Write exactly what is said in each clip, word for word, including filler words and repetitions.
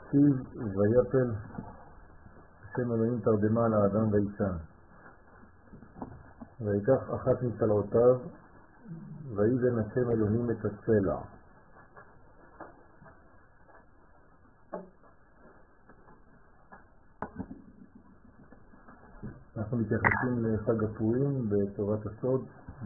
כתיב ויפל השם אלוהים תרדמה על האדם ויצן ויקח אחת מצלעותיו ויבן השם אלוהים את הצלע. אנחנו מתייחסים לחג הפורים בתורת הסוד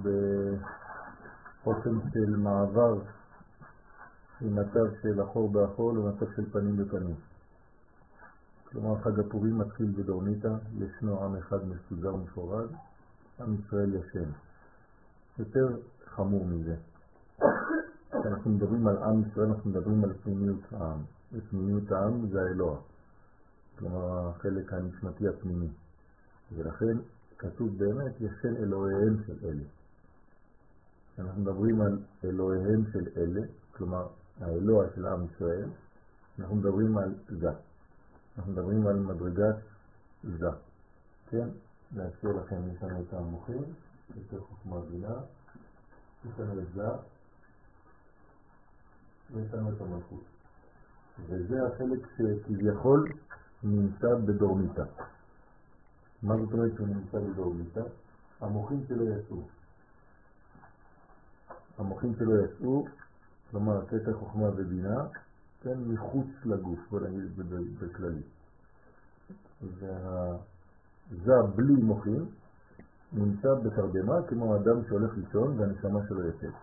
באופן של מעבר ממצב של אחור באחור למצב של פנים בפנים. כלומר חג הפורים מתחיל בדורמיתא, ישנו עם אחד מסודר מפורד, עם ישראל ישן. יותר חמור מזה. כשאנחנו מדברים על עם ישראל אנחנו מדברים על פנימיות העם. פנימיות העם זה האלוה, כלומר החלק הנשמתי הפנימי. ולכן כתוב באמת ישן אלוהיהם של אלה. אנחנו מדברים על אלוהיהם של אלה, כלומר האלוה של עם ישראל, אנחנו מדברים על זה. אנחנו מדברים על מדרגת זה. כן? להזכיר לכם, יש לנו את המוחים, יותר חוכמה בינה, יש לנו את זה, ויש לנו את המלכות. וזה החלק שכביכול נמצא בדורמיתא. מה זאת אומרת שהוא נמצא בדורמיתא? המוחים שלו יצאו. המוחים שלו יצאו, כלומר קטע חוכמה ובינה, כן, מחוץ לגוף, בוא נגיד בכללי. והזה בלי מוחים נמצא בתרדמה כמו אדם שהולך לישון והנשמה שלו יצאת.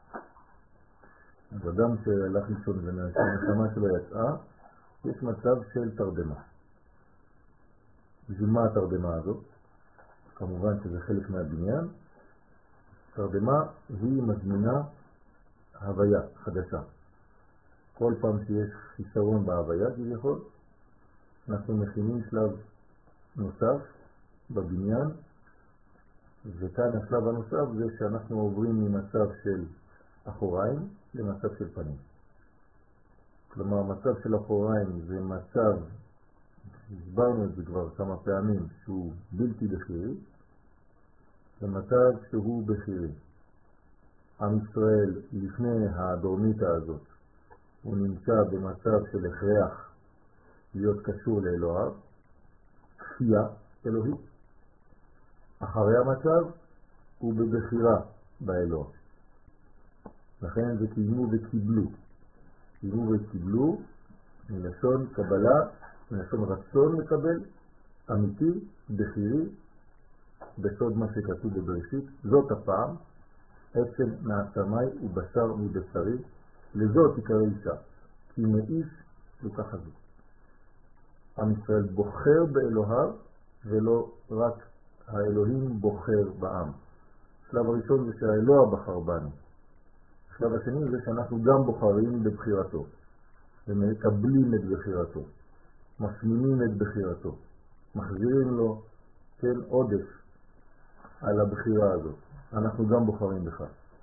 אז אדם שהלך לישון והנשמה שלו יצאה, יש מצב של תרדמה. בשביל מה התרדמה הזאת? כמובן שזה חלק מהבניין. תרדמה היא מזמינה הוויה חדשה. כל פעם שיש חיסרון בהוויה כביכול, אנחנו מכינים שלב נוסף בבניין, וכאן השלב הנוסף זה שאנחנו עוברים ממצב של אחוריים למצב של פנים. כלומר מצב של אחוריים זה מצב, הסברנו את זה כבר כמה פעמים, שהוא בלתי בחירי, ומצב שהוא בחירי. עם ישראל לפני הדורמיתא הזאת הוא נמצא במצב של הכרח להיות קשור לאלוהיו, כפייה אלוהית. אחרי המצב הוא בבחירה באלוה. לכן זה קיימו וקיבלו. קיימו וקיבלו מלשון קבלה, מלשון רצון לקבל, אמיתי, בחירי, בסוד מה שכתוב בבראשית. זאת הפעם, עצם מהשמי ובשר מבשרי, לזאת יקרא אישה, כי מאיש לוקח הזו. עם ישראל בוחר באלוהיו, ולא רק האלוהים בוחר בעם. השלב הראשון זה שהאלוה בחר בנו. השלב השני זה שאנחנו גם בוחרים בבחירתו, ומקבלים את בחירתו, מפנימים את בחירתו, מחזירים לו כן עודף על הבחירה הזאת. אנחנו גם בוחרים בך.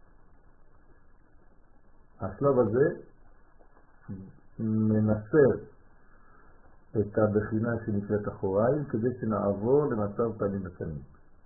השלב הזה מנסר את הבחינה שנקראת אחוריים כדי שנעבור למצב פנים בפנים.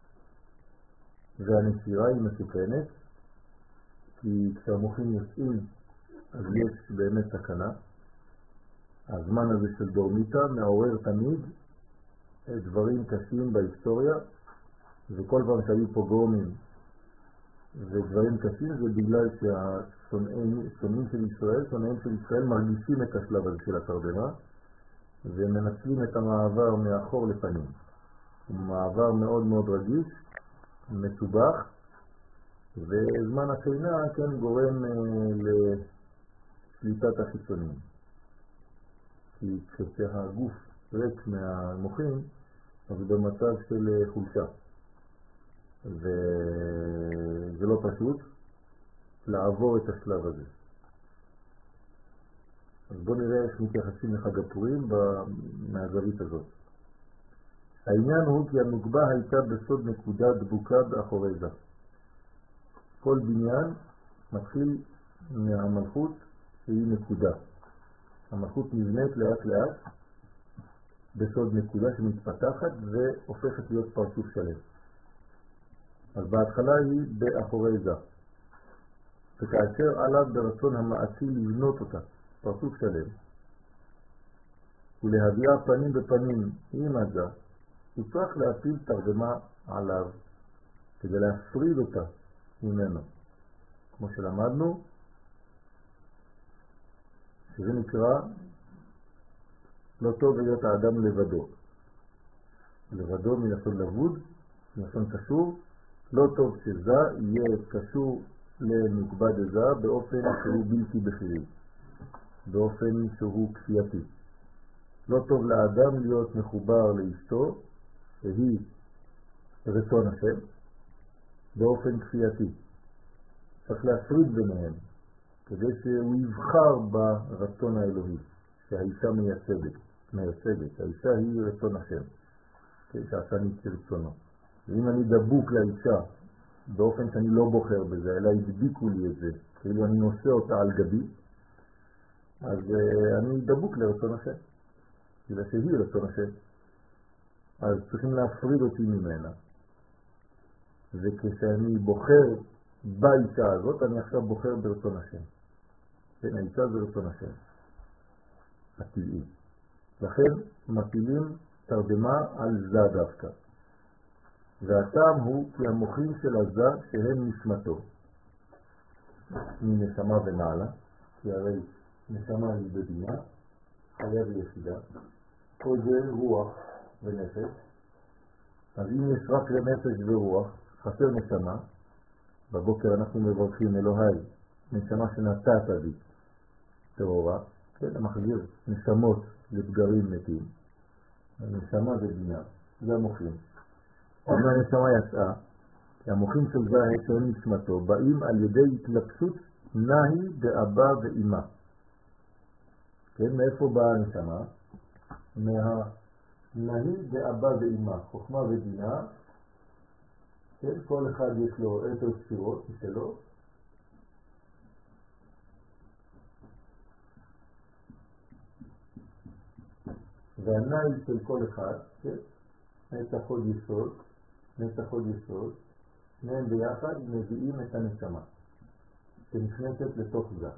והנסירה היא מסוכנת, כי כשהמוחים יוצאים אז יש באמת סכנה. הזמן הזה של דורמיתא מעורר תמיד דברים קשים בהיסטוריה, וכל פעם שהיו פוגרומים ודברים קשים זה בגלל שהשונאים של ישראל, שונאים של ישראל מרגישים את השלב הזה של התרדמה ומנצלים את המעבר מאחור לפנים. הוא מעבר מאוד מאוד רגיש, מסובך, וזמן השינה כן גורם לשליטת החיצונים. כי כשהגוף ריק מהמוחים אז במצב של חולשה. וזה לא פשוט לעבור את השלב הזה. אז בואו נראה איך מתייחסים לחג הפורים מהזווית הזאת. העניין הוא כי הנוגבה הייתה בסוד נקודה דבוקה באחורי זה. כל בניין מתחיל מהמלכות שהיא נקודה. המלכות נבנית לאט לאט בסוד נקודה שמתפתחת והופכת להיות פרצוף שלם. אז בהתחלה היא באחורי זה. וכאשר עליו ברצון המעשי לבנות אותה, פרצוף שלם, ולהביאה פנים בפנים עם הזה, הוא צריך להפיל תרדמה עליו כדי להפריד אותה ממנו. כמו שלמדנו, שזה נקרא לא טוב להיות האדם לבדו. לבדו מלשון לבוד, מלשון קשור, לא טוב שזה יהיה קשור לנקבד הזה באופן שהוא בלתי בחירי, באופן שהוא כפייתי. לא טוב לאדם להיות מחובר לאשתו, שהיא רצון השם, באופן כפייתי. צריך להפריד ביניהם, כדי שהוא יבחר ברצון האלוהי, שהאישה מייצגת. מייצגת. האישה היא רצון השם, שעשני כרצונו. ואם אני דבוק לאישה, באופן שאני לא בוחר בזה, אלא הדביקו לי את זה, כאילו אני נושא אותה על גבי, אז uh, אני דבוק לרצון השם, בגלל שהיא רצון השם. אז צריכים להפריד אותי ממנה. וכשאני בוחר באישה הזאת, אני עכשיו בוחר ברצון השם. כן, האישה זה רצון השם, הטבעי. לכן מפילים תרדמה על זה דווקא. והטעם הוא כי המוחים של הזה שהם נשמתו מנשמה ומעלה, כי הרי נשמה היא בבינה, חיה ויחידה, כל זה רוח ונפש. אז אם יש רק לנפש ורוח, חסר נשמה. בבוקר אנחנו מברכים אלוהי, נשמה שנתת בי טהורה, כן, המחזיר נשמות לבגרים מתים. הנשמה זה בינה, זה המוחים. אם הנשמה יצאה, כי המוחים של זה שהם נשמתו באים על ידי התלבשות נהי באבא ואימא. כן, מאיפה באה הנשמה? מהנהי באבא ואימא, חוכמה ובינה. כן, כל אחד יש לו עשר ספירות משלו. והנהי של כל אחד, כן, נצח עוד יסוד, נצח עוד יסוד, שניהם ביחד מביאים את הנשמה, שנכנסת לתוך זה.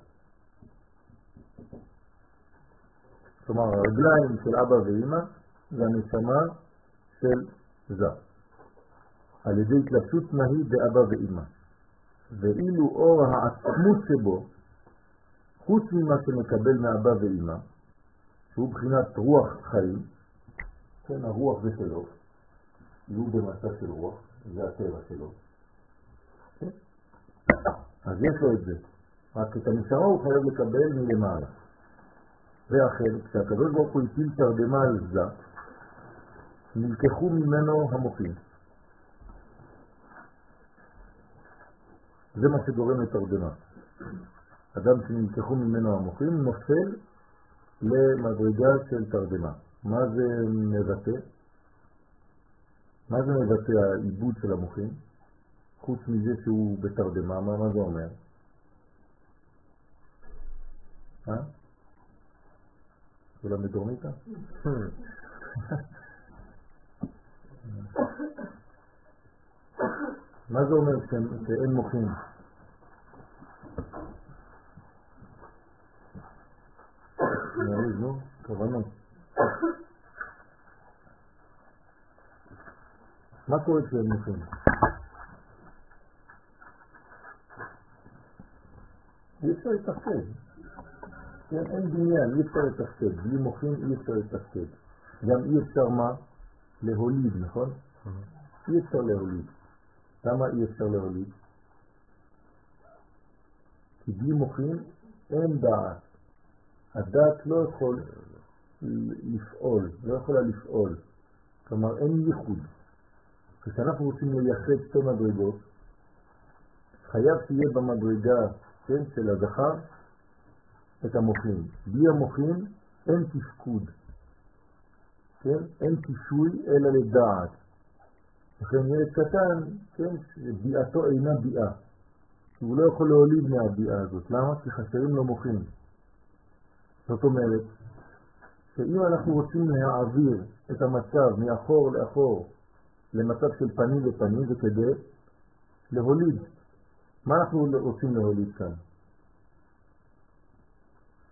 כלומר, הרגליים של אבא ואמא זה הנשמה של זה. על ידי התלבשות נהי באבא ואמא. ואילו אור העצמות שבו, חוץ ממה שמקבל מאבא ואמא, שהוא בחינת רוח חיים, כן, הרוח זה שלו, הוא במצב של רוח, זה הטבע שלו. כן? אז יש לו את זה. רק את הנשמה הוא חייב לקבל מלמעלה. ואחר, כשהקדוש ברוך הוא הטיל תרדמה על זה, נלקחו ממנו המוחים. זה מה שגורם לתרדמה. אדם שנלקחו ממנו המוחים נופל למדרגה של תרדמה. מה זה מבטא? מה זה מבטא העיבוד של המוחים? חוץ מזה שהוא בתרדמה, מה, מה זה אומר? אה? כולם מדורמיתה? מה זה אומר שאין מוחים? נעריז, נו, כוונות. מה קורה כשאין מוחים? אי אפשר לתפקד. אין בניין, אי אפשר לתפקד. בלי מוחים אי אפשר לתפקד. גם אי אפשר מה? להוליד, נכון? אי אפשר להוליד. למה אי אפשר להוליד? כי בלי מוחים אין דעת. הדעת לא יכול לפעול, לא יכולה לפעול. כלומר, אין ייחוד. כשאנחנו רוצים לייחד שתי מדרגות, חייב שיהיה במדרגה, כן, של הזכר את המוחים. בלי המוחים אין תפקוד. כן? אין תישוי אלא לדעת. לכן ילד קטן, כן, ביאתו אינה ביאה. הוא לא יכול להוליד מהביאה הזאת. למה? כי חסרים לו מוחים. זאת אומרת, שאם אנחנו רוצים להעביר את המצב מאחור לאחור למצב של פנים ופנים, זה כדי להוליד. מה אנחנו רוצים להוליד כאן?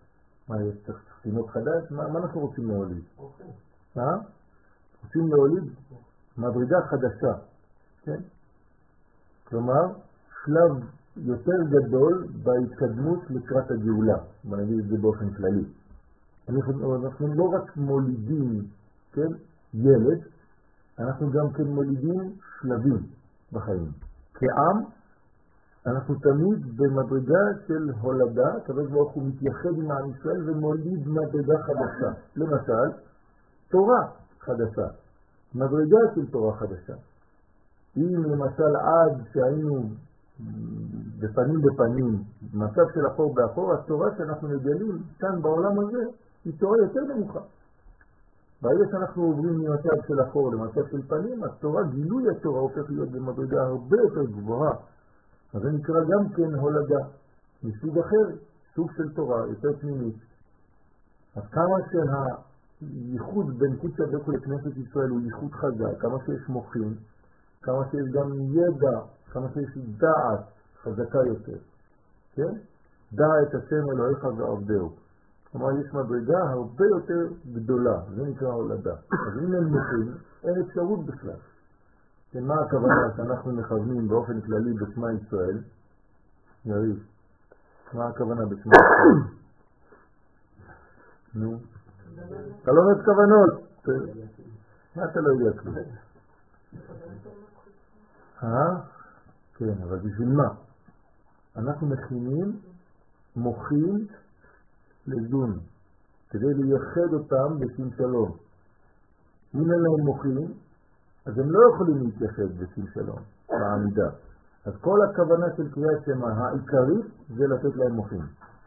מה יש צריך תינוק חדש? מה, מה אנחנו רוצים להוליד? אה? רוצים להוליד מדרגה חדשה, כן? כלומר, שלב יותר גדול בהתקדמות לקראת הגאולה, בוא נגיד את זה באופן כללי. אנחנו, אנחנו לא רק מולידים, כן, ילד, אנחנו גם כן מולידים שלבים בחיים. כעם, אנחנו תמיד במדרגה של הולדה, הקדוש ברוך הוא מתייחד עם עם ישראל ומוליד מדרגה חדשה. למשל, תורה חדשה, מדרגה של תורה חדשה. אם למשל עד שהיינו בפנים בפנים, מצב של אחור באחור, התורה שאנחנו מגלים כאן בעולם הזה היא תורה יותר נמוכה. ברגע שאנחנו עוברים ממצב של אחור למצב של פנים, התורה, גילוי התורה הופך להיות במדרגה הרבה יותר גבוהה. אז זה נקרא גם כן הולדה, מסוג אחר, סוג של תורה, יותר פנימית. אז כמה שהייחוד בין קודש הבריחו לכנסת ישראל הוא ייחוד חזק, כמה שיש מוחים, כמה שיש גם ידע, כמה שיש דעת חזקה יותר. כן? דע את השם אלוהיך ועבדהו. כלומר, יש מדרגה הרבה יותר גדולה, זה נקרא הולדה. אז אם הם מוחים, אין אפשרות בכלל. כן, מה הכוונה שאנחנו מכוונים באופן כללי בשמה ישראל? יריב, מה הכוונה בשמה ישראל? נו, אתה לא אומר כוונות. מה אתה לא יודע כלום? אה? כן, אבל בשביל מה? אנחנו מכינים מוחים לדון, כדי לייחד אותם בשם שלום. אם אין להם מוחים, אז הם לא יכולים להתייחד בשם שלום, בעמידה. אז כל הכוונה של קריאת שמע העיקרית זה לתת להם מוחים.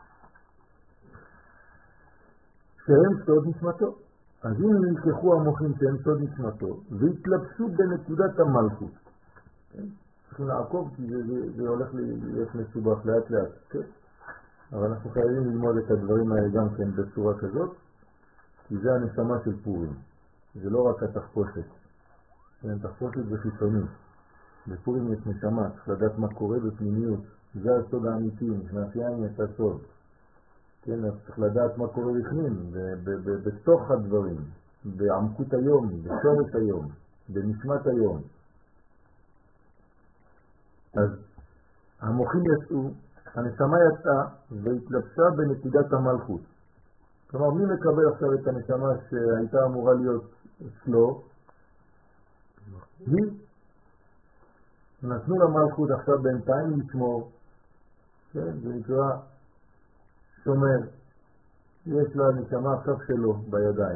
שהם סוד נשמתו. אז אם נלקחו המוחים שהם סוד נשמתו, והתלבשו בנקודת המלכות. כן? צריכים לעקוב כי זה, זה, זה הולך להיות מסובך לאט לאט. כן? אבל אנחנו חייבים ללמוד את הדברים האלה גם כן בצורה כזאת, כי זה הנשמה של פורים. זה לא רק התחפושת. כן, תחפושת זה חיצוני. בפורים יש נשמה, צריך לדעת מה קורה בפנימיות. זה הסוד האמיתי, נכנס יין את הסוד. כן, אז צריך לדעת מה קורה בפנים, בתוך הדברים, בעמקות היום, בשורש היום, בנשמת היום. אז המוחים יצאו, הנשמה יצאה והתלבשה בנקודת המלכות. כלומר, מי מקבל עכשיו את הנשמה שהייתה אמורה להיות אצלו? היא. נתנו למלכות עכשיו בינתיים לשמור. כן, זה נקרא שומר. יש לה נשמה עכשיו שלו בידיים.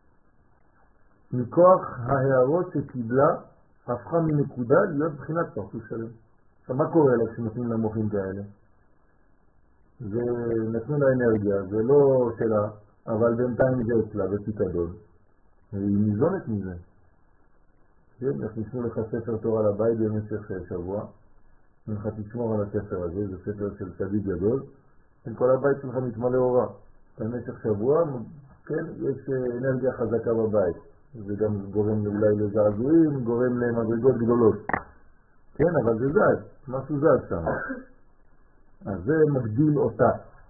מכוח ההערות שקיבלה, הפכה מנקודה להיות בחינת פרצוף שלם. עכשיו, מה קורה לה כשנותנים לה מוחים כאלה? זה נתנו לה אנרגיה, זה לא שלה, אבל בינתיים זה אצלה, זה פיקדון. והיא ניזונת מזה. כן, הכניסו לך ספר תורה לבית במשך שבוע. ממך תשמור על הספר הזה, זה ספר של צדיק גדול. כל הבית שלך מתמלא אורה. במשך שבוע, כן, יש אנרגיה חזקה בבית. זה גם גורם אולי לזעזועים, גורם למדרגות גדולות. כן, אבל זה זז, משהו זז שם. אז זה מגדיל אותה.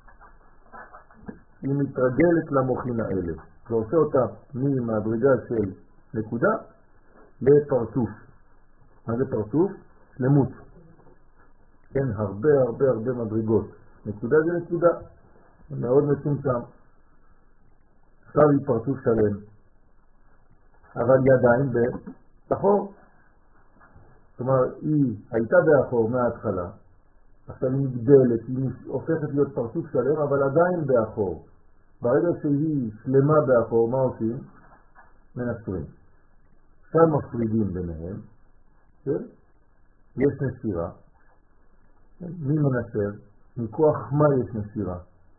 היא מתרגלת למוחים האלה. זה עושה אותה ממדרגה של נקודה לפרצוף. מה זה פרצוף? שלמות. כן, הרבה הרבה הרבה מדרגות. נקודה זה נקודה. מאוד מצומצם. עכשיו היא פרצוף שלם. אבל ידיים באחור. כלומר, היא הייתה באחור מההתחלה. עכשיו היא מגדלת, היא הופכת להיות פרצוף שלם, אבל עדיין באחור. ברגע שהיא שלמה באחור, מה עושים? מנסרים. שם מפרידים ביניהם. כן? יש נסירה. מי מנסר? מכוח מה יש נסירה?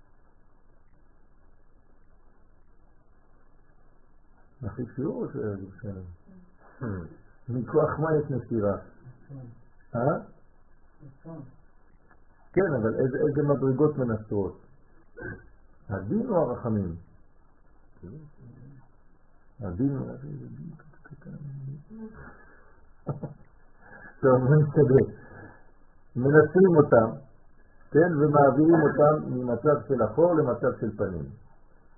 נחליט שיעור או שזה בסדר? מכוח מה יש נסירה? אה? כן, אבל איזה, איזה מדרגות מנסרות? הדין או הרחמים? הדין או הרחמים? טוב, נתקדם. מנסרים אותם, כן, ומעבירים אותם ממצב של אחור למצב של פנים.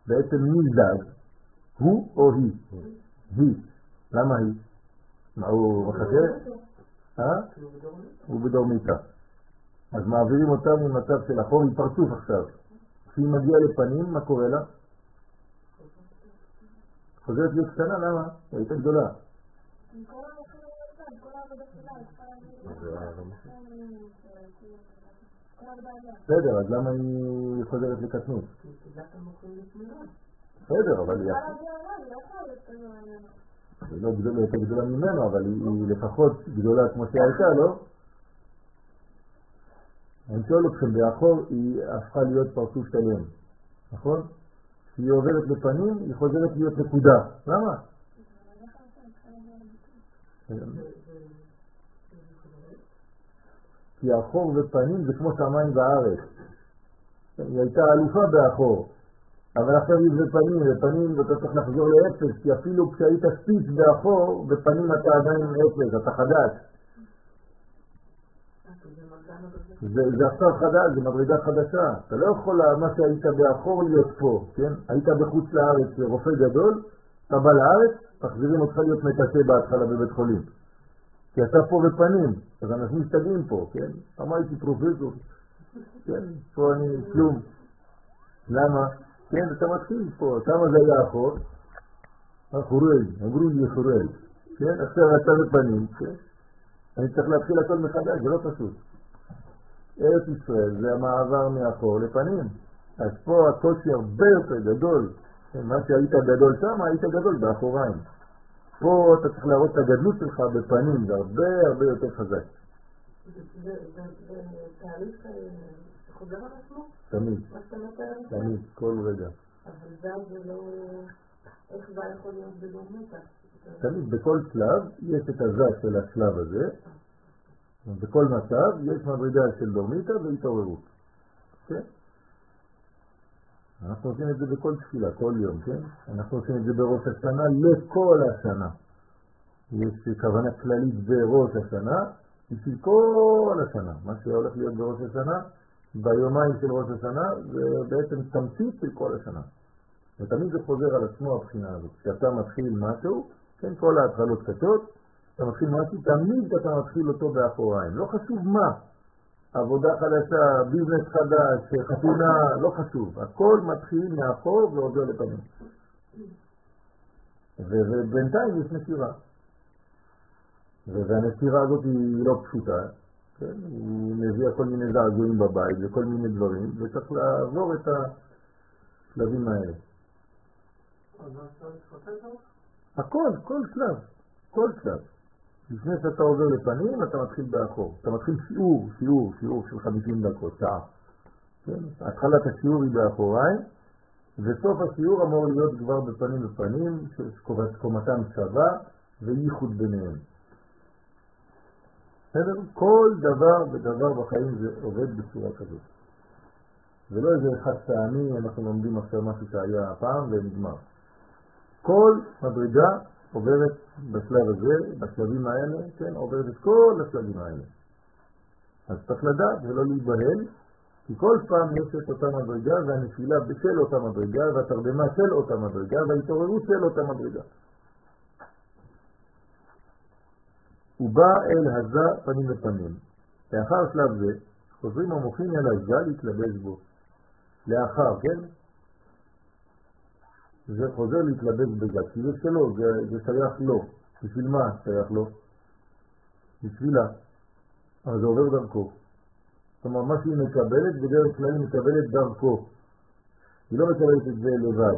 בעצם מי זז? הוא או היא? היא. למה היא? מה הוא מחכה? אה? הוא בדורמיתא. אז מעבירים אותה ממצב של אחור, היא פרצוף עכשיו. כשהיא מגיעה לפנים, מה קורה לה? חוזרת להיות קטנה, למה? היא הייתה גדולה. בסדר, אז למה היא חוזרת לקטנות? בסדר, אבל היא היא לא יותר גדולה ממנו, אבל היא לפחות גדולה כמו שהייתה, לא? אני שואל אתכם, באחור היא הפכה להיות פרצוף שלם, נכון? כשהיא עוברת לפנים, היא חוזרת להיות נקודה. למה? כי האחור ופנים זה כמו שמיים וארץ. היא הייתה אלופה באחור, אבל עכשיו היא בפנים, בפנים ואתה צריך לחזור לאפס, כי אפילו כשהיית ספיץ באחור, בפנים אתה עדיין אפס, אתה חדש. זה, זה עכשיו חדש, זה מדרגה חדשה. אתה לא יכול מה שהיית באחור להיות פה, כן? היית בחוץ לארץ, רופא גדול, אתה בא לארץ, תחזירים אותך להיות מטאטא בהתחלה בבית חולים. כי אתה פה בפנים, אז אנשים מסתגעים פה, כן? למה הייתי פרופסור? כן, פה אני כלום. למה? כן, אתה מתחיל פה, כמה זה היה אחור? אחורל, אמרו לי אחורל. כן, עכשיו אתה בפנים, כן? אני צריך להתחיל הכל מחדש, זה לא פשוט. ארץ ישראל זה המעבר מאחור לפנים. אז פה הקושי הרבה יותר גדול. מה שהיית גדול שם, היית גדול באחוריים. פה אתה צריך להראות את הגדלות שלך בפנים, זה הרבה הרבה יותר חזק. זה תהליך שחוזר על עצמו? תמיד. מה שאתה מתאר? תמיד, כל רגע. אבל זה לא... איך זה יכול להיות בדורמיתא? תמיד, בכל שלב יש את הזז של השלב הזה. בכל מצב יש מדרגה של דורמיתא והתעוררות. כן? אנחנו עושים את זה בכל תפילה, כל יום, כן? אנחנו עושים את זה בראש השנה לכל השנה. יש כוונה כללית בראש השנה, בשביל כל השנה. מה שהולך להיות בראש השנה, ביומיים של ראש השנה, זה בעצם תמצית של כל השנה. ותמיד זה חוזר על עצמו הבחינה הזאת. כשאתה מתחיל משהו, כן, כל ההתחלות קשות, אתה מתחיל משהו, תמיד אתה מתחיל אותו באחוריים. לא חשוב מה. עבודה חדשה, ביזנס חדש, חתונה, לא חשוב. הכל מתחיל מאחור ועובר לפנים. ובינתיים יש נשירה. והנשירה הזאת היא לא פשוטה. כן? היא מביאה כל מיני זעזועים בבית וכל מיני דברים, וצריך לעבור את השלבים האלה. הכל, כל שלב. כל שלב. לפני שאתה עובר לפנים, אתה מתחיל באחור. אתה מתחיל שיעור, שיעור, שיעור של חמישים דקות, שעה. כן? התחלת השיעור היא באחוריים, וסוף השיעור אמור להיות כבר בפנים ופנים, שקומתם שווה וייחוד ביניהם. בסדר? כל דבר ודבר בחיים זה עובד בצורה כזאת. זה לא איזה אחד פעמי, אנחנו לומדים עכשיו משהו שהיה הפעם ונגמר. כל מדרגה עוברת בשלב הזה, בשלבים האלה, כן, עוברת את כל השלבים האלה. אז צריך לדעת ולא להיבהל, כי כל פעם יש את אותה מדרגה, והנפילה של אותה מדרגה, והתרדמה של אותה מדרגה, וההתעוררות של אותה מדרגה. הוא בא אל הזה פנים לפנים. לאחר שלב זה, חוזרים המוחים אל הזה להתלבש בו. לאחר, כן? זה חוזר להתלבש בזה, כי זה שלו, זה, זה שייך לו. בשביל מה שייך לו? בשבילה. אבל זה עובר דרכו. זאת אומרת, מה שהיא מקבלת, בדרך כלל היא מקבלת דרכו. היא לא מקבלת את זה לבד.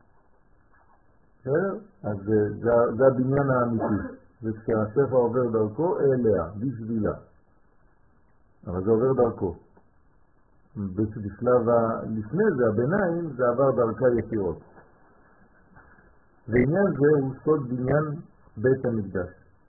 בסדר? אז זה, זה, זה הבניין האמיתי. וכשהשפע עובר דרכו, אליה, בשבילה. אבל זה עובר דרכו. בשלב לפני זה, הביניים, זה עבר דרכה ישירות. ועניין זה הוא סוד בניין בית המקדש.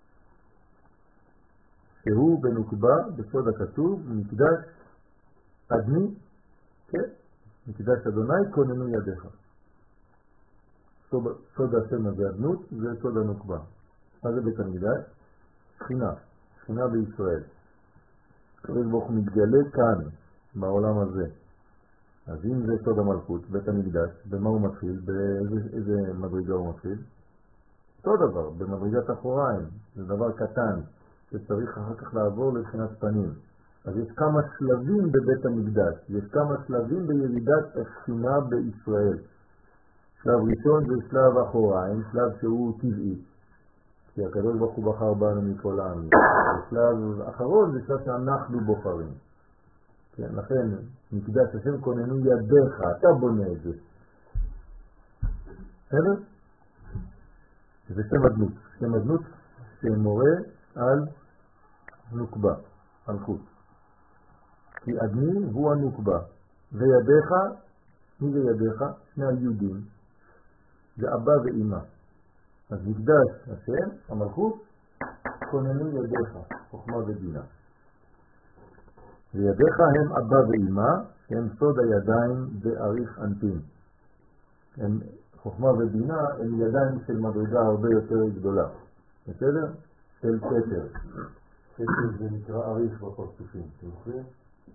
שהוא בנוקבה, בסוד הכתוב, מקדש אדני, כן? מקדש אדוני, כוננו ידיך. סוד, סוד השם הזה אדנות, זה סוד הנוקבה. מה זה בית המקדש? שכינה, שכינה בישראל. הקדוש ברוך הוא מתגלה כאן, בעולם הזה. אז אם זה סוד המלכות, בית המקדש, במה הוא מתחיל? באיזה מדרגה הוא מתחיל? אותו דבר, במדרגת אחוריים, זה דבר קטן, שצריך אחר כך לעבור לבחינת פנים. אז יש כמה שלבים בבית המקדש, יש כמה שלבים בירידת השכינה בישראל. שלב ראשון זה שלב אחוריים, שלב שהוא טבעי, כי הקדוש ברוך הוא בחר בנו מכל העמים. השלב אחרון זה שלב שאנחנו בוחרים. כן, לכן, מקדש השם כוננו ידיך, אתה בונה את זה. בסדר? זה שם אדנות. שם אדנות שמורה על נוקבה, על חוט. כי אדני הוא הנוקבה. וידיך, מי זה ידיך? שני היהודים. זה אבא ואמא. אז מקדש השם, המלכות, כוננו ידיך, חוכמה ובינה. וידיך הם אבא ואמא, שהם סוד הידיים באריך אנפין. הם חוכמה ובינה הם ידיים של מדרגה הרבה יותר גדולה. בסדר? של כתר. כתר זה נקרא אריך בפרצופים. זוכרים?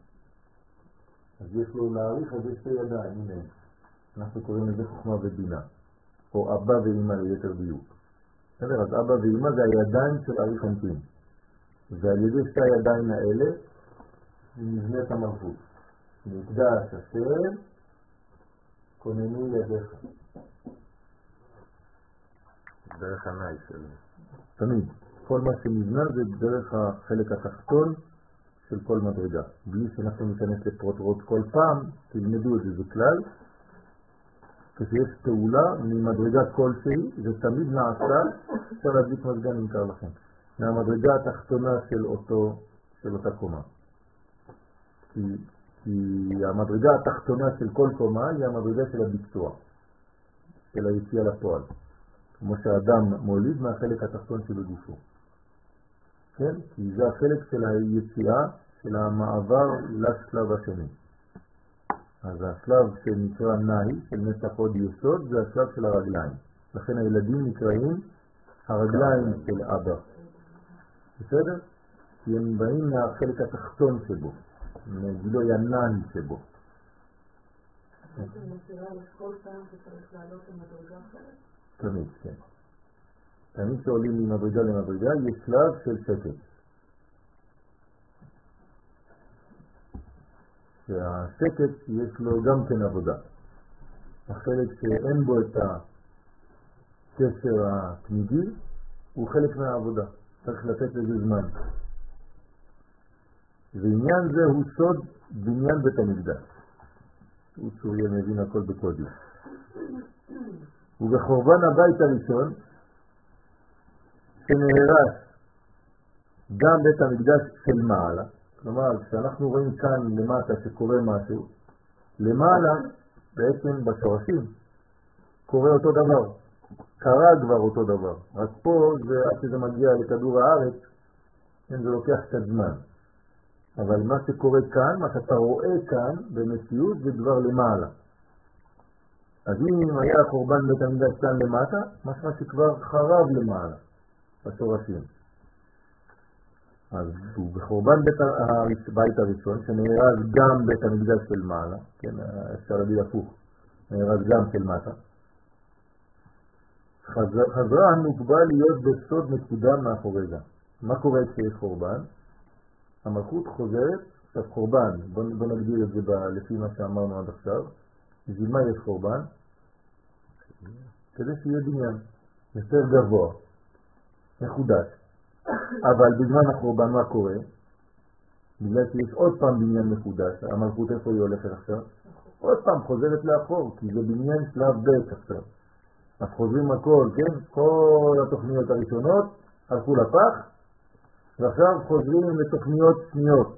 אז יש לו להאריך הזה שתי ידיים, הנה. אנחנו קוראים לזה חוכמה ובינה. או אבא ואמא ליתר דיוק. בסדר? אז אבא ואמא זה הידיים של אריך אנפין. ועל ידי שתי הידיים האלה נבנית המלכות. מקדש השם כוננו ידיך. דרך עיניי שלו. תמיד. כל מה שנבנה זה דרך החלק התחתון של כל מדרגה. בלי שאנחנו ניכנס לפרוטרוט כל פעם, תלמדו את זה, זה כלל. כשיש פעולה ממדרגה כלשהי, זה תמיד נעשה, אפשר להדליק מזגן אם קר לכם, מהמדרגה התחתונה של, אותו, של אותה קומה. כי, כי המדרגה התחתונה של כל קומה היא המדרגה של הביצוע, של היציאה לפועל. כמו שהאדם מוליד מהחלק התחתון של הגופו. כן? כי זה החלק של היציאה, של המעבר לשלב השני. אז השלב שנקרא נאי, של נצח עוד יסוד, זה השלב של הרגליים. לכן הילדים נקראים הרגליים של אבא. בסדר? כי הם באים מהחלק התחתון שבו, מגילוי הנאי שבו. אני מכירה לכל פעם שצריך לעלות למדרגה אחרת? תמיד, כן. תמיד שעולים ממדרגה למדרגה, יש שלב של שקט. שהשקט יש לו גם כן עבודה. החלק שאין בו את הקשר התמידי הוא חלק מהעבודה. צריך לתת לזה זמן. ועניין זה הוא סוד בניין בית המקדש. הוא צוריה מבין הכל בקודש. ובחורבן הבית הראשון שנהרס גם בית המקדש של מעלה, כלומר כשאנחנו רואים כאן למטה שקורה משהו, למעלה בעצם בשורשים קורה אותו דבר, קרה כבר אותו דבר, רק פה זה, עד שזה מגיע לכדור הארץ, כן, זה לוקח קצת זמן. אבל מה שקורה כאן, מה שאתה רואה כאן במציאות זה דבר למעלה. אז אם היה חורבן בית המקדש כאן למטה, משמע שכבר חרב למעלה, בשורשים. אז הוא בחורבן בית הבית הראשון, שנהרס גם בית המקדש של מעלה, כן, אפשר להגיד הפוך, נהרס גם של מטה. חזרה, חזרה הנוקבה להיות בסוד נקודה מאחורי זה. מה קורה כשיש חורבן? המלכות חוזרת, עכשיו חורבן, בוא, בוא נגדיר את זה ב, לפי מה שאמרנו עד עכשיו. בשביל מה יש חורבן? כדי שיהיה בניין יותר גבוה, מחודש. אבל בזמן החורבן מה קורה? בגלל שיש עוד פעם בניין מחודש, המלכות איפה היא הולכת עכשיו? עוד פעם חוזרת לאחור, כי זה בניין שלב ב' עכשיו. אז חוזרים הכל, כן? כל התוכניות הראשונות הלכו לפח, ועכשיו חוזרים לתוכניות שניות.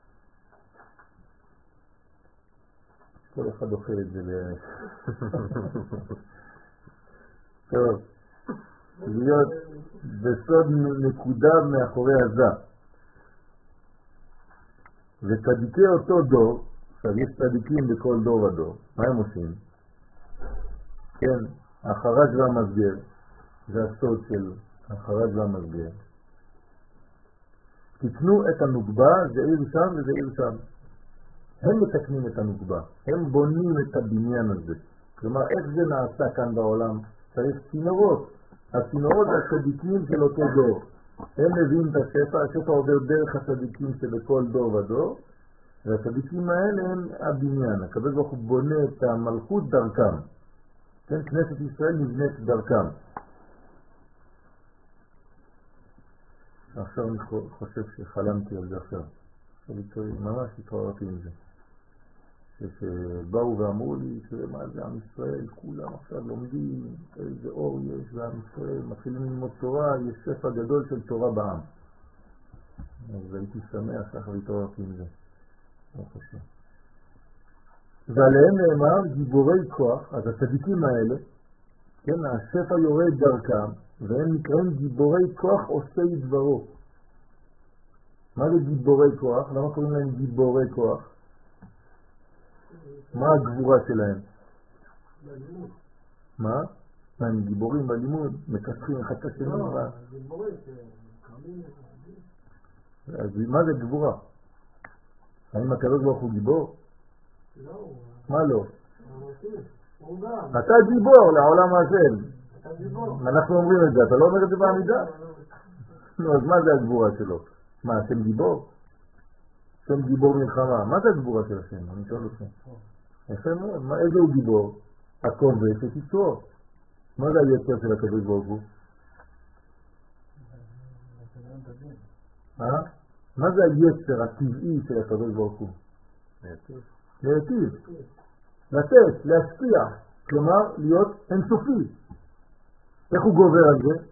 כל אחד אוכל את זה ל... טוב, להיות בסוד נקודה מאחורי הזה. וצדיקי אותו דור, עכשיו יש צדיקים בכל דור ודור, מה הם עושים? כן, החרש והמסגר, זה הסוד של החרש והמסגר. תקנו את הנוקבה, זה עיר שם וזה עיר שם. הם מתקנים את הנוגבה, הם בונים את הבניין הזה. כלומר, איך זה נעשה כאן בעולם? צריך צינורות. הצינורות זה הצדיקים של אותו דור. הם מביאים את השפע, השפע עובר דרך הצדיקים שבכל דור ודור, והצדיקים האלה הם הבניין. הקדוש ברוך הוא בונה את המלכות דרכם. כן, כנסת ישראל נבנית דרכם. עכשיו אני חושב שחלמתי על זה עכשיו. ממש התעוררתי עם זה. שבאו ואמרו לי שמה זה עם ישראל, כולם עכשיו לומדים, איזה אור יש בעם ישראל, מתחילים ללמוד תורה, יש שפע גדול של תורה בעם. אז הייתי שמח ככה והתעוררתי עם זה. לא חושב. ועליהם נאמר גיבורי כוח, אז הצדיקים האלה, כן, השפע יורד דרכם, והם נקראים גיבורי כוח עושי דברו. מה זה גיבורי כוח? למה קוראים להם גיבורי כוח? מה הגבורה שלהם? בלימוד. מה? מה הם גיבורים בלימוד? מקסחים אחד את השני? לא, גיבורים שקמים. אז מה זה גבורה? האם הקדוש ברוך הוא גיבור? לא. מה לא? הוא גם. אתה גיבור לעולם הזה. אתה גיבור. אנחנו אומרים את זה, אתה לא אומר את זה בעמידה? נו, אז מה זה הגבורה שלו? מה, אתם גיבור? אתם גיבור מלחמה. מה זה הגבורה של השם? אני שואל אתכם. יפה מאוד. איזה הוא גיבור? הכובש את יצרו. מה זה היצר של הקדוש ברוך הוא? אה? מה זה היצר הטבעי של הקדוש ברוך הוא? להיטיב. לתת, להשפיע. כלומר, להיות אינסופי. איך הוא גובר על זה?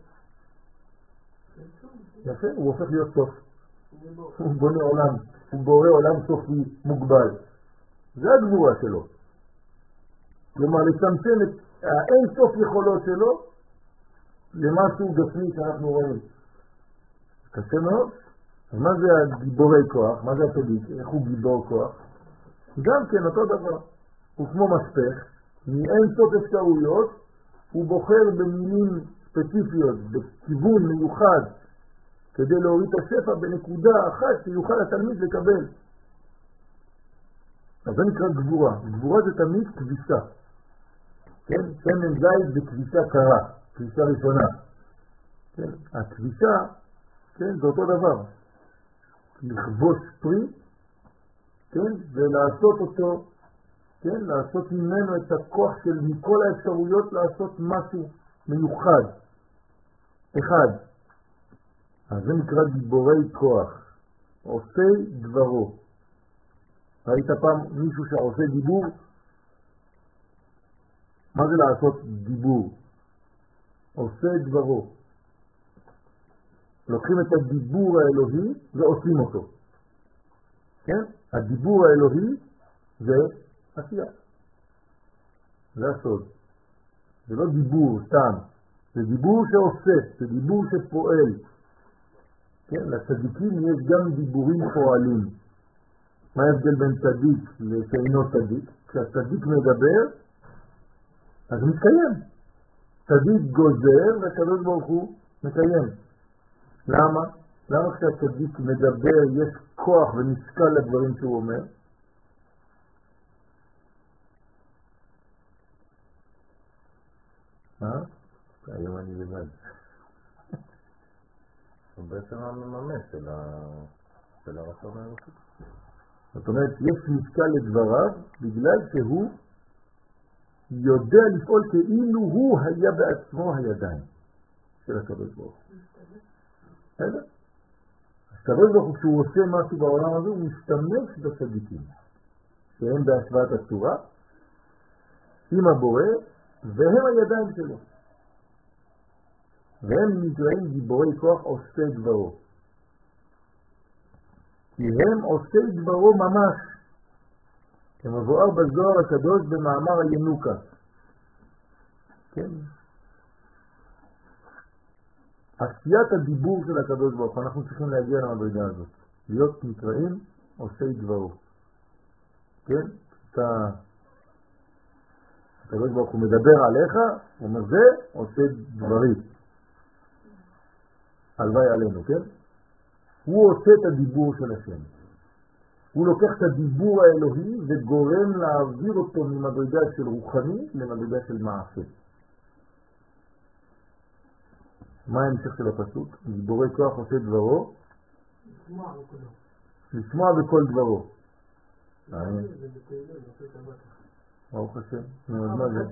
יפה, הוא הופך להיות סוף. הוא בונה עולם, הוא בורא עולם סופי מוגבל. זה הגבורה שלו. כלומר, לצמצם את האין סוף יכולות שלו למשהו גשמי שאנחנו רואים. קשה מאוד. אז מה זה הגיבורי כוח? מה זה הצדיק? איך הוא גיבור כוח? גם כן אותו דבר. הוא כמו משפך, מאין סוף אפשרויות, הוא בוחר במילים ספציפיות, בכיוון מיוחד, כדי להוריד את השפע בנקודה אחת שיוכל התלמיד לקבל. אז זה נקרא גבורה. גבורה זה תמיד כביסה. כן? שמן זית בכביסה קרה, כביסה ראשונה. כן? הכביסה, כן, זה אותו דבר. לכבוש פרי, כן? ולעשות אותו, כן? לעשות ממנו את הכוח של מכל האפשרויות לעשות משהו מיוחד. אחד. אז זה נקרא גיבורי כוח. עושי דברו. ראית פעם מישהו שעושה דיבור? מה זה לעשות דיבור? עושה דברו. לוקחים את הדיבור האלוהי ועושים אותו. כן? הדיבור האלוהי זה עשייה. זה הסוד. זה לא דיבור סתם. זה דיבור שעושה. זה דיבור שפועל. כן? לצדיקים יש גם דיבורים פועלים. מה ההבדל בין צדיק לשאינו צדיק? כשהצדיק מדבר, אז מתקיים. צדיק גוזר והקדוש ברוך הוא מקיים. למה? למה כשהצדיק מדבר יש כוח ומשקל לדברים שהוא אומר? אה? היום אני לבד. הוא בעצם המממש של הרצון האלוקי. זאת אומרת, יש משקל לדבריו בגלל שהוא יודע לפעול כאילו הוא היה בעצמו הידיים של הקדוש ברוך הוא. בסדר? הקדוש ברוך הוא כשהוא עושה משהו בעולם הזה הוא משתמש בצדיקים שהם בהשוואת הצורה עם הבורא והם הידיים שלו. והם נקראים גיבורי כוח עושי דברו. כי הם עושי דברו ממש. כמבואר בזוהר הקדוש במאמר הינוקה. כן? עשיית הדיבור של הקדוש ברוך הוא, אנחנו צריכים להגיע למדרגה הזאת. להיות נקראים עושי דברו. כן? אתה... הקדוש ברוך הוא מדבר עליך, הוא אומר זה עושה דברי. הלוואי עלינו, כן? הוא עושה את הדיבור של השם. הוא לוקח את הדיבור האלוהי וגורם להעביר אותו ממדרגה של רוחני למדרגה של מעשה. מה ההמשך של הפסוק? גיבורי כוח עושה דברו, לשמוע בכל דברו. ברוך השם. מה זה?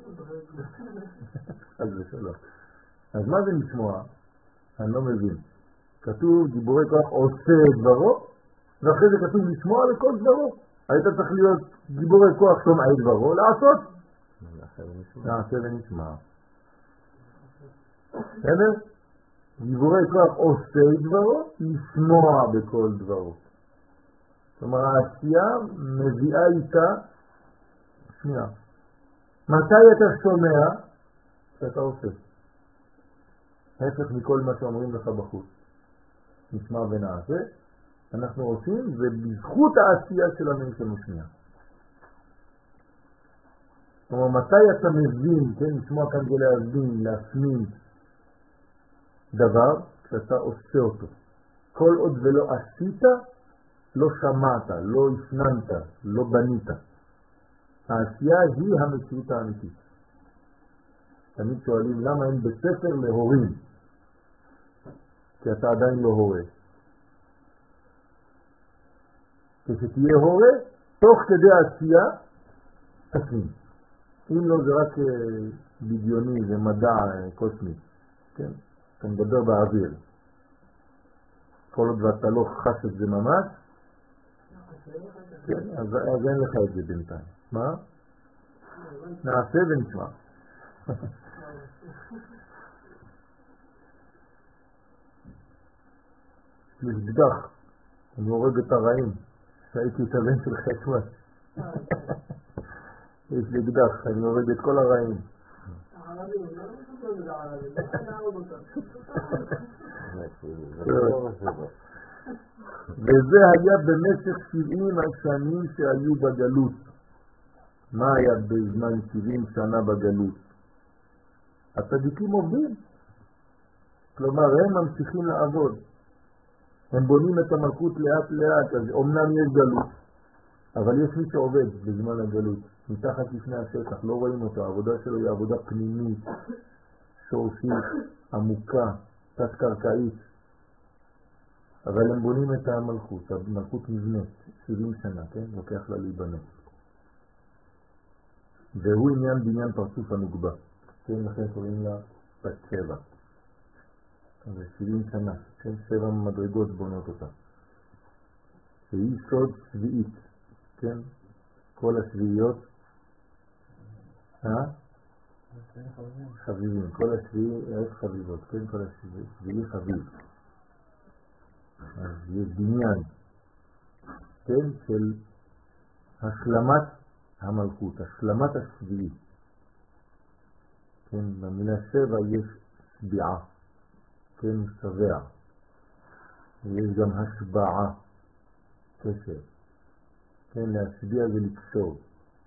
אז בשלום. אז מה זה לשמוע? אני לא מבין. כתוב גיבורי כוח עושה דברו, ואחרי זה כתוב לשמוע בכל דברו. היית צריך להיות גיבורי כוח שומעי דברו, לעשות. נעשה ונשמע. בסדר? גיבורי כוח עושה דברו, לשמוע בכל דברו. זאת אומרת, העשייה מביאה איתה, שנייה, מתי אתה שומע? שאתה עושה. ההפך מכל מה שאומרים לך בחוץ. נשמע ונעשה, אנחנו עושים, ובזכות העשייה שלנו יש לנו שנייה. זאת אומרת, מתי אתה מבין, כן, לשמוע כאן ולהבין, להפנים דבר, כשאתה עושה אותו. כל עוד ולא עשית, לא שמעת, לא הפננת, לא בנית. העשייה היא המציאות האמיתית. תמיד שואלים למה אין בית ספר להורים, כי אתה עדיין לא הורה. כשתהיה הורה, תוך כדי העשייה, תפנים. אם לא זה רק בדיוני, זה מדע קוסמי. כן? אתה מדבר באוויר. כל עוד ואתה לא חש את זה ממש, כן, אז, אז אין לך את זה בינתיים. מה? נעשה ונשמע. יש אקדח, אני הורג את הרעים, שהייתי את הבן של חשמל. יש לי אקדח, אני הורג את כל הרעים. וזה היה במשך שבעים השנים שהיו בגלות. מה היה בזמן שבעים שנה בגלות? הצדיקים עובדים. כלומר, הם ממשיכים לעבוד. הם בונים את המלכות לאט לאט, אז אומנם יש גלות, אבל יש מי שעובד בזמן הגלות. מתחת לפני השטח, לא רואים אותו. העבודה שלו היא עבודה פנימית, שורשית, עמוקה, תת-קרקעית. אבל הם בונים את המלכות, המלכות נבנית, שבעים שנה, כן? לוקח לה להיבנות. והוא עניין בניין פרצוף הנוגבה. כן, לכן קוראים לה בת שבע. זה שבעים שנה, כן? שבע מדרגות בונות אותה. שהיא סוד שביעית, כן? כל השביעיות, אה? חביבים, כל השביעיות חביבות, כן? כל השביעי חביב. אז יש בניין, כן? של השלמת המלכות, השלמת השביעי. כן? במילה שבע יש שביעה, כן? שבע. יש גם השבעה, קשר. כן? להשביע ולקשור.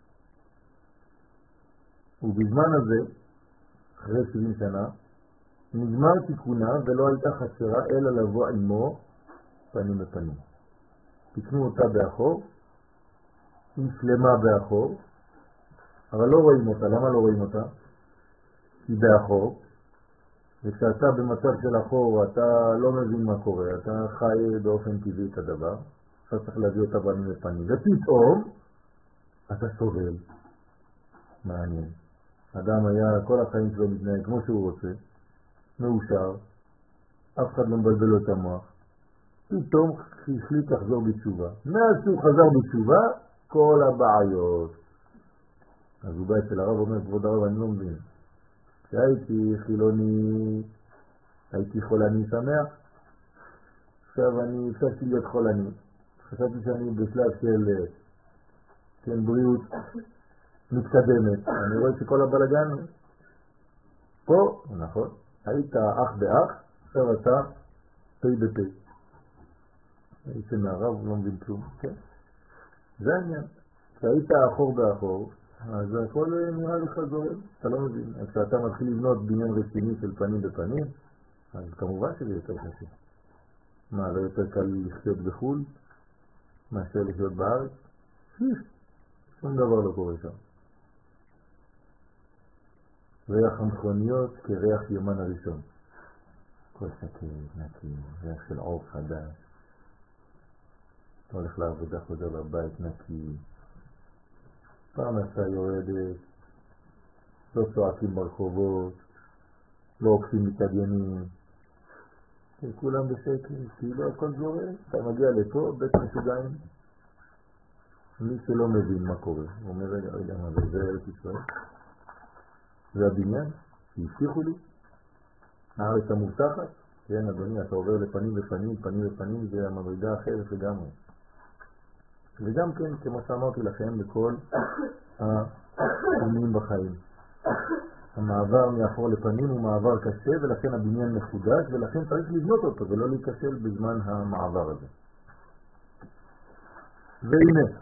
ובזמן הזה, אחרי שבעים שנה, נגמר תיקונה ולא הייתה חסרה אלא לבוא עמו פנים בפנים. תקנו אותה באחור, היא שלמה באחור, אבל לא רואים אותה. למה לא רואים אותה? היא באחור, וכשאתה במצב של אחור אתה לא מבין מה קורה, אתה חי באופן טבעי את הדבר, אתה צריך להביא אותה פנים בפנים, ופתאום אתה סובל. מעניין. אדם היה כל החיים שלו מתנהג כמו שהוא רוצה, מאושר, אף אחד לא מבלבל לו את המוח, פתאום החליט לחזור בתשובה. מאז שהוא חזר בתשובה, כל הבעיות. אז הוא בא אצל הרב ואומר, כבוד הרב, אני לא מבין. כשהייתי חילוני, הייתי חולני שמח, עכשיו אני הפסקתי להיות חולני. חשבתי שאני בשלב של כן, בריאות מתקדמת. אני רואה שכל הבלגן פה, נכון, היית אח באח, עכשיו אתה פי בפי. הייתי מהרב, לא מבין כלום, כן? זה העניין. כשהיית אחור באחור, אז הכל נראה לך זורם, אתה לא מבין. אז כשאתה מתחיל לבנות בניין רציני של פנים בפנים, אז כמובן שזה יותר קשה. מה, לא יותר קל לחיות בחול? מאשר לחיות בארץ. שום דבר לא קורה שם. ריח המכוניות כריח יומן הראשון. כל שקט, נקי, ריח של עוף חדש. אתה הולך לעבודה, חוזר לבית נקי. פרנסה יורדת, לא צועקים ברחובות, לא עוקפים מתעניינים. כולם בשקט, כאילו הכל זורק. אתה מגיע לפה, בית משוגעים. מי שלא מבין מה קורה, הוא אומר, רגע, רגע, מה זה, זה ארץ ישראל? זה הבניין שהבטיחו לי? הארץ המובטחת? כן, אדוני, אתה עובר לפנים ופנים, פנים ופנים, זה המדרגה אחרת לגמרי. וגם כן, כמו שאמרתי לכם, לכל התחומים בחיים. המעבר מאחור לפנים הוא מעבר קשה, ולכן הבניין מחודש, ולכן צריך לבנות אותו, ולא להיכשל בזמן המעבר הזה. והנה,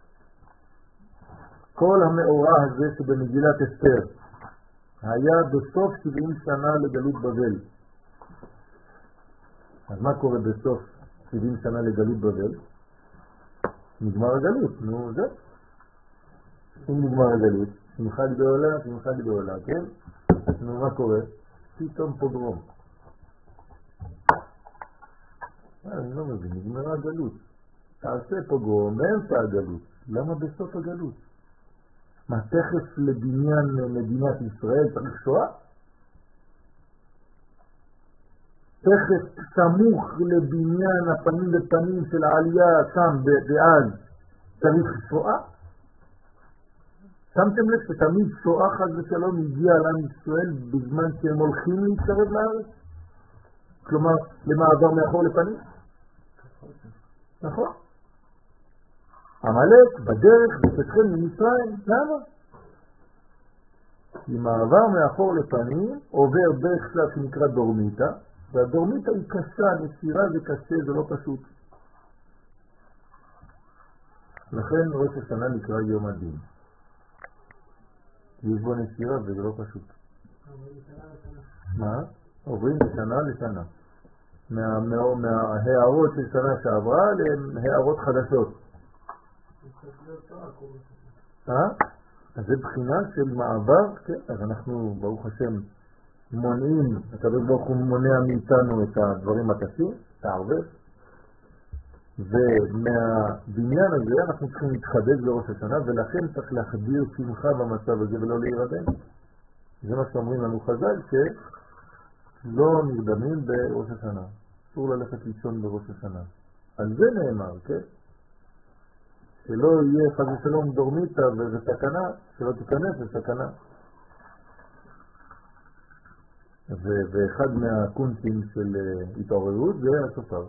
כל המאורע הזה שבמגילת אסתר היה בסוף שבעים שנה לגלות בבל. אז מה קורה בסוף שבעים שנה לגלות בבל? נגמר הגלות, נו זה. אם נגמר הגלות, שמחה גדולה, שמחה גדולה, כן? נו מה קורה? פתאום פוגרום. אני לא מבין, נגמרה הגלות. תעשה פוגרום באמצע הגלות. למה בסוף הגלות? מה, תכף לבניין מדינת ישראל צריך שואה? תכף סמוך לבניין הפנים ופנים של העלייה שם ואז צריך שואה? שמתם לב שתמיד שואה חד ושלום הגיע לעם ישראל בזמן שהם הולכים להתקרב לארץ? כלומר, למעבר מאחור לפנים? נכון. עמלק בדרך בצאתכם ממצרים, למה? כי מעבר מאחור לפנים עובר דרך שלב שנקרא דורמיטה, והדורמיטה היא קשה, נסירה זה קשה, זה לא פשוט. לכן ראש השנה נקרא יום הדין. יש בו נסירה וזה לא פשוט. מה? עוברים משנה לשנה. מההערות של שנה שעברה להערות חדשות. אה? אז זה בחינה של מעבר, כן, אז אנחנו ברוך השם מונעים, הקדוש ברוך הוא מונע מאיתנו את הדברים הקשים, את הערבב, ומהבניין הזה אנחנו צריכים להתחדד לראש השנה, ולכן צריך להחדיר שמחה במצב הזה ולא להירדם. זה מה שאומרים לנו חז"ל, שלא נרדמים בראש השנה, אסור ללכת לישון בראש השנה. על זה נאמר, כן? שלא יהיה חד ושלום דורמיטה וזה סכנה, שלא תיכנס לסכנה. ואחד מהקונצים של התעוררות זה השופר.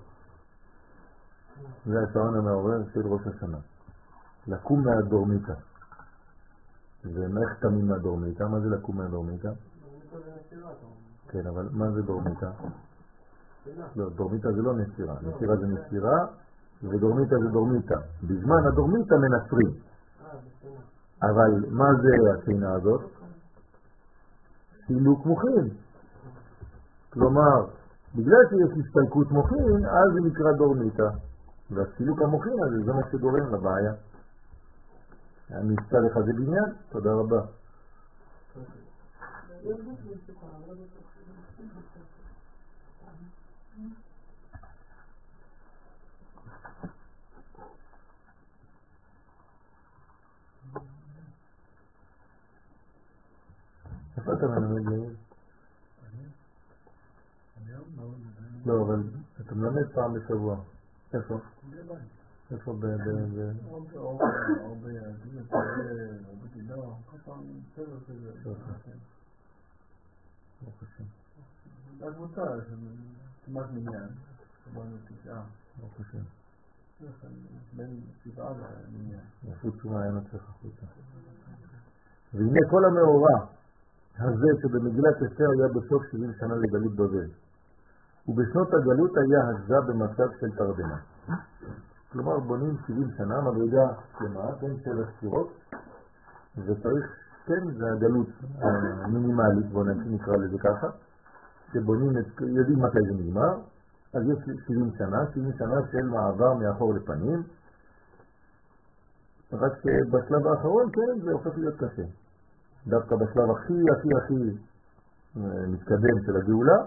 זה השעון המעורר של ראש השנה. לקום מהדורמיטה. ומאיך תמים מהדורמיטה? מה זה לקום מהדורמיטה? כן, אבל מה זה דורמיטה? לא, דורמיטה זה לא נסירה. נסירה זה נסירה, ודורמיטה זה דורמיטה. בזמן הדורמיטה מנסרים. אבל מה זה השינה הזאת? סילוק מוחין. כלומר, בגלל שיש הסתלקות מוחין, אז זה נקרא דורמיטה. והסילוק המוחין הזה זה מה שגורם לבעיה. אני אצטע לך זה בניין? תודה רבה. איפה אתה מלמד לי? לא, אבל אתה מלמד פעם בשבוע. איפה? איפה ב... ב... ב... או ביהדות, או בתידור, כל פעם סדר כזה. לא חושב. זה הקבוצה, כמעט מניין, קבלנו תשעה. לא חושב. בין שבעה למניין. נפות שומה אין הצלח החוצה. והנה כל המאורע הזה שבמגילת אסתר היה בסוף שבעים שנה לגלות בבל. ובשנות הגלות היה הזה במצב של תרדמה. כלומר בונים שבעים שנה, מדרגה שלמה, בין שבע ספירות, וצריך, כן, זה הגלות המינימלית, בוא נקרא לזה ככה, שבונים, את, יודעים מתי זה נגמר, אז יש שבעים שנה, שבעים שנה של מעבר מאחור לפנים, רק שבשלב האחרון, כן, זה הופך להיות קשה. דווקא בשלב הכי הכי הכי מתקדם של הגאולה,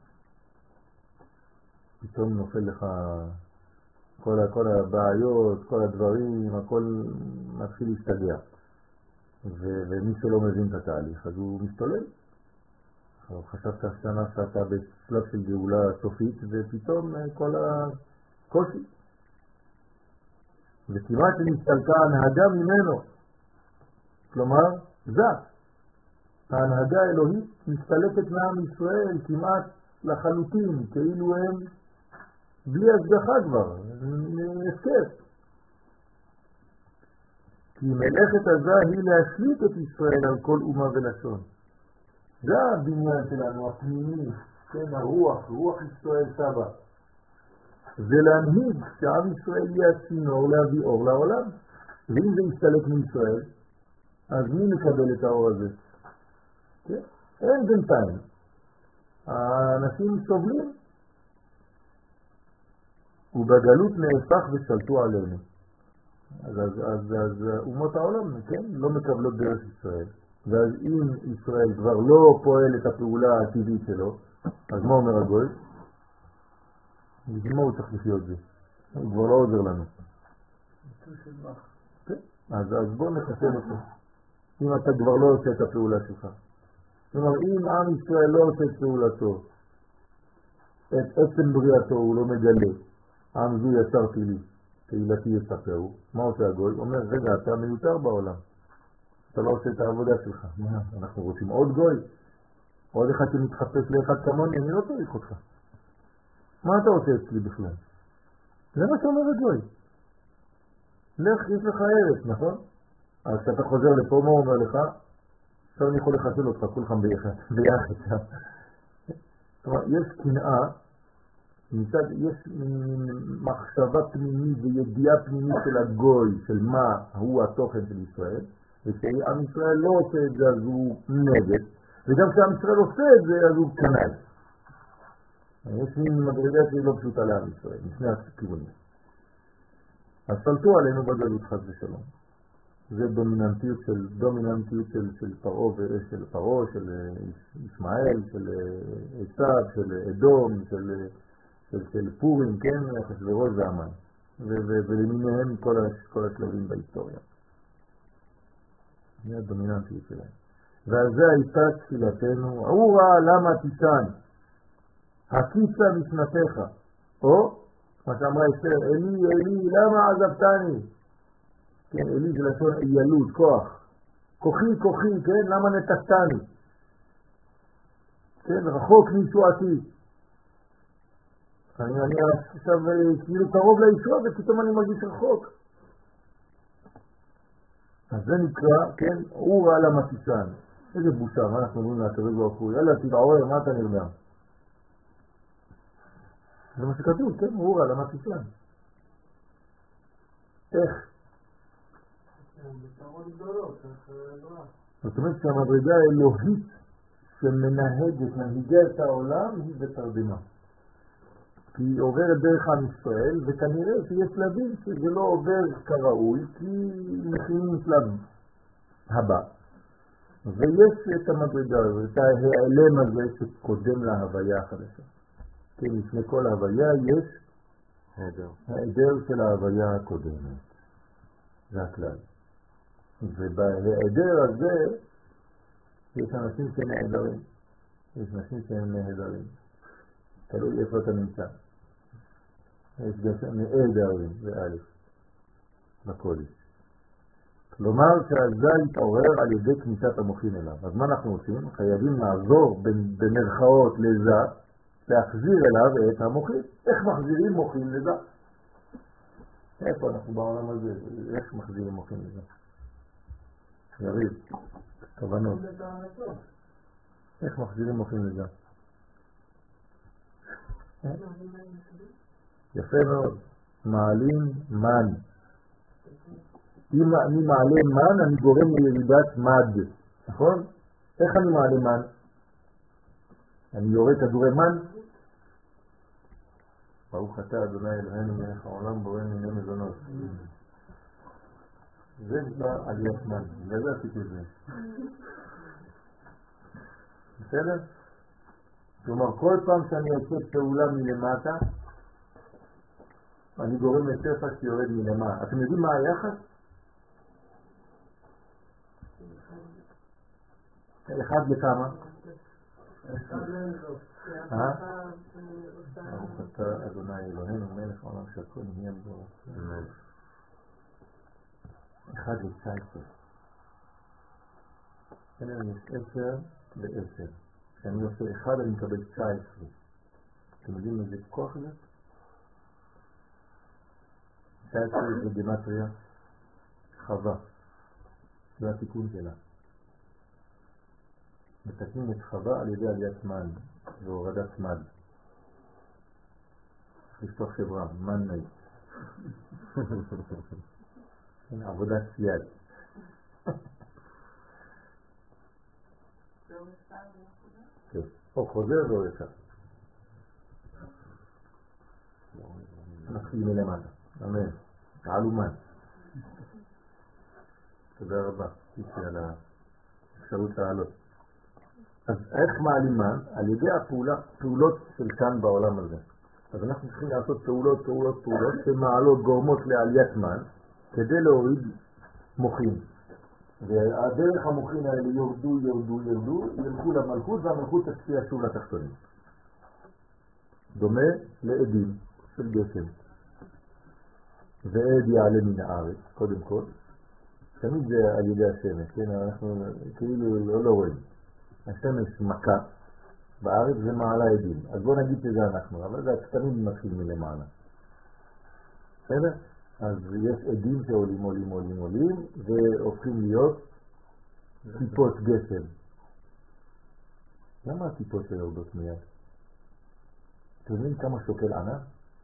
פתאום נופל לך כל, כל הבעיות, כל הדברים, הכל מתחיל להשתגע. ו- ומי שלא מבין את התהליך, אז הוא משתולל. חשבת השנה שאתה בשלב של גאולה סופית, ופתאום כל הקושי. וכמעט שנסתלקה ההנהגה ממנו. כלומר, זה. ההנהגה האלוהית מסתלקת מעם ישראל כמעט לחלוטין, כאילו הם בלי השגחה כבר, נפקט. כי מלאכת הזה היא להשליט את ישראל על כל אומה ולשון. זה הבניין שלנו, הפנימי, כן, הרוח, רוח ישראל סבא. זה להנהיג שעם ישראל יהיה הצינור להביא אור לעולם. ואם זה יסתלק מישראל, אז מי מקבל את האור הזה? כן? אין בינתיים. האנשים סובלים. ובגלות נהפך ושלטו עלינו. אז, אז, אז, אז אומות העולם, כן, לא מקבלות דרך ישראל. ואז אם ישראל כבר לא פועל את הפעולה הטבעית שלו, אז מה אומר הגוי? מה הוא צריך לחיות זה? הוא כבר לא עוזר לנו. אז, אז בוא נחסן אותו. אם אתה כבר לא עושה את הפעולה שלך. כלומר, אם עם ישראל לא עושה את פעולתו, את עצם בריאתו הוא לא מגלה, עם זו יצרתי לי, תהילתי יספרו. מה עושה הגוי? הוא אומר, רגע, אתה מיותר בעולם. אתה לא עושה את העבודה שלך. מה? אנחנו רוצים עוד גוי? עוד אחד שמתחפש לאחד כמוני, אני לא צריך אותך. מה אתה עושה אצלי בכלל? זה מה שאומר הגוי. לך, יש לך ארץ, נכון? אז כשאתה חוזר לפה, מה הוא אומר לך? עכשיו אני יכול לחסל אותך, כולכם ביחד, ביחד. זאת אומרת, יש קנאה, מצד, יש מחשבה פנימית וידיעה פנימית של הגוי, של מה הוא התוכן של ישראל, וכשעם ישראל לא עושה את זה, אז הוא נגד, וגם כשעם ישראל עושה את זה, אז הוא קנאי. יש מין מדרגה שהיא לא פשוטה לעם ישראל, משני הכיוונים. אז סלטו עלינו בגלות חס ושלום. זה דומיננטיות של דומיננטיות של של פרעה ושל פרעה של ישמעאל, של עשיו, של אדום, של של, של פורים, כן, אחשוורוש והמן. ולמיניהם כל כל השלבים בהיסטוריה. זה הדומיננטיות שלהם. ועל זה הייתה תפילתנו, אורה למה תישן? הקיצה משנתך. או, מה שאמרה אסתר, אלי, אלי, למה עזבתני? כן, אלי זה לשון איילות, כוח. כוחי, כוחי, כן, למה נתקתני? כן, רחוק מישועתי. אני, אני עכשיו כאילו קרוב לישוע ופתאום אני מרגיש רחוק. אז זה נקרא, כן, אורה למה תישן. איזה בושה, מה אנחנו אומרים לקדוש ברוך הוא? יאללה, תתעורר, מה אתה נרדם? זה מה שכתוב, כן, אורה למה תישן. איך? זאת אומרת שהמדרגה האלוהית שמנהגת, מנהיגה את העולם, היא בתרדמה. כי היא עוברת דרך עם ישראל, וכנראה שיש שלבים שזה לא עובר כראוי, כי מכינים שלב הבא. ויש את המדרגה הזאת, את ההיעלם הזה שקודם להוויה החדשה. כן, לפני כל ההוויה יש העדר של ההוויה הקודמת. זה הכלל. ובהיעדר הזה יש אנשים שנהדרים. יש אנשים שהם נהדרים. תלוי איפה אתה נמצא. יש גם נהדרים, זה א' בקודש. כלומר שהזה יתעורר על ידי כניסת המוחין אליו. אז מה אנחנו עושים? חייבים לעזור במרכאות לזה, להחזיר אליו את המוחין. איך מחזירים מוחין לזה? איפה אנחנו בעולם הזה? איך מחזירים מוחין לזה? יריב, כוונות. איך מחזירים מוחין לזה? יפה מאוד. מעלים מן. אם אני מעלה מן, אני גורם לירידת מד. נכון? איך אני מעלה מן? אני יורה כדורי מן? ברוך אתה אדוני אלוהינו מלך העולם בורא מיני מזונות. זה נקרא עליית מן, לזה עשיתי את זה. בסדר? כלומר, כל פעם שאני עושה פעולה מלמטה, אני גורם לשפע שיורד מלמטה. אתם יודעים מה היחס? אחד לכמה? אה? ברוך אתה אדוני אלוהינו מלך העולם שהכל נהיה בו. אחד לתשע עשרה. יש עשר ועשר. כשאני עושה אחד אני מקבל תשע עשרה. אתם יודעים איזה כוח זה? תשע עשרה זה גימטריה חווה. זה התיקון שלה. מתקנים את חווה על ידי עליית מן והורדת מד. לפתוח חברה, מן נאי. עבודת יד. או חוזר ואו ישר. נתחיל מלמטה. אמן. תעלו מן. תודה רבה. תישי על האפשרות לעלות. אז איך מעלים מן? על ידי הפעולות של כאן בעולם הזה. אז אנחנו צריכים לעשות פעולות, פעולות, פעולות שמעלות גורמות לעליית מן כדי להוריד מוחים. והדרך המוחים האלה יורדו, יורדו, יורדו, ילכו למלכות והמלכות תשפיע שוב לתחתונים. דומה לעדים של גשם. ועד יעלה מן הארץ, קודם כל. תמיד זה על ידי השמש, כן? אנחנו כאילו לא, לא רואים. השמש מכה בארץ זה מעלה עדים. אז בוא נגיד שזה אנחנו, אבל זה תמיד מתחיל מלמעלה. בסדר? אז יש עדים שעולים, עולים, עולים, עולים, והופכים להיות טיפות גשם. למה הטיפות שיורדות מיד? אתם יודעים כמה שוקל ענן?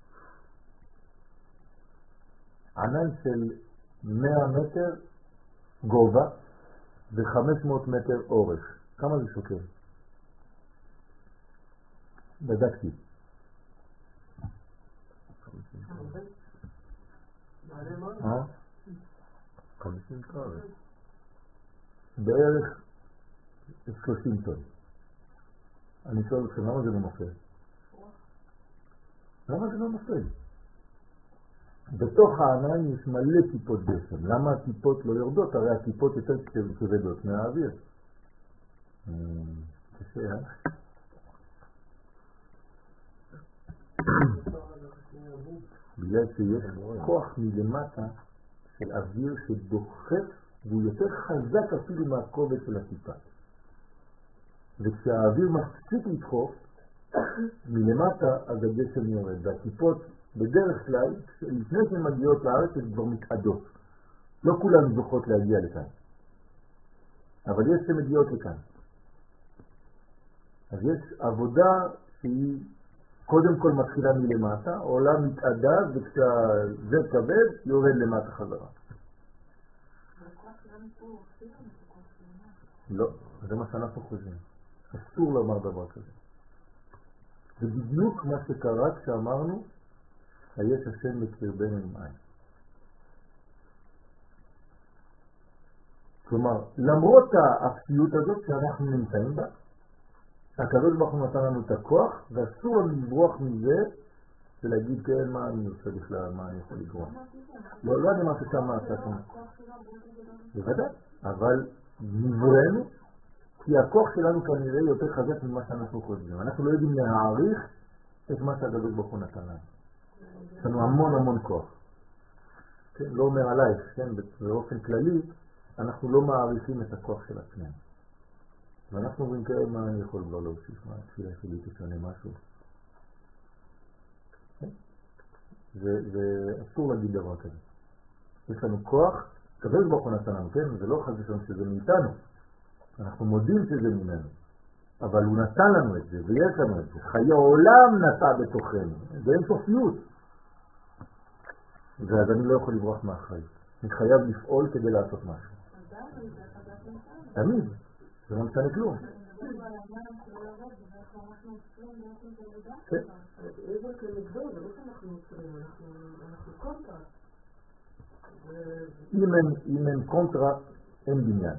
ענן של מאה מטר גובה ו-חמש מאות מטר אורך. כמה זה שוקל? בדקתי. אה? חמישים קרב. בערך שלושים טון. אני שואל אתכם, למה זה לא נופל? למה זה לא נופל? בתוך הענן יש מלא טיפות גשם. למה הטיפות לא יורדות? הרי הטיפות יותר כבדות מהאוויר. קשה, אה? בגלל שיש כוח מלמטה של אוויר שדוחף והוא יותר חזק אפילו מהכובד של הטיפה. וכשהאוויר מפסיק לדחוף מלמטה אז הגשם יורד. והטיפות בדרך כלל לפני שהן מגיעות לארץ הן כבר מתעדות. לא כולן זוכות להגיע לכאן. אבל יש שמגיעות לכאן. אז יש עבודה שהיא קודם כל מתחילה מלמטה, עולה מתעדה, וכשזה כבד, יורד למטה חזרה. לא, זה מה שאנחנו חושבים. אסור לומר דבר כזה. זה בדיוק מה שקרה כשאמרנו, היש השם בקרבנו עם עין. כלומר, למרות האפסיות הזאת שאנחנו נמצאים בה, הקדוש ברוך הוא נתן לנו את הכוח, ואסור לנו לברוח מזה, ולהגיד, כן, מה אני עושה בכלל, מה אני יכול לגרום. לא, לא אני מה ששם מה עשיתם. בוודאי, אבל נברנו, כי הכוח שלנו כנראה יותר חזק ממה שאנחנו חושבים. אנחנו לא יודעים להעריך את מה שהקדוש ברוך הוא נתן לנו. יש לנו המון המון כוח. כן, לא אומר עלייך, כן, באופן כללי, אנחנו לא מעריכים את הכוח של עצמנו. ואנחנו אומרים כאלה, מה אני יכול לא להוסיף, מה התפילה שלי תשנה משהו. ואסור להגיד דבר כזה. יש לנו כוח, כזה ברוך הוא נתן לנו, כן? זה לא חזק לנו שזה מאיתנו. אנחנו מודים שזה ממנו. אבל הוא נתן לנו את זה, ויש לנו את זה. חיי העולם נטע בתוכנו. זה אין סופיות. ואז אני לא יכול לברוח מהחיים. אני חייב לפעול כדי לעשות משהו. תמיד. זה לא משנה כלום. אם אין קונטרה, אין בניין.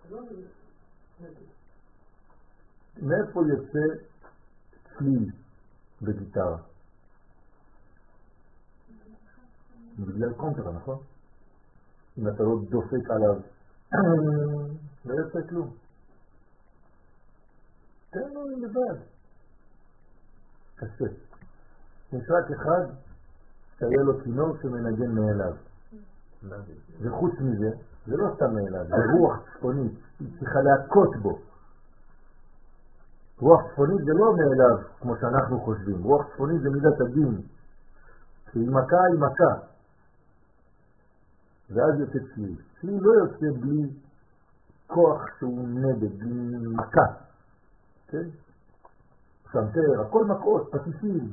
מאיפה יוצא צליל בגיטרה? בגלל קונטרה, נכון? אם אתה לא דופק עליו, לא יוצא כלום. תן לו לבד. קשה. יש רק אחד שהיה לו כינור שמנגן מאליו. וחוץ מזה, זה לא סתם מאליו, זה רוח צפונית, היא צריכה להכות בו. רוח צפונית זה לא מאליו, כמו שאנחנו חושבים. רוח צפונית זה מידת הדין. שהיא מכה, היא מכה. ואז יוצא צליל. צליל לא יוצא בלי כוח שהוא נגד, בלי מכה. כן? סנטר, הכל מכות, פטישים.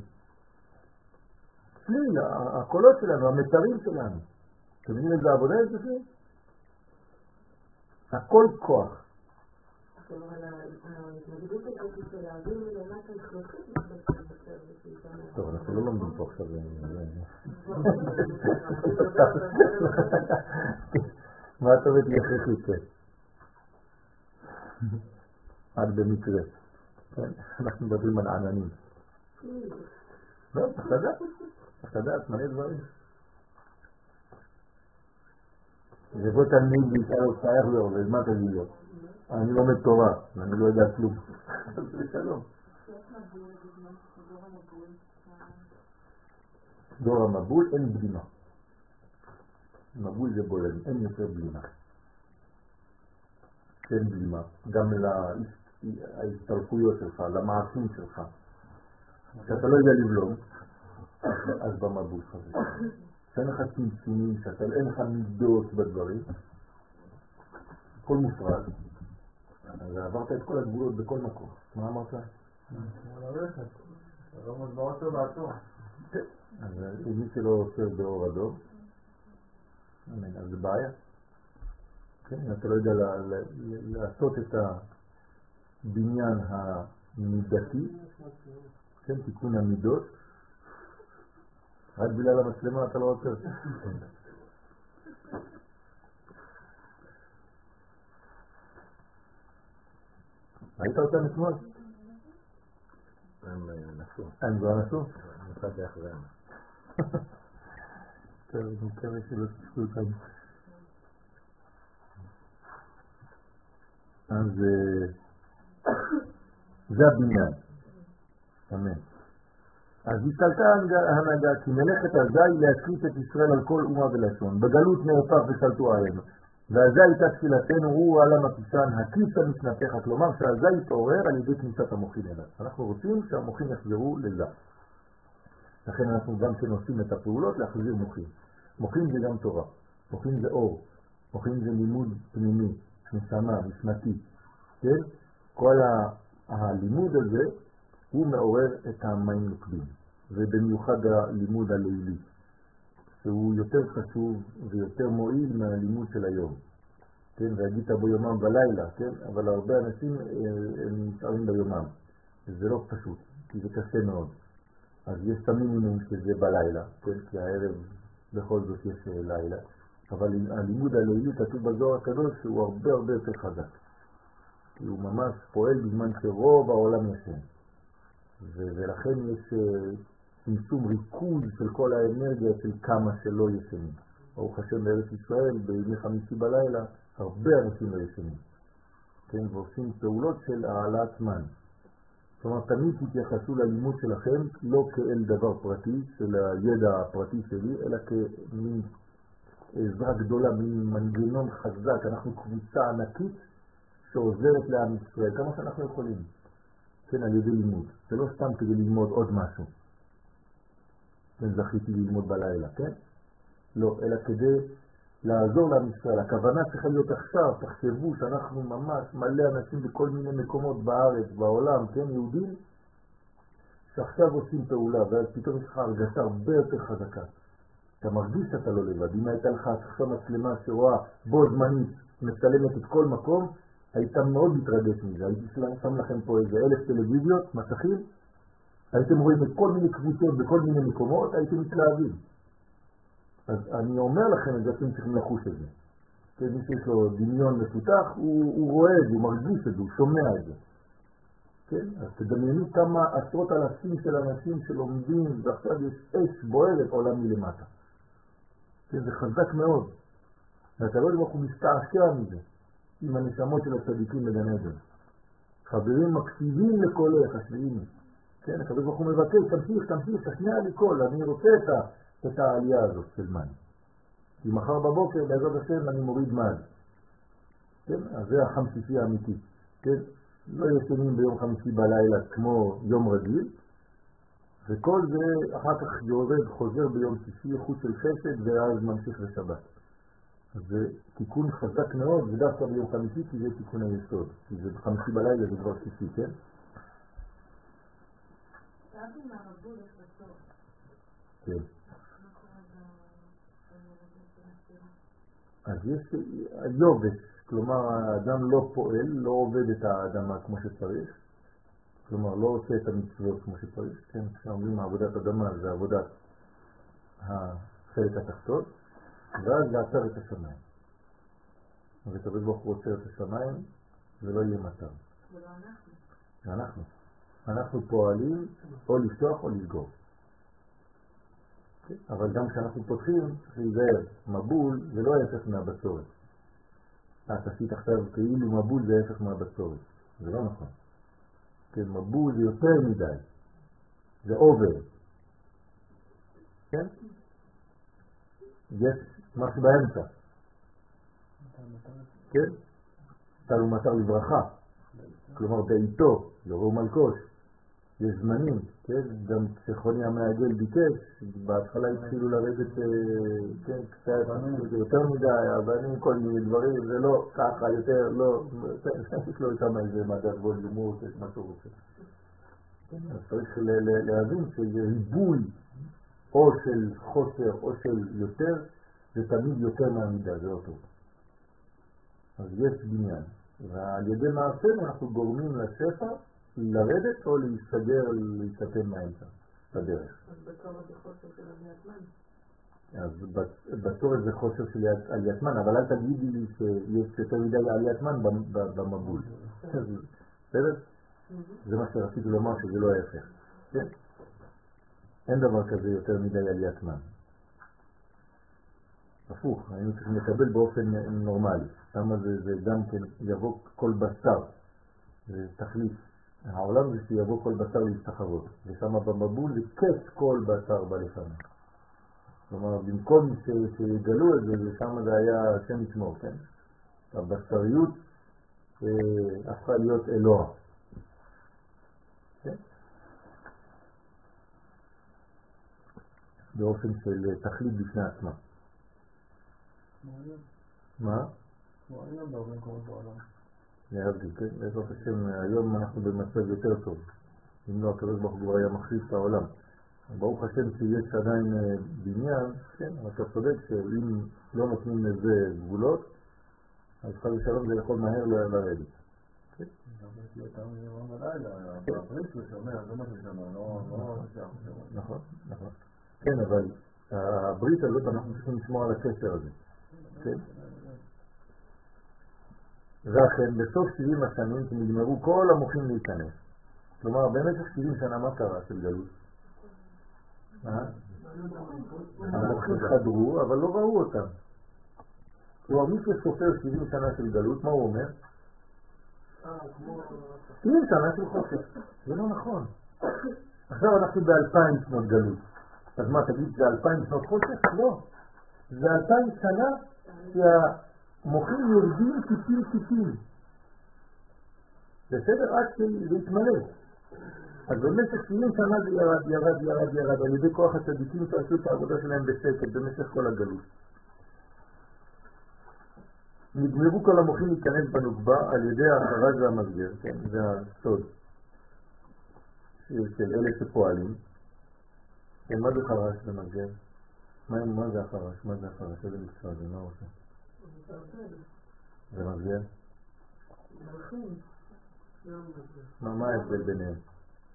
צליל, הקולות שלנו, המתרים שלנו. אתם מבינים איזה עבודה יש בפנים? הכל כוח. אבל ההתמודדות הזאת של להעביר מלמטה הכרחית בקצר בשביל טוב, אנחנו לא לומדים פה עכשיו. מה את אומרת לי הכרחית? כן. עד במקרה. אנחנו מדברים על עננים. לא, צריך לדעת. צריך לדעת מלא דברים. ובוא תלמיד וישאל אותך איך לא עובד, מה תגיד לו? אני לומד תורה, אני לא יודע כלום. זה שלום. דור המבול אין בלימה. מבול זה בולן, אין יותר בלימה. אין בלימה, גם להסתלקויות שלך, למעשים שלך. כשאתה לא יודע לבלום, אז במבול חזק. שאין לך צמצומים, שאין לך מידות בדברים, הכל מופרד. אז עברת את כל הגבולות בכל מקום. מה אמרת? לא מודבר אותו בעצמו. אז מי שלא עושה באור אדום, אז זה בעיה. כן, אתה לא יודע לעשות את הבניין המידתי, כן, תיקון המידות, רק בגלל המצלמה אתה לא רוצה. ראית אותם אתמול? הם נסו. הם כבר נסו? נסעתי אחריהם. טוב, אני מקווה שלא תפסו אותם. אז זה הבניין. אמן. אז הסתלקה ההנהגה, כי מלאכת הזי להשליט את ישראל על כל אומה ולשון. בגלות נהפך ושלטו עלינו. והזי הייתה תפילתנו, הוא עלם הפיסן, הכיסה משנתך, כלומר שהזי יתעורר על ידי כניסת המוחין אליו. אנחנו רוצים שהמוחין יחזרו לזה. לכן אנחנו גם שנושאים את הפעולות להחזיר מוחין. מוחין זה גם תורה. מוחין זה אור. מוחין זה לימוד פנימי, נשמה, נשמתי. כן? כל הלימוד הזה הוא מעורר את המים נוקבים. ובמיוחד הלימוד הלילי. שהוא יותר חשוב ויותר מועיל מהלימוד של היום. כן, והגית בו יומם בלילה, כן? אבל הרבה אנשים הם נשארים ביומם. זה לא פשוט, כי זה קשה מאוד. אז יש את המינימום שזה בלילה, כן? כי הערב בכל זאת יש לילה. אבל הלימוד הלילי כתוב בזוהר הקדוש שהוא הרבה הרבה יותר חזק. כי הוא ממש פועל בזמן שרוב העולם ישן. ולכן יש צמצום ריכוז של כל האנרגיה של כמה שלא ישנים. ברוך השם בארץ ישראל, בימי חמישי בלילה, הרבה אנשים לא ישנים. כן, ועושים פעולות של העלאת זמן. זאת אומרת, תמיד תתייחסו ללימוד שלכם לא כאל דבר פרטי, של הידע הפרטי שלי, אלא כמין עזרה גדולה, מין מנגנון חזק. אנחנו קבוצה ענקית שעוזרת לעם ישראל, כמה שאנחנו יכולים. כן, על ידי לימוד. זה לא סתם כדי ללמוד עוד משהו. כן, זכיתי ללמוד בלילה, כן? לא, אלא כדי לעזור לעם ישראל. הכוונה צריכה להיות עכשיו, תחשבו שאנחנו ממש מלא אנשים בכל מיני מקומות בארץ, בעולם, כן, יהודים, שעכשיו עושים פעולה, ואז פתאום יש לך הרגשה הרבה יותר חזקה. אתה מרגיש שאתה לא לבד. אם הייתה לך עכשיו מצלמה שרואה בו זמנית, מצלמת את כל מקום, היית מאוד מתרגש מזה. הייתי שם לכם פה איזה אלף טלוויזיות, מסכים, הייתם רואים את כל מיני קבוצות בכל מיני מקומות, הייתם מתלהבים. אז אני אומר לכם את זה, אתם צריכים לחוש את זה. כן, מי שיש לו דמיון מפותח, הוא, הוא רואה את זה, הוא מרגיש את זה, הוא שומע את זה. כן? אז תדמיינו כמה עשרות אלפים של אנשים שלומדים, ועכשיו יש אש בוערת עולם מלמטה. כן, זה חזק מאוד. ואתה לא יודע איך הוא מסתעשע מזה, עם הנשמות של הצדיקים בגן עדן. חברים מקשיבים לקולך, השביעים. כן, הקדוש ברוך הוא מבקש, תמשיך, תמשיך, תשמיע לי קול, אני רוצה את, ה, את העלייה הזאת של מן. כי מחר בבוקר, בעזרת השם, אני מוריד מן. כן, אז זה החמישי האמיתי. כן, לא ישנים ביום חמישי בלילה כמו יום רגיל, וכל זה אחר כך יורד, חוזר ביום שישי, חוץ של חסד, ואז ממשיך לשבת. אז זה תיקון חזק מאוד, ודווקא ביום חמישי, כי זה תיקון היסוד. כי זה חמישי בלילה, זה כבר שישי, כן? שאלתי מה רבו יש לצור. כן. אז יש יובש, כלומר האדם לא פועל, לא עובד את האדמה כמו שצריך, כלומר לא עושה את המצוות כמו שצריך, כן? כשאומרים עבודת אדמה זה עבודת החלק התחתון, ואז לעצר את השמיים. וקדוש ברוך הוא עוצר את השמיים, ולא יהיה מצב. ולא אנחנו. אנחנו. אנחנו פועלים או לפתוח או לסגור. אבל גם כשאנחנו פותחים, צריך להיזהר. מבול זה לא ההפך מהבצורת. אתה עשית עכשיו כאילו מבול זה ההפך מהבצורת. זה לא נכון. כן, מבול זה יותר מדי. זה אובר. כן? יש משהו באמצע. כן? תלו מטר לברכה. כלומר בעיתו, יבוא מלכוש. יש זמנים, כן? גם כשחוני המעגל ביקש, בהתחלה התחילו לרדת, כן, קצת, זה יותר מדי, אבנים, כל מיני דברים, זה לא ככה, יותר, לא, יש לו איתם איזה מדד ווליומות, יש מה שהוא רוצה. אז צריך להבין שזה ריבוי, או של חוסר, או של יותר, זה תמיד יותר מהמידה, זה לא טוב. אז יש בניין, ועל ידי מעשינו אנחנו גורמים לשפע, לרדת או להסתגר, להסתתם מהאמצע, בדרך. אז בצורת זה חוסר של עליית מן. אז בצורת זה חוסר של עליית מן, אבל אל תגידי לי שיש יותר מדי עליית מן במבול. בסדר? זה מה שרציתי לומר, שזה לא ההפך. כן? אין דבר כזה יותר מדי עליית מן. הפוך, היינו צריכים לקבל באופן נורמלי. שמה זה, זה גם כן יבוא כל בשר, זה תחליף. העולם זה שיבוא כל בשר להסתחרות, ושמה במבול זה קץ כל בשר בלפנים. כלומר, במקום שיגלו את זה, ושמה זה היה השם ישמור, כן? הבשריות הפכה להיות אלוה. כן? באופן של תכלית בפני עצמה. מה? כמו היום בהרבה מקומות בעולם. להבדיל, כן? בעזרת השם, היום אנחנו במצב יותר טוב. אם לא, הקדוש ברוך הוא היה מחריף את העולם. ברוך השם שיש עדיין בניין, כן? אבל אתה צודק שאם לא נותנים לזה גבולות, אז חד ושלום זה יכול מהר לרדת. כן? נכון, נכון. כן, אבל הברית הזאת אנחנו צריכים לשמור על הקשר הזה. כן? ואכן, בסוף שבעים השנים שנגמרו כל המוחים להיכנס. כלומר, במשך שבעים שנה מה קרה של גלות? המוחים חדרו, אבל לא ראו אותם. כלומר, מי שסופר שבעים שנה של גלות, מה הוא אומר? שבעים שנה של חושך. זה לא נכון. עכשיו אנחנו באלפיים שנות גלות. אז מה, תגיד, זה אלפיים שנות חושך? לא. זה אלפיים שנה שה... מוחים יורדים טיפים טיפים. בסדר? עד שזה יתמלא. אז במשך שבעים שנה זה ירד, ירד, ירד, ירד, על ידי כוח הצדיקים שעשו את העבודה שלהם בשקט במשך כל הגלות. נגמרו כל המוחים להיכנס בנוקבה על ידי החרש והמסגר, כן, זה הסוד של אלה שפועלים. כן, מה זה חרש ומסגר? מה, מה זה החרש? מה זה החרש? איזה מקצוע זה? מה עושה? זה מסגר? מה ההבדל ביניהם?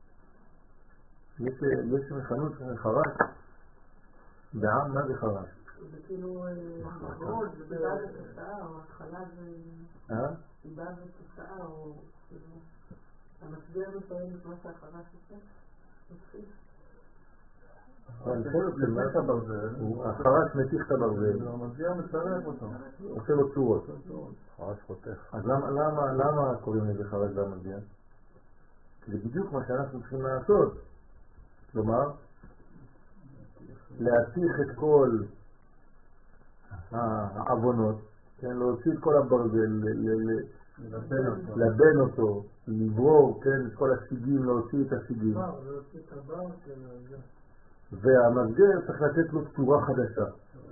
יש מכנות חרש בעם, מה זה חרש? זה כאילו מאוד, זה סיבה ותוצאה, או התחלה זה... אה? סיבה ותוצאה, או כאילו... המסגר מסיים את מה שהחרש עושה? מפסיק? החרש מתיך את הברזל. המסגר מצרף אותו. עושה לו צורות. חרש חותך. אז למה קוראים לזה חרש והמסגר? כי זה בדיוק מה שאנחנו צריכים לעשות. כלומר, להתיך את כל העוונות, להוציא את כל הברזל, לבן אותו, לברור, את כל השיגים, להוציא את השיגים. והמסגר צריך לתת לו צורה חדשה.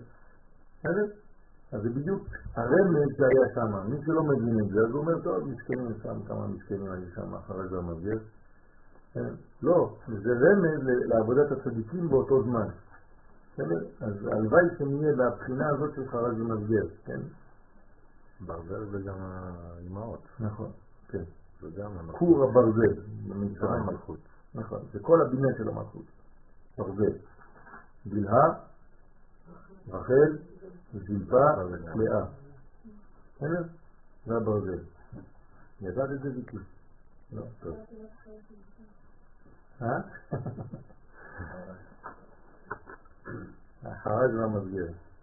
אז זה בדיוק הרמז שהיה שם. מי שלא מבין את זה, אז הוא אומר, טוב, מסכנים שם, כמה מסכנים היו שם אחרי זה המסגר. לא, זה רמז לעבודת הצדיקים באותו זמן. אז הלוואי שנהיה לבחינה הזאת של חרש ומסגר, כן? ברזל זה גם האימהות. נכון, כן. זה גם כור הברזל, זה המלכות. נכון, זה כל הבניין של המלכות. ברזל. בלהה, רחל, זלפה, לאה. בסדר? זה הברזל. ידעת את זה ויקי? לא, טוב. אה? החרש והמסגר.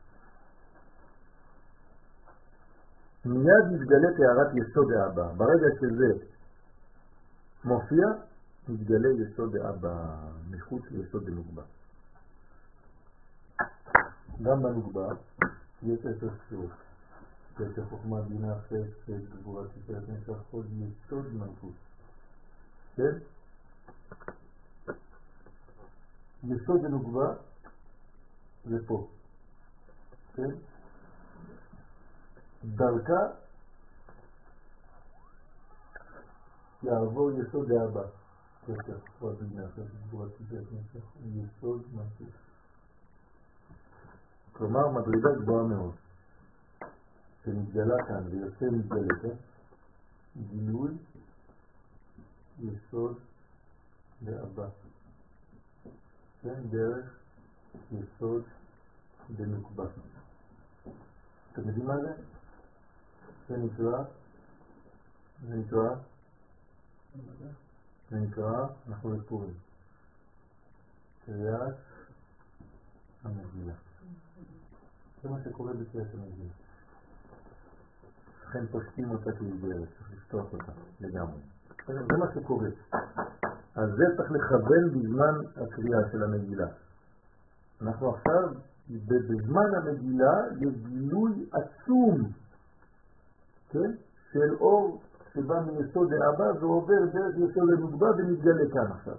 מיד מתגלה תארת יסוד האבא. ברגע שזה מופיע, מתגלה יסוד האבא מחוץ ליסוד הנוגבה. גם בנוגבה יש עשר ספירות. יש חוכמה, בינה, חסד, גבורה, תפארת, נצח, חוד, יסוד מלכות. כן? יסוד הנוגבה זה פה. כן? דרכה יעבור יסוד האבא. יסוד חוד, בינה, חסד, גבורה, תפארת, נצח, יסוד מלכות. כלומר, מדרגה גבוהה מאוד. שמתגלה כאן ויוצא מתגלה, כן? גילוי יסוד לאבא. כן? דרך יסוד בנוקבה. אתם יודעים מה זה? זה נקרא, זה נקרא, זה נקרא, אנחנו לפורים. קריאת המגילה. זה מה שקורה בקריאת המגילה. לכן פושטים אותה כעיוורת, צריך לפתוח אותה לגמרי. זה מה שקורה. אז זה צריך לכוון בזמן הקריאה של המגילה. אנחנו עכשיו, בזמן המגילה, יש גילוי עצום, כן? של אור שבא מיסוד האבא ועובר דרך יסוד הנוגבה ומתגלה כאן עכשיו.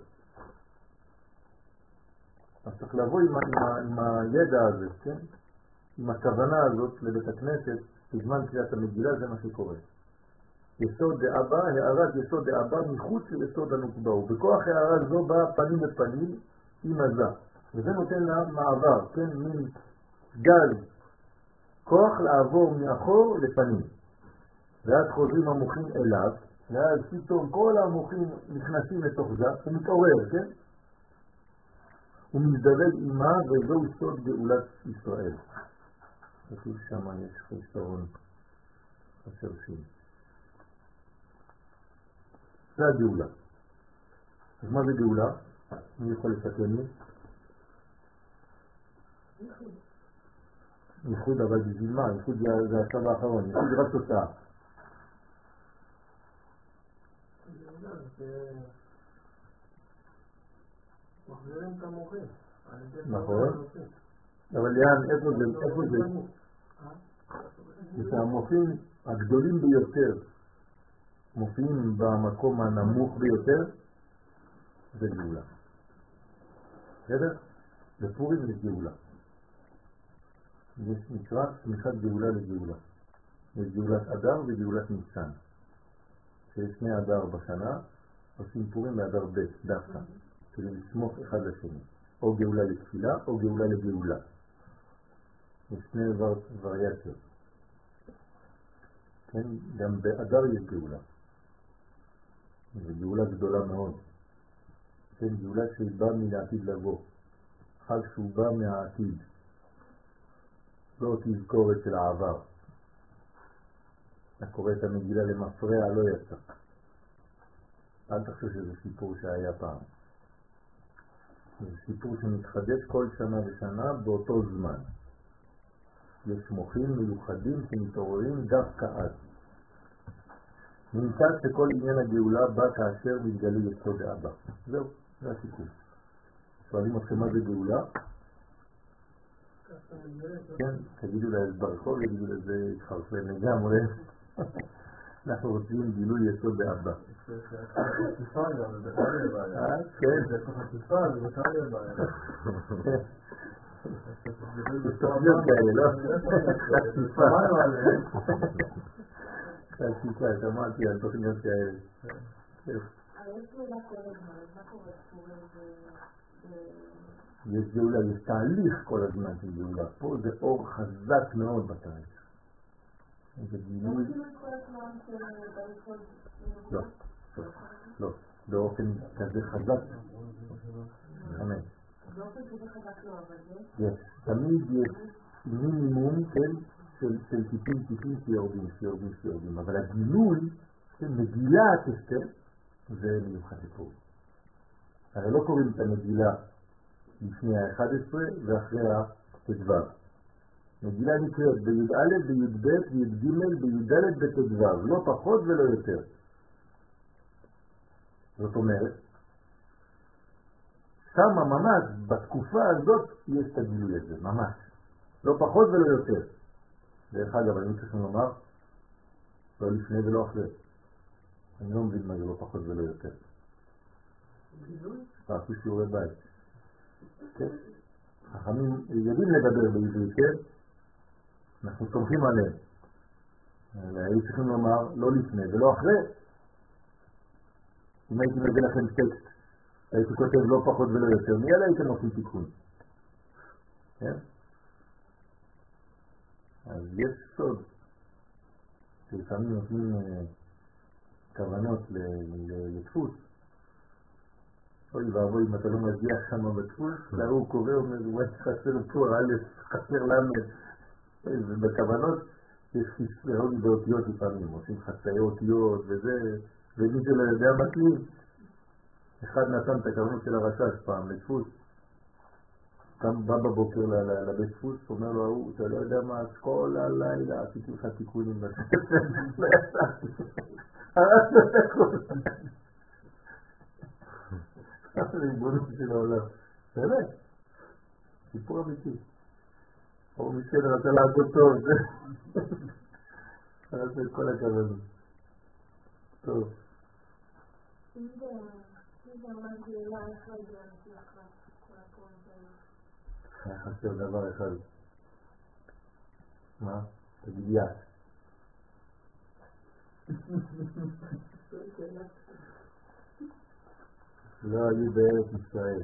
אז צריך לבוא עם, עם, עם הידע הזה, כן? עם הכוונה הזאת לבית הכנסת, בזמן קריאת המגילה זה מה שקורה. יסוד דאבא, הערת יסוד דאבא מחוץ ליסוד הנוקבה, ובכוח הערה זו באה פנים בפנים עם עזה. וזה נותן לה מעבר, כן? מין גל כוח לעבור מאחור לפנים. ואז חוזרים המוחים אליו, ואז פתאום כל המוחים נכנסים לתוך זה, הוא מתעורר, כן? הוא מזדווג עימה, וזהו סוד גאולת ישראל. כתוב שמה יש חיסרון חסר שין. זה הגאולה. אז מה זה גאולה? מי יכול לסכם לי? ייחוד, אבל בשביל מה? ייחוד זה השלב האחרון, ייחוד זה רק תוצאה. מחזירים את המוחים. נכון. אבל לאן, איפה זה? איפה זה? זה המוחים הגדולים ביותר מופיעים במקום הנמוך ביותר, זה גאולה. בסדר? בפורים זה גאולה. יש נקרא צמיחת גאולה לגאולה. יש גאולת אדר וגאולת ניסן. שיש שני אדר בשנה, עושים פורים באדר ב' דווקא, כדי לסמוך אחד לשני. או גאולה לתפילה או גאולה לגאולה. יש שני וריאציות. כן, גם באדר יש גאולה. זו גאולה גדולה מאוד. כן, גאולה שהיא באה מן העתיד לבוא. חג שהוא בא מהעתיד. לא תזכורת של העבר. אתה קורא את המגילה למפרע לא יצא. אל תחשוב שזה סיפור שהיה פעם. זה סיפור שמתחדש כל שנה ושנה באותו זמן. יש מוחים מיוחדים שמתעוררים דווקא אז. נמצא שכל עניין הגאולה בא כאשר מתגלה יסוד האבא. זהו, זה הסיכום. שואלים אתכם מה זה גאולה? כן, תגידו לה ברחוב, יגידו לזה התחרפן לגמרי. אנחנו רוצים גילוי יסוד באבא. זה חשיפה גם, זה בכלל יהיה בעיה. כן. זה חשיפה, זה בכלל יהיה בעיה. יש תוכניות כאלה, לא? חשיפה. חשיפה, שמעתי על תוכניות כאלה. יש גאולה, יש תהליך כל הזמן של גאולה. פה זה אור חזק מאוד בתהליך. זה גילוי... לא, לא, באופן כזה חזק. אמן. באופן כזה חזק לא, אבל זה? יש, תמיד יש מינימום, כן, של טיפים טיפים שיורדים, שיורדים, שיורדים. אבל הגילוי, מגילה אסתר, זה מיוחד לפה. הרי לא קוראים את המגילה לפני ה-אחד עשרה ואחרי ה-ט"ו. מגילה נקראת בי"א, בי"ב, בי"ג, בי"ד, בט"ו, לא פחות ולא יותר. זאת אומרת, שמה ממש בתקופה הזאת יש את הגילוי הזה, ממש. לא פחות ולא יותר. דרך אגב, אני צריכים לומר, לא לפני ולא אחרי. אני לא מבין מה זה לא פחות ולא יותר. גילוי? תעשו שיעורי בית. כן? חכמים יודעים לדבר בעברית, כן? אנחנו סומכים עליהם. היו צריכים לומר לא לפני ולא אחרי. אם הייתי מביא לכם טקסט, הייתי כותב לא פחות ולא יותר, מיד הייתם עושים תיקון. כן? אז יש סוד שלפעמים נותנים כוונות לדפוס. אוי ואבוי, אם אתה לא מגיע שם בדפוס, הוא קורא ואומר, וואי חסר פה, א' חסר למד. ובכוונות יש חסרות באותיות לפעמים, עושים חצאי אותיות וזה, ומי שלא יודע מתלים. אחד נתן את הכוונות של הרשש פעם לדפוס, קם בא בבוקר לבית דפוס, אומר לו, הוא, אתה לא יודע מה, כל הלילה עשיתי לך תיקונים בספר, לא יצאתי, הרסת את הכל. ריבונו של העולם, באמת, סיפור אמיתי. או מסכן רצה לעבוד טוב, רצה את כל הכבוד. טוב. אם זה ממש גאולה, איך לא הגיע לפי אחת כל הפועל שלנו? היה חסר דבר אחד. מה? תגיד יד. לא היו בארץ ישראל.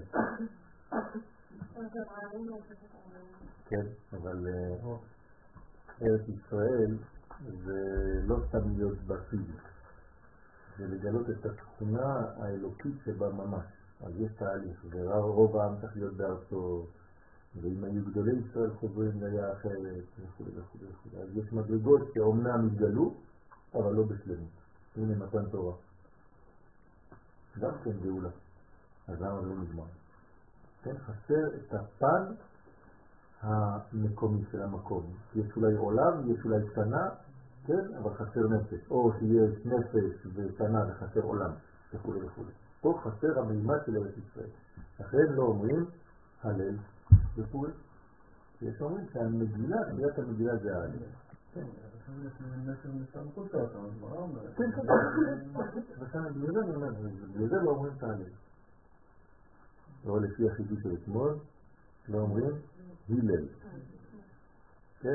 כן, אבל ארץ ישראל זה לא סתם להיות בפיזית, זה לגלות את התכונה האלוקית שבה ממש. אז יש תהליך, ורוב העם צריך להיות בארצו, ואם היו גדולי ישראל חוזרים היה אחרת וכו' וכו' וכו'. אז יש מדרגות שאומנם התגלו, אבל לא בשלמות. הנה מתן תורה. גם כן גאולה. אז למה לא נגמר? כן, חסר את הפן המקומי של המקום. יש אולי עולם, יש אולי שנה, כן, אבל חסר נפש. או שיש נפש ושנה וחסר עולם, וכו' וכו'. פה חסר המימד של ארץ ישראל. לכן לא אומרים הלל וכו'. יש אומרים שהמגילה, קריאת המגילה זה ההלל. כן, יש נפש מסתם חוצה אותם, אז מה אומרת? כן, כן, וכאן בגלל לא אומרים את ההלל. לא לפי החידוש של אתמול, לא אומרים הלל. כן?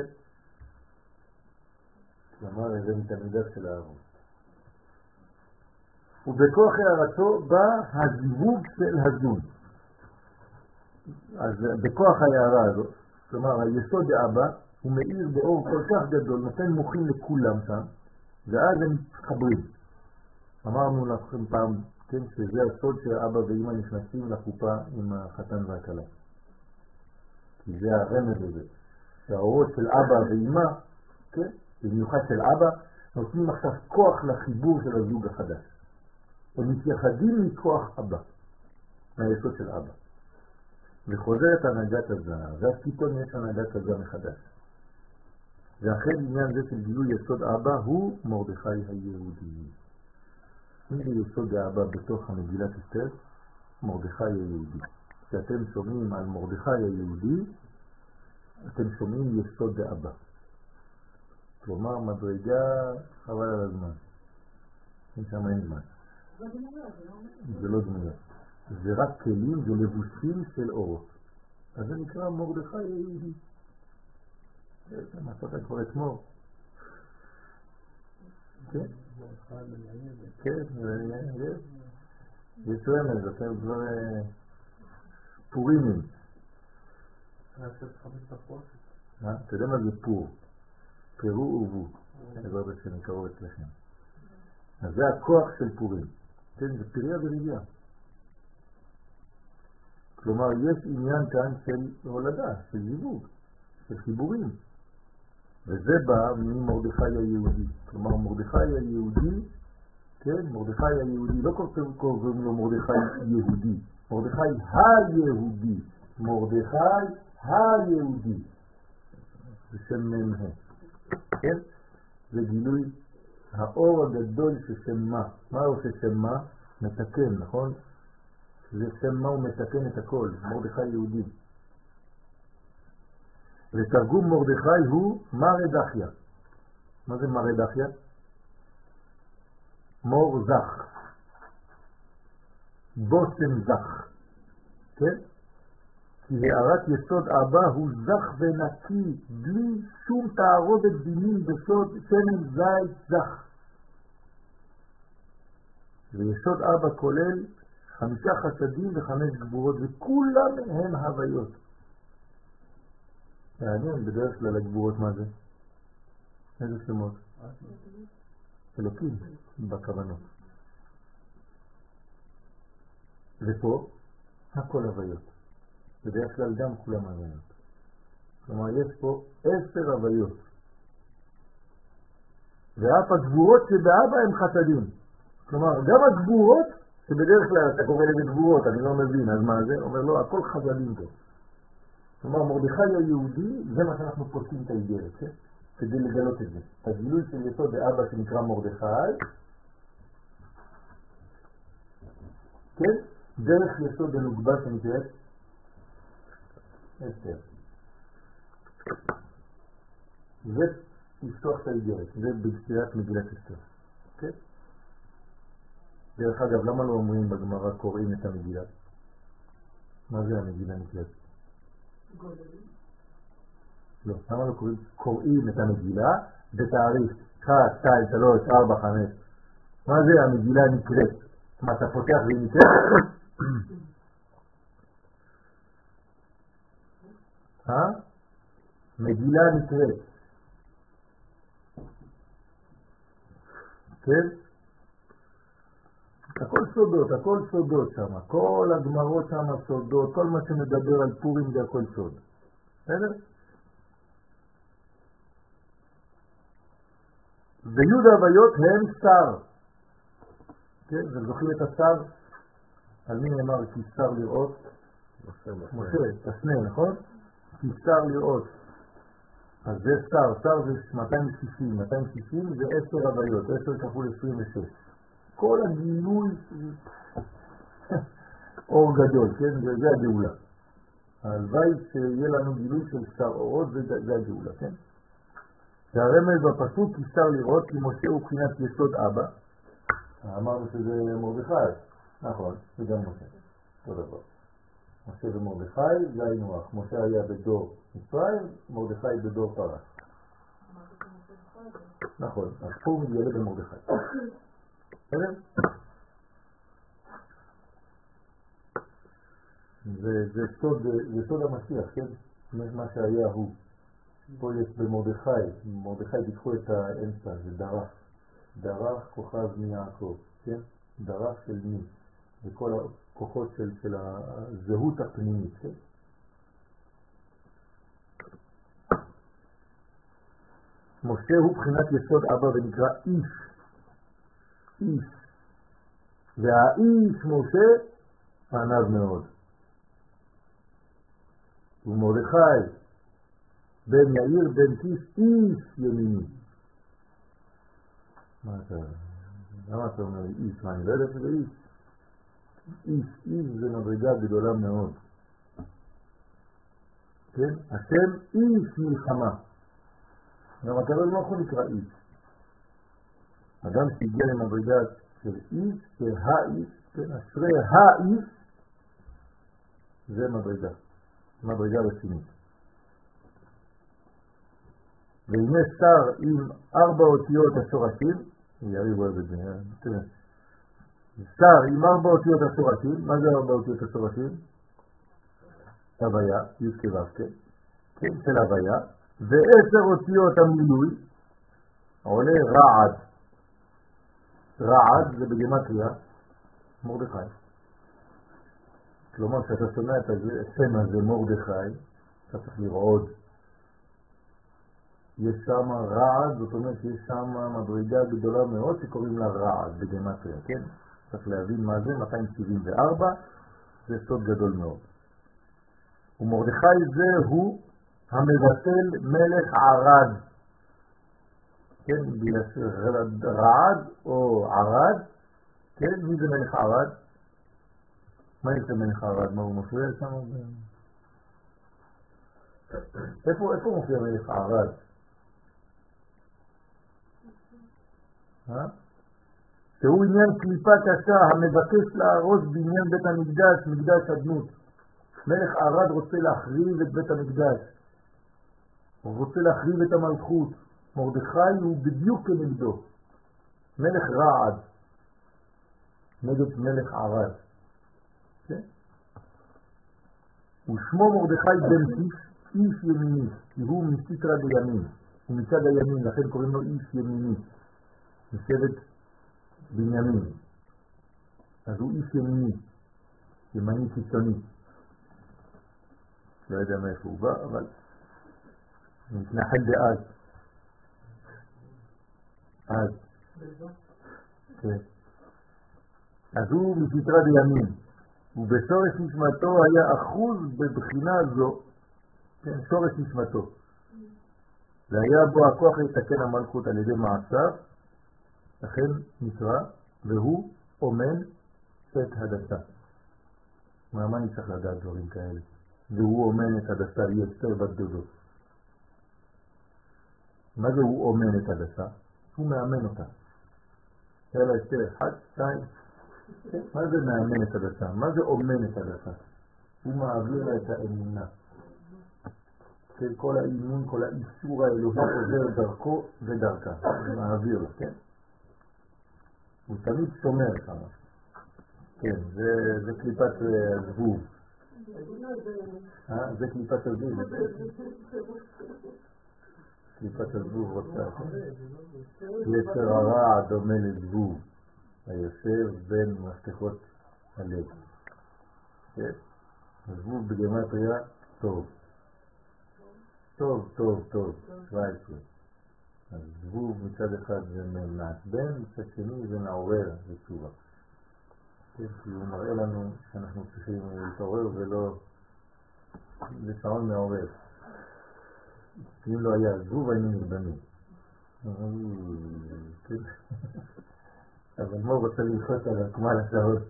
כלומר, זה מתלמידיו של הארון. ובכוח הערתו בא הזיווג של הזון. אז בכוח ההערה הזאת, כלומר, היסוד האבא, הוא מאיר באור כל כך גדול, נותן מוחים לכולם שם, ואז הם מתחברים. אמרנו לכם פעם, כן, שזה הסוד שהאבא ואמא נכנסים לחופה עם החתן והכלה. כי זה הרמז הזה. שהאורות של אבא ואמא, כן? במיוחד של אבא, נותנים עכשיו כוח לחיבור של הזוג החדש. הם מתייחדים מכוח אבא, מהיסוד של אבא. וחוזרת הנהגת הזהב, ואז פתאום יש הנהגת הזהב מחדש. ואחרי עניין זה של גילוי יסוד אבא הוא מרדכי היהודי. אם זה יסוד האבא בתוך המגילת אסתר, מרדכי היהודי. כשאתם שומעים על מרדכי היהודי, אתם שומעים יסוד האבא. כלומר, מדרגה חבל על הזמן. אין שם אין זמן. זה לא דמויה. זה רק כלים ולבושים של אורות. אז זה נקרא מרדכי היהודי. זה מצאת כבר אתמול. כן? כן, יש רמז, אתם כבר פורימים. אתה יודע מה זה פור? פירו ובו. זה לא שאני קרוב אצלכם. אז זה הכוח של פורים. כן, זה פיריה וריביה. כלומר, יש עניין כאן של הולדה, של זיווג, של חיבורים. וזה בא ממרדכי היהודי. כלומר, מרדכי היהודי, כן, מרדכי היהודי, לא קוראים לו מרדכי יהודי, מרדכי היהודי, מרדכי היהודי. זה שם ממה. כן? זה גילוי האור הגדול ששם מה. מה הוא ששם מה? מתקן, נכון? זה שם מה הוא מתקן את הכל, מרדכי יהודי. ותרגום מרדכי הוא מרדכיה. מה זה מרדכיה? מור זך. בושם זך. כן? כי הערת יסוד אבא הוא זך ונקי, בלי שום תערובת דינים בסוד שמן זית זך. ויסוד אבא כולל חמישה חסדים וחמש גבורות, וכולם הם הוויות. מעניין, בדרך כלל הגבורות מה זה? איזה שמות? אלוקים בכוונות. ופה הכל הוויות. בדרך כלל גם כולם הוויות. כלומר, יש פה עשר הוויות. ואף הגבורות שבאבא הם חסדים. כלומר, גם הגבורות, שבדרך כלל אתה קורא לזה גבורות, אני לא מבין, אז מה זה? אומר לו, הכל חסדים פה. כלומר, מרדכי היהודי, זה מה שאנחנו פותחים את האיגרת, כן? כדי לגלות את זה. הגילוי של יסוד באבא שנקרא מרדכי, כן? דרך יסוד הנוגבה שנקראת אסתר. זה לפתוח את האיגרת, זה בסתירת מגילת אסתר. כן? דרך אגב, למה לא אומרים בגמרא קוראים את המגילה? מה זה המגילה נקראת? לא, למה לא קוראים, קוראים את המגילה בתאריך אחת, שתיים, שלוש, ארבע, חמש. מה זה המגילה נקראת? מה אתה פותח והיא נקראת? אה? מגילה נקראת. כן? הכל סודות, הכל סודות שם, כל הגמרות שם סודות, כל מה שמדבר על פורים זה הכל סוד. בסדר? ויוד ההוויות הם שר. כן? וזוכרים את השר? על מי נאמר כי שר לראות? משה, תסנה, נכון? כי שר לראות. אז זה שר, שר זה מאתיים ושישים, מאתיים ושישים זה עשר הוויות, עשר כפול עשרים ושש. כל הגילוי אור גדול, כן? זה, זה הגאולה. הלוואי שיהיה לנו גילוי של שר אורות, זה, זה הגאולה, כן? והרמז בפסוק כי שר לראות, כי משה הוא בחינת יסוד אבא. אמרנו שזה מרדכי, נכון, זה גם משה, אותו דבר. משה ומרדכי זה היינו הך. משה היה בדור מצרים, מרדכי בדור פרס. נכון, אז פה הוא מתגלה במרדכי. בסדר? זה סוד, זה סוד המשיח, כן? מה שהיה הוא. פה יש במרדכי, מרדכי תיקחו את האמצע, זה דרך. דרך כוכב מיעקב, כן? דרך של מי. וכל הכוחות של, של הזהות הפנימית, כן? משה הוא בחינת יסוד אבא ונקרא איש. איש. והאיש משה ענב מאוד. ומרדכי בן יאיר בן קיש איש ימיני. מה אתה... למה אתה אומר איש? מה אני לא יודע שזה איש? איש, איש זה מדרגה גדולה מאוד. כן? השם איש מלחמה. גם הקדוש ברוך הוא נקרא איש. אדם שהגיע למדרגה של איש, שהאיש, כן, אשרי האיש, זה מדרגה. מדרגה רצינית. והנה שר עם ארבע אותיות השורשים, יריב אוהב את זה, תראה. שר עם ארבע אותיות השורשים, מה זה ארבע אותיות השורשים? הוויה, י"ק ו"ק, כן, של הוויה, ועשר אותיות המילוי, עולה רעד. רעד זה בגימטריה, מרדכי. כלומר, כשאתה שומע את השם הזה, מרדכי, אתה צריך לרעוד. יש שם רעד, זאת אומרת שיש שם מדרגה גדולה מאוד שקוראים לה רעד בגימטריה, כן? צריך להבין מה זה, מאתיים שבעים וארבע, זה סוד גדול מאוד. ומרדכי זה הוא המבטל מלך ערד. כן, רעד או ערד, כן, מי זה מלך ערד? מה יש למלך ערד? מה הוא מופיע שם? איפה, איפה מופיע מלך ערד? אה? שהוא עניין קליפה קשה המבקש להרוס בעניין בית המקדש, מקדש אדנות. מלך ערד רוצה להחריב את בית המקדש. הוא רוצה להחריב את המלכות. מרדכי הוא בדיוק כנגדו. מלך רעד נגד מלך ערד. כן? ושמו מרדכי בן קיש, איש ימיני, כי הוא מסיטרא דימין. הוא מצד הימין, לכן קוראים לו איש ימיני. משבט בנימין. אז הוא איש ימיני, ימני קיצוני. לא יודע מאיפה הוא בא, אבל מתנחל דאז. אז, כן. אז הוא מסתרא דימין, ובשורש נשמתו היה אחוז בבחינה זו, כן, שורש נשמתו. והיה בו הכוח לתקן המלכות על ידי מעשיו, לכן נקרא, והוא אומן את הדסה. מה, מה אני צריך לדעת דברים כאלה? והוא אומן את הדסה, היא אסתר בת דודו. מה זה הוא אומן את הדסה? הוא מאמן אותה. אלא אסתר, אחד, שתיים. מה זה מאמן את הדסה? מה זה אומן את הדסה? הוא מעביר לה את האמונה. כן, כל האימון, כל האיסור האלוהי עובר דרכו ודרכה. הוא מעביר לה, כן? הוא תמיד שומר כמה. כן, זה, זה קליפת זבוב. אה? זה קליפת הזבוב. קליפת הזבוב רוצה. יצר הרע דומה לזבוב, היושב בין מפתחות הלב. כן? זבוב בגימטריה טוב. טוב, טוב, טוב. שבע עשרה. אז זבוב מצד אחד זה מעצבן, מצד שני זה מעורר לתשובה. כי הוא מראה לנו שאנחנו צריכים להתעורר ולא... זה שעון מעורר. אם לא היה זבוב היינו נרדמים. אבל מה רוצה ללחוץ על הקמה לשעות?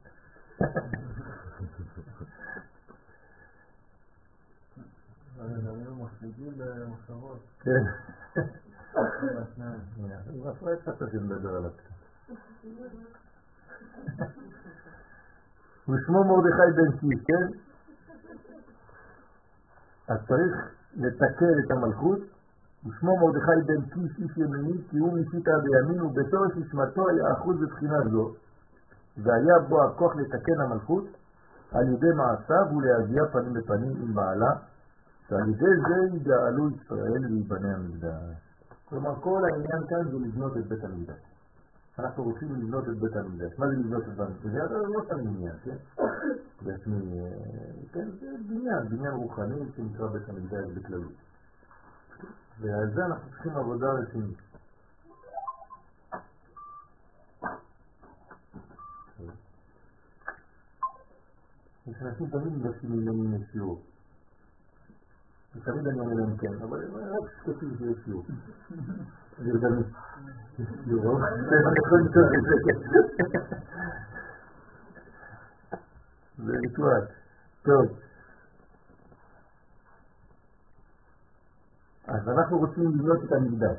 הם מחזיקים במחשבות. כן. הוא אפילו את חצה שנדבר עליו. ושמו מרדכי בן קיש, כן? אז צריך לתקן את המלכות. ושמו מרדכי בן קיש איש ימיני, כי הוא מסיתא בימין, ובשורש נשמתו היה אחוז בבחינה זו, והיה בו הכוח לתקן המלכות על ידי מעשיו ולהגיע פנים בפנים עם בעלה, שעל ידי זה יגאלו ישראל ויבנה המקדש. כלומר, כל העניין כאן זה לבנות את בית המקדש. אנחנו רוצים לבנות את בית המקדש. מה זה לבנות את בית המקדש? זה לא סתם עניין, כן? בעצמי, כן, זה בניין, בניין רוחני שנקרא בית המקדש בכללות. ועל זה אנחנו צריכים עבודה רצינית. יש אנשים תמיד מבקשים ממני לשיעור. ותמיד אני אומר להם כן, אבל רק שקטים שיש שיעור. נרדמים. שיעור. זה נכון טוב את זה. זה ריטואל. טוב. אז אנחנו רוצים לבנות את המקדש.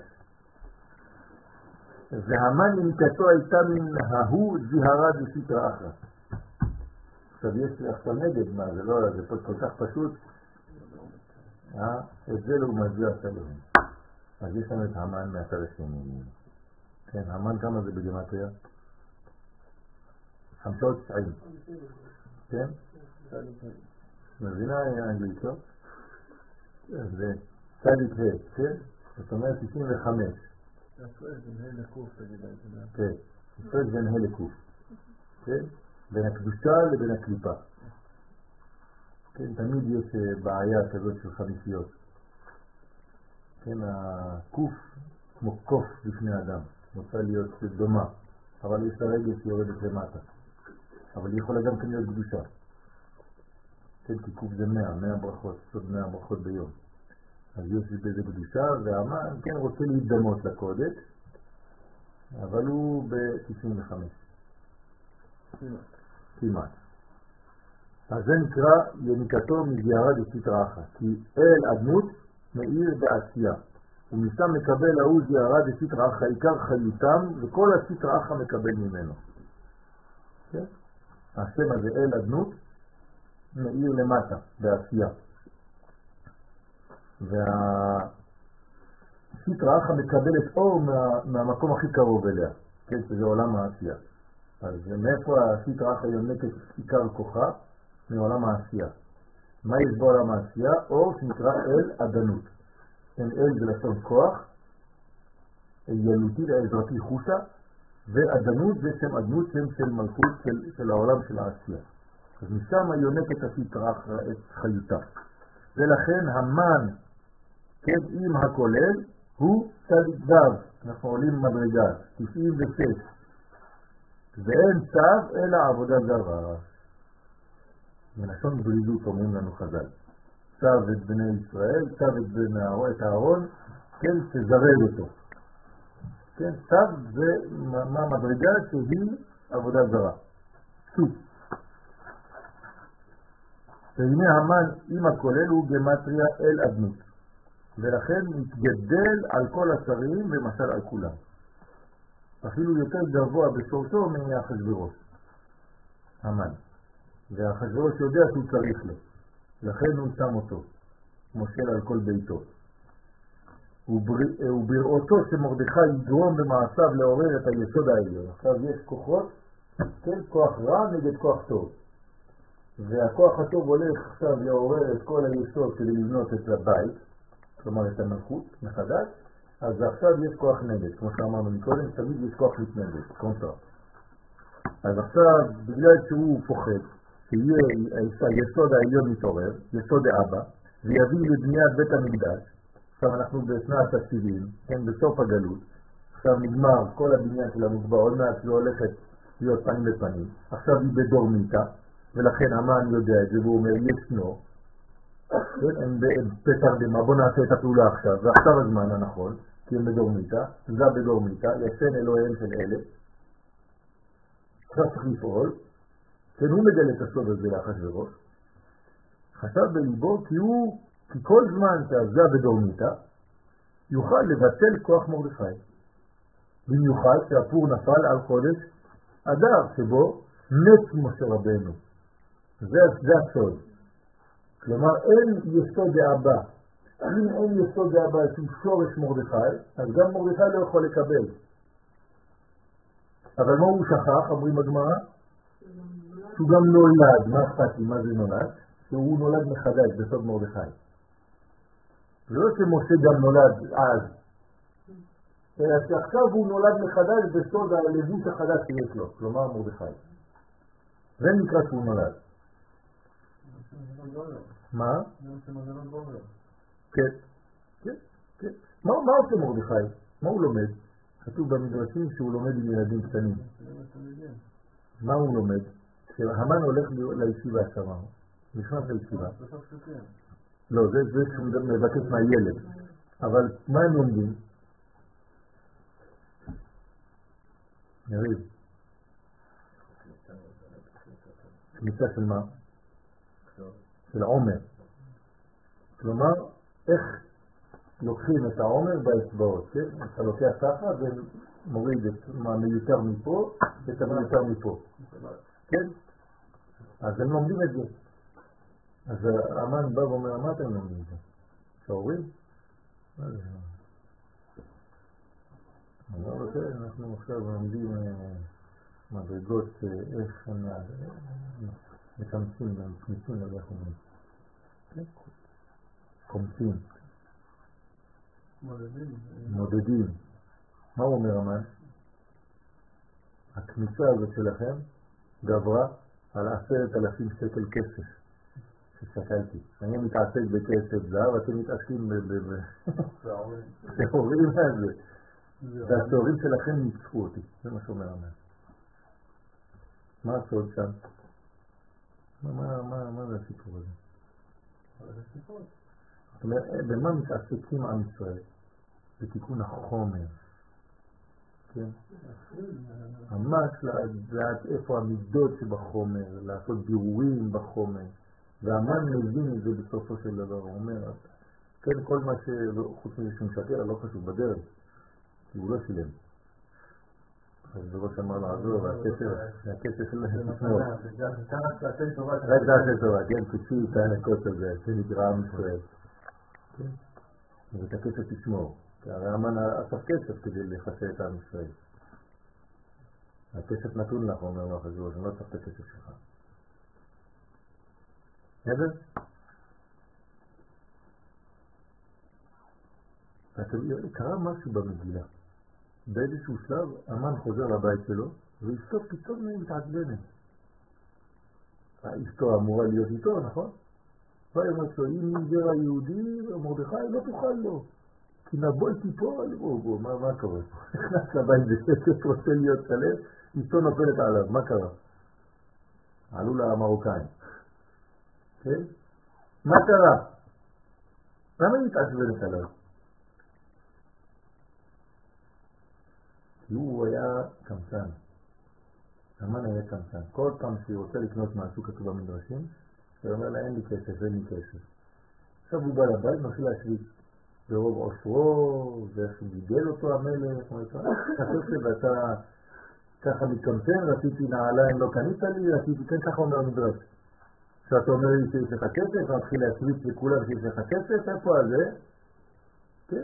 והמן יניקתו הייתה מן ההוא זיהרה דסיטרא אחרא. עכשיו יש עכשיו נגד, מה זה לא, זה כל כך פשוט. אה? את זה לעומת זה עשה להם. אז יש לנו את המן מהצד השני. כן, המן כמה זה בגימטריה? חמשות תשעים. כן? מבינה האנגלית, לא? זה צדיק ה', כן? זאת אומרת תשעים וחמש. הפרש בין ה' לקוף, תגיד את זה. כן, הפרש בין ה' לקוף. כן? בין הקדושה לבין הקליפה. כן, תמיד יש בעיה כזאת של חמישיות. כן, הקוף כמו קוף בפני אדם, רוצה להיות דומה, אבל יש לה רגל שיורדת למטה. אבל היא יכולה גם כן להיות קדושה. כן, כי קוף זה מאה, מאה ברכות, סוד מאה ברכות ביום. אז יש בזה קדושה, והמן כן רוצה להתדמות לקודש, אבל הוא ב-תשעים וחמש. כמעט. אז זה נקרא יניקתו מזיהרה דסיטרא אחרא, כי אל אדנות מאיר בעשייה, ומשם מקבל ההוא זיהרה דסיטרא אחרא עיקר חיותם, וכל הסיטרא אחרא מקבל ממנו. כן? השם הזה אל אדנות מאיר למטה בעשייה, והסיטרא אחרא מקבלת אור מה, מהמקום הכי קרוב אליה, כן? שזה עולם העשייה. אז מאיפה הסיטרא אחרא יונקת עיקר כוחה? מעולם העשייה. מה יש בעולם העשייה? אור שנקרא אל אדנות. כן, אל זה לשון כוח, ילותי לעזרתי חושה, ואדנות זה שם אדנות, שם של מלכות של, של העולם של העשייה. אז משם יונקת הסיטרא אחרא את חיותה. ולכן המן, כן, עם הכולל, הוא צדיק ו'. אנחנו עולים מדרגה, תשעים ושש. ואין צו אלא עבודה זרה. מלשון בריזות אומרים לנו חז"ל. צו את בני ישראל, צו את בני הארון, כן, תזרז אותו. כן, צו זה מה מדרגה שהיא עבודה זרה. סוף. והנה המן עם הכולל הוא גמטריה אל אדנות. ולכן מתגדל על כל השרים ומשל על כולם. אפילו יותר גבוה בשורשו מאחשוורוש. המן. והאחשוורוש יודע שהוא צריך לו. לכן הוא שם אותו. מושל על כל ביתו. ובראותו שמרדכי יגרום במעשיו לעורר את היסוד העליון. עכשיו יש כוחות, כן, כוח רע נגד כוח טוב. והכוח הטוב הולך עכשיו לעורר את כל היסוד כדי לבנות את הבית, כלומר את המלכות מחדש, אז עכשיו יש כוח נגד, כמו שאמרנו מקודם, תמיד יש כוח מתנגד, קונטרה. אז עכשיו, בגלל שהוא פוחד, שיהיה היסוד העליון מתעורר, יסוד האבא, ויביא לבניית בית המקדש. עכשיו אנחנו בשנת ה-שבעים, כן, בסוף הגלות, עכשיו נגמר כל הבניין של המקבע, עוד מעט היא הולכת להיות פנים בפנים, עכשיו היא בדור מיתה, ולכן המן יודע את זה, והוא אומר, ישנו, הם בפתח דמה, בוא נעשה את הפעולה עכשיו, ועכשיו הזמן הנכון, כי הם בדור מיתה, זה בדור מיתה, ישן אלוהיהם של אלה, עכשיו צריך לפעול, כן, הוא מגלה את הסוד הזה לאחשוורוש, חשב בליבו כי הוא, כי כל זמן שהזה בדור מיתה, יוכל לבטל כוח מרדכי. במיוחד שהפור נפל על חודש אדר, שבו מת משה רבנו. זה, זה הסוד. כלומר, אין יסוד דאבא. אם אין יסוד דאבא שהוא שורש מרדכי, אז גם מרדכי לא יכול לקבל. אבל מה הוא שכח, אומרים בגמרא? שהוא גם נולד. מה אכפת לי? מה זה נולד? שהוא נולד מחדש בסוד מרדכי. זה לא שמשה גם נולד אז, אלא שעכשיו הוא נולד מחדש בסוד הלבוש החדש שיש לו, כלומר מרדכי. זה נקרא שהוא נולד. מה? כן, כן, כן. מה, מה עושה מרדכי? מה הוא לומד? כתוב במדרשים שהוא לומד עם ילדים קטנים. מה הוא לומד? כשהמן הולך לישיבה שמה, נכנס לישיבה. לא, זה זה שהוא מבקש מהילד. אבל מה הם לומדים? יריב. כניסה של מה? של עומר. כלומר, איך לוקחים את העומר באצבעות, כן? אתה לוקח ככה ומוריד את מה מיותר מפה ואת המיותר מפה. כן? אז הם לומדים את זה. אז האמן בא ואומר, מה אתם לומדים את זה? שעורים? מה זה? אני רוצה, אנחנו עכשיו לומדים מדרגות איך מקמצים ומכניסים לדרך אומרים. קומצים. מודדים. מודדים. מה הוא אומר המן? הכניסה הזאת שלכם גברה על עשרת אלפים שקל כסף ששקלתי. אני מתעסק בכסף זהב, אתם מתעסקים בשעורים הזה. והשעורים שלכם ניצחו אותי. זה מה שאומר המן. מה הסוד שם? מה זה הסיפור הזה? זאת אומרת, במה מתעסקים עם ישראל? בתיקון החומר. כן? ממש לדעת איפה המידות שבחומר, לעשות בירורים בחומר. והמן מבין את זה בסופו של דבר. הוא אומר, כן, כל מה שחוץ מזה שהוא משקר, לא חשוב בדרך. כי הוא לא שילם. אז בראש אמר לעזור, והכסף שלו תשמור. רק דעשה טובה, כן, תוציא את הענקות הזה, זה נקרא עם ישראל. ואת הכסף תשמור. הרי המן אסף כסף כדי לחסה את עם ישראל. הכסף נתון לך, אומר לך, אז אני לא צריך את הכסף שלך. בסדר? קרה משהו במגילה. באיזשהו שלב המן חוזר לבית שלו ואשתו פתאום מתעצבנת. אשתו אמורה להיות איתו, נכון? והיא אומרת לו, אם נגר היהודי מרדכי לא תוכל לו, כי נבול תיפול. בוא בוא, מה, מה קורה פה? נכנס לבית בשקט, רוצה להיות שלם, אשתו נופלת עליו, מה קרה? עלו לה המרוקאים. כן? מה קרה? למה היא מתעצבנת עליו? כי הוא היה קמצן. המן היה קמצן. כל פעם שהוא רוצה לקנות משהו כתוב במדרשים, הוא אומר לה, אין לי כסף, אין לי כסף. עכשיו הוא בא לבית, מתחיל להשוויץ. ברוב עושרו, ואיך הוא גידל אותו המלך, הכסף, ואתה ככה מתקמצן, רציתי נעליים, לא קנית לי, רציתי, כן, ככה אומר המדרש. כשאתה אומר לי שיש לך כסף, מתחיל להשוויץ לכולם שיש לך כסף, איפה הזה? כן?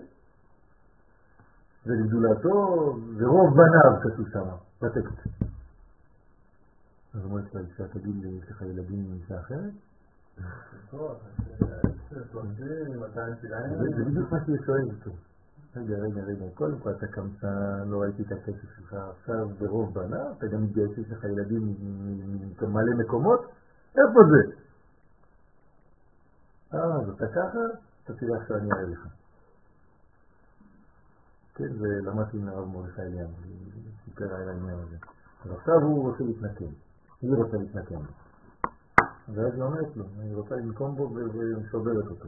ולגדולתו, ורוב בניו כתוב שם, בטקסט. אז אומרת לה, אישה, תגיד לי, יש לך ילדים עם אישה אחרת? זה בדיוק מה שהיא שואלת אותו. רגע, רגע, רגע, קודם כל אתה קמצן, לא ראיתי את הכסף שלך, עכשיו ברוב בניו, אתה גם מתגייס, יש לך ילדים ממלא מקומות? איפה זה? אה, אז אתה ככה, אתה תראה עכשיו אני אראה לך. כן, ולמדתי עם הרב מרדכי אליהו, סיפר על העניין הזה. אז עכשיו הוא רוצה להתנקם, היא רוצה להתנקם. ואז היא אומרת לו, אני רוצה לנקום בו ומשוברת אותו.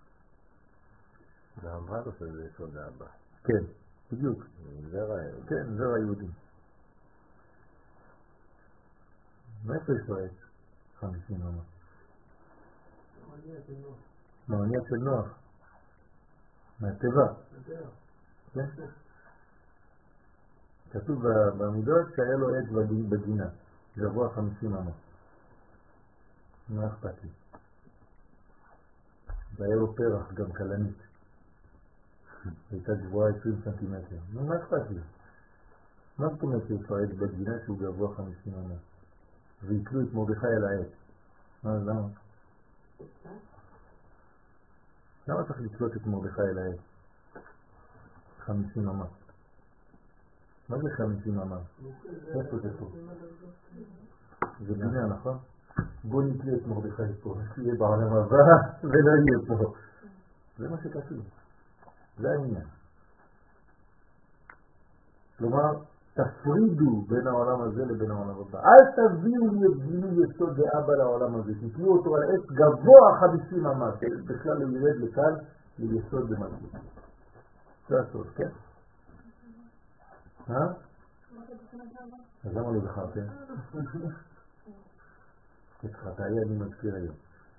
זה הבא או שזה יש עוד הבא? כן, בדיוק. זרע היהודי. כן, זרע היהודי. מאיפה יש לו עץ? חמישים עונה. מהאונייה של נוח. מהטבע. כן? כתוב במדרש שהיה לו עץ בגינה, גבוה חמישים עונה. מה אכפת לי? והיה לו פרח גם קלנית. הייתה גבוהה עשרים סנטימטר. מה אכפת לי? מה זאת אומרת שיש לו עץ בגינה שהוא גבוה חמישים עונה? ויקלו את מרדכי על העץ. מה, למה? למה צריך לקלוט את מרדכי על העץ? חמישים אמה. מה זה חמישים אמה? איפה זה פה? זה בינה, נכון? בוא נתלה את מרדכי פה, שיהיה בעולם הבא ולא יהיה פה. זה מה שכתוב. זה העניין. כלומר, תפרידו בין העולם הזה לבין העולם הבא. אל תביאו לי את גילוי יסוד דאבא לעולם הזה, תתלו אותו על עץ גבוה חמישים אמה, בכלל לא ירד לכאן ליסוד במלכות. זה הסוד, כן? אה? אז למה לא זכרתם? התחתאי אני מזכיר היום.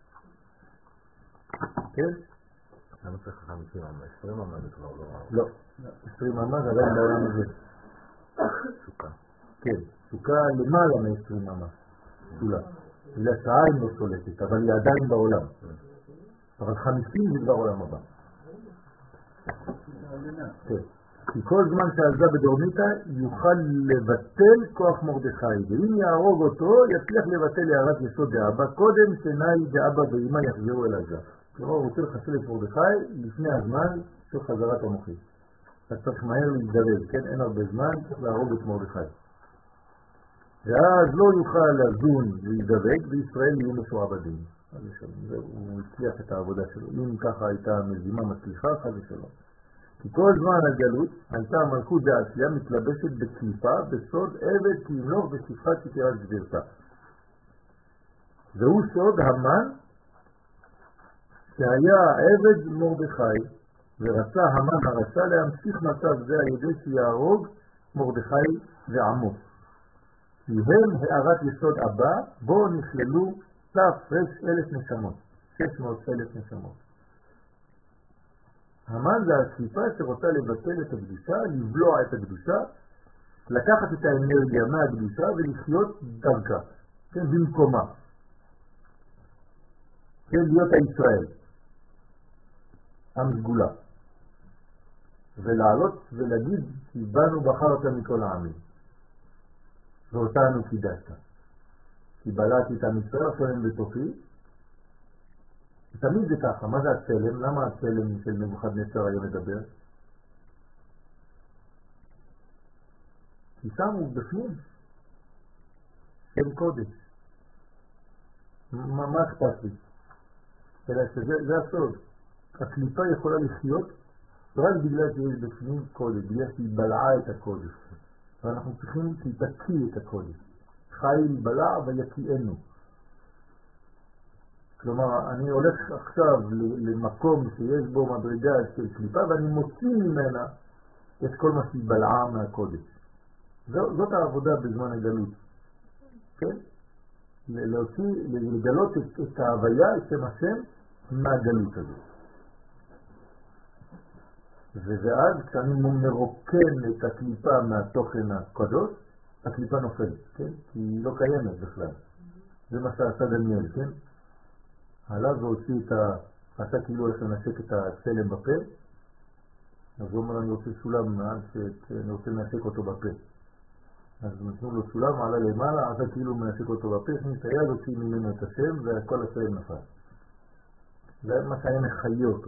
כן? למה צריך חמישים אמה? עשרים אמה זה כבר לא רע. לא, עשרים אמה זה עדיין בעולם הזה. סוכה. כן, סוכה למעלה מ-עשרים אמה. סולה. בגלל שהעין לא שולטת, אבל היא עדיין בעולם. אבל חמישים זה כבר עולם הבא. כן. כי כל זמן שעזב בדורמיתא יוכל לבטל כוח מרדכי, ואם יהרוג אותו יצליח לבטל הערת יסוד דאבא, קודם שנאי דאבא ואמא יחזרו אל עזב. כלומר הוא רוצה לחסל את מרדכי לפני הזמן של חזרת המוחים. אז צריך מהר להזדרז, כן? אין הרבה זמן, צריך להרוג את מרדכי. ואז לא יוכל לדון ולהידבק, וישראל יהיו משועבדים. הוא הצליח את העבודה שלו. אם ככה הייתה מזימה מצליחה, חס ושלום. כי כל זמן הגלות הייתה המלכות דעשייה מתלבשת בקליפה, בסוד עבד כי ימלוך בשפחת יתירת גבירתה. והוא סוד המן שהיה עבד מרדכי, ורצה המן הרצה להמשיך מצב זה על ידי שיהרוג מרדכי ועמו. כי הם הערת יסוד הבא, בו נכללו תפרש אלף נשמות, שש מאות אלף נשמות. המן זה השליפה שרוצה לבטל את הקדושה, לבלוע את הקדושה, לקחת את האנרגיה מהקדושה ולחיות דרכה, כן, במקומה. כן, להיות הישראל, עם סגולה. ולעלות ולהגיד, כי באנו בחרת מכל העמים. ואותנו קידשת. כי בלעתי את המצרים שלהם בתוכי, תמיד זה ככה. מה זה הצלם? למה הצלם של נבוכדנצר היום מדבר? כי שם הוא בפנים. שם קודש. מה, מה אכפת לי? אלא שזה זה הסוד. הקליפה יכולה לחיות רק בגלל שיש בפנים קודש, בגלל שהיא בלעה את הקודש. ואנחנו צריכים שתקיא את הקודש. חיל בלע ויקיינו. כלומר, אני הולך עכשיו למקום שיש בו מדרגה של קליפה, ואני מוציא ממנה את כל מה שהיא בלעה מהקודש. זאת העבודה בזמן הגלות. כן? להוציא, לגלות את, את ההוויה, את שם השם, מהגלות הזאת. ואז כשאני מרוקן את הקליפה מהתוכן הקדוש, הקליפה נופלת, כן? כי היא לא קיימת בכלל. זה מה שעשה דניאל, כן? עליו והוציא את ה... עשה כאילו איך לנשק את הצלם בפה, אז הוא אומר, אני רוצה סולם מעל שאני רוצה לנשק אותו בפה. אז נתנו לו סולם, עלה למעלה, עשה כאילו מנשק אותו בפה, הכניס את היד, הוציא ממנו את השם, וכל הצלם נפל. זה מה שהיה מחיה אותו.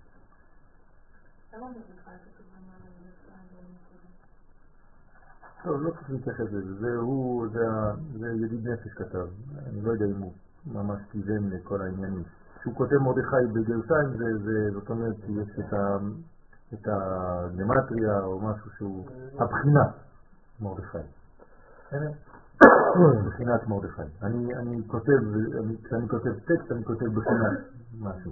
טוב, לא צריך להתייחס לזה, זה הוא, זה ידיד נפש כתב, אני לא יודע אם הוא ממש כיוון לכל העניינים. כשהוא כותב מרדכי בגרסיים, זאת אומרת שיש את הגמטריה או משהו שהוא הבחינה מרדכי. בחינת מרדכי. אני כותב, כשאני כותב טקסט אני כותב בחינת משהו.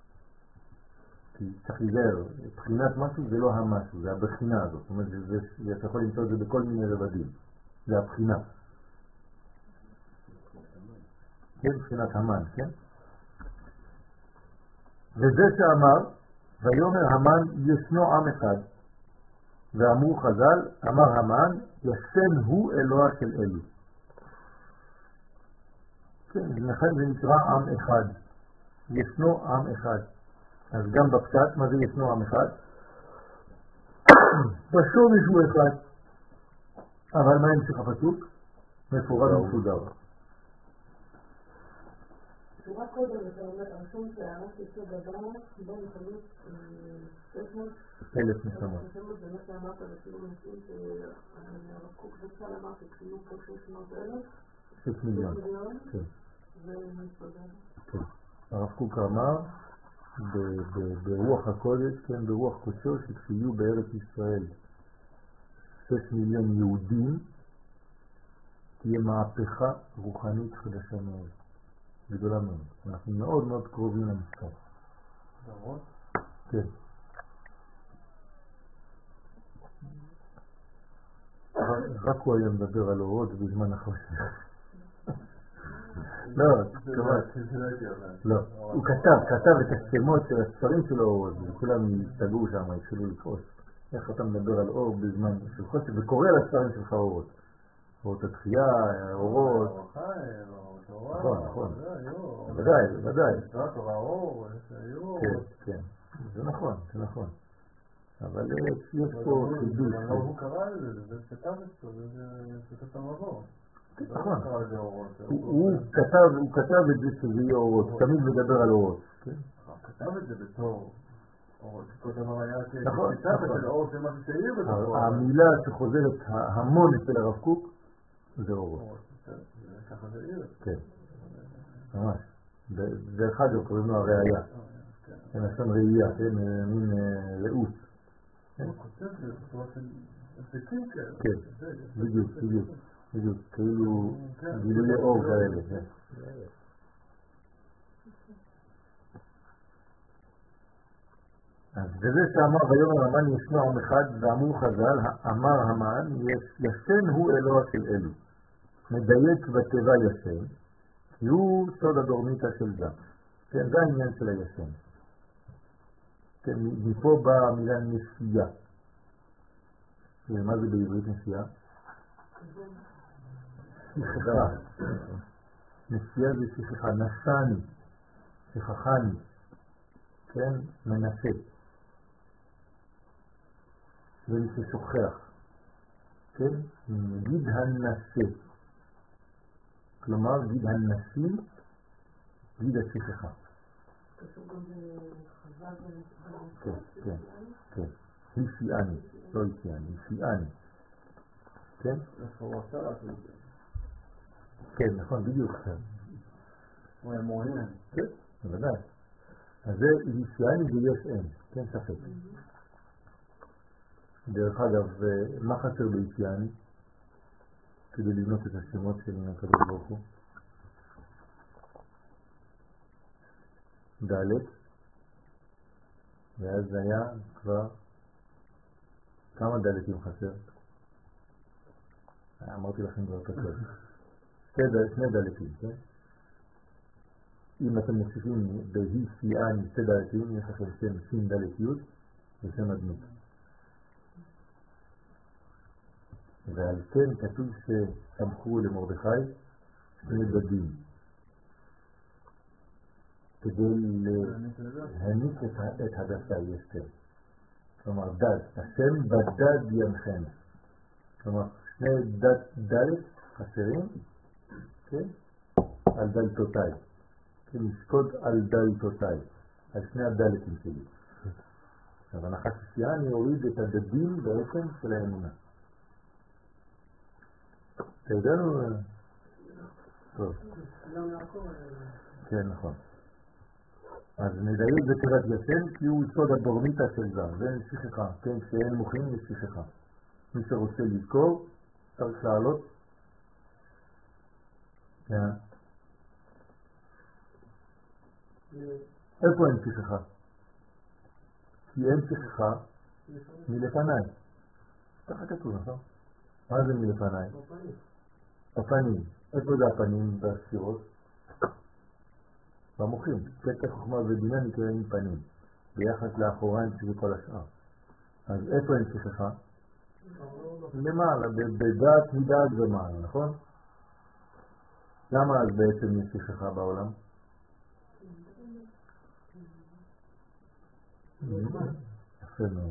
כי צריך להיזהר, בחינת משהו זה לא המשהו, זה הבחינה הזאת. זאת אומרת, אתה יכול למצוא את זה בכל מיני רבדים. זה הבחינה. כן, בחינת המן, כן? וזה שאמר, ויאמר המן ישנו עם אחד, ואמרו חז"ל, אמר המן, ישן הוא אלוה של אלו. כן, לכן זה נקרא עם אחד. ישנו עם אחד. אז גם בפשט, מה זה ישנו עם אחד? בשום ישנו אחד. אבל מה המשך הפסוק? מפורט ומסודר. שורה קודם אתה אומר, הרשום שהערת יסוד הבא, בו נכנות שש מאות אלף נשמות. זה מה שאמרת לסיום אנשים שהרב קוק וצל אמר שתחינו פה שש מאות אלף? שש מיליון. כן. כן. ומסודר. כן. הרב קוק אמר, ברוח הקודש, כן, ברוח קודשו, שכשיהיו בארץ ישראל שש מיליון יהודים, תהיה מהפכה רוחנית חדשה מאוד, גדולה מאוד. אנחנו מאוד מאוד קרובים למספר. דרון? כן. רק הוא היה מדבר על אורות בזמן החושך. לא, לא, הוא כתב, כתב את השמות של הספרים של האורות, וכולם הסתגרו שם, התחילו לקרוס. איך אתה מדבר על אור בזמן של חושך, וקורא לספרים שלך אורות. אורות התחייה, אורות. נכון, נכון. ודאי, ודאי. כן, כן. זה נכון, זה נכון. אבל יש פה חידוש. הוא קרא לזה, זה כתב את זה, זה כתב המבוא. נכון. הוא כתב את זה שזה יהיה אורות, תמיד מדבר על אורות. כתב את זה בתור אורות, כל דבר היה נכון. כתב את זה אורות, זה מה שתהיה בתור. המילה שחוזרת המון אצל הרב קוק זה אורות. ככה זה עיר. כן, ממש. דרך אגב קוראים לו הראייה. כן, לשון ראייה, כן, מין ראות. הוא כותב זה בצורה של עסקים כאלה. כן, בדיוק, בדיוק. בדיוק, כאילו גילויי אור כאלה. אז וזה שאמר ויאמר המן ישנו עם אחד, ואמרו חז"ל, אמר המן ישן הוא אלוה של אלו. מדייק בטבע ישן, כי הוא סוד הדורמיתא של זה. כן, זה העניין של הישן. כן, מפה באה המילה נסיעה. מה זה בעברית נסיעה? שכחה. נסיעה זה שכחה, נסני, שכחני, כן, מנסה. זה מי ששוכח, כן, גיד הנסה. כלומר, גיד הנסי, גיד השכחה. קשור גם לחז"ל ולחז"ל. כן, כן, כן. הישיאני, לא הישיאני, הישיאני. כן? איפה הוא עשה לעשות את זה? כן, נכון, בדיוק. הוא היה מעוניין. כן, בוודאי. אז זה הישיאני ויש אין, כן, ספק. דרך אגב, מה חסר בישיאני? כדי לבנות את השמות של הקדוש ברוך הוא? ד' ואז היה כבר כמה דלתים חסר? אמרתי לכם כבר כתוב. שני דלתים, כן? אם אתם מוסיפים בהי שיאני שתי דלתים, יש לכם שם שין דלת י' ושם אדנות. ועל כן כתוב שסמכו למרדכי שני דדים. כדי להניק את הדסה יסתר. כלומר דד, השם בדד ינחם. כלומר שני דלת חסרים, כן? על דלתותיי. כן, לשקוד על דלתותיי. על שני הדלתים שלי. עכשיו הנחת שיאני הוריד את הדדים בעצם של האמונה. אתה ידענו? טוב. כן, נכון. אז נדייק בתיבת ישן כי הוא סוד הדורמיתא של זה, זה שכחה, כן, כשאין מוחים יש שכחה. מי שרוצה לזכור צריך לעלות. כן. איפה אין שכחה? כי אין שכחה מלפניי. ככה כתוב, נכון? מה זה מלפניי? הפנים. איפה זה הפנים בספירות? במוחים. קטע חוכמה ובינה נקראים פנים. ביחס לאחוריים וכל השאר. אז איפה אין שכחה? למעלה, בדעת מדעת ומעלה, נכון? למה אז בעצם יש שכחה בעולם? יפה מאוד.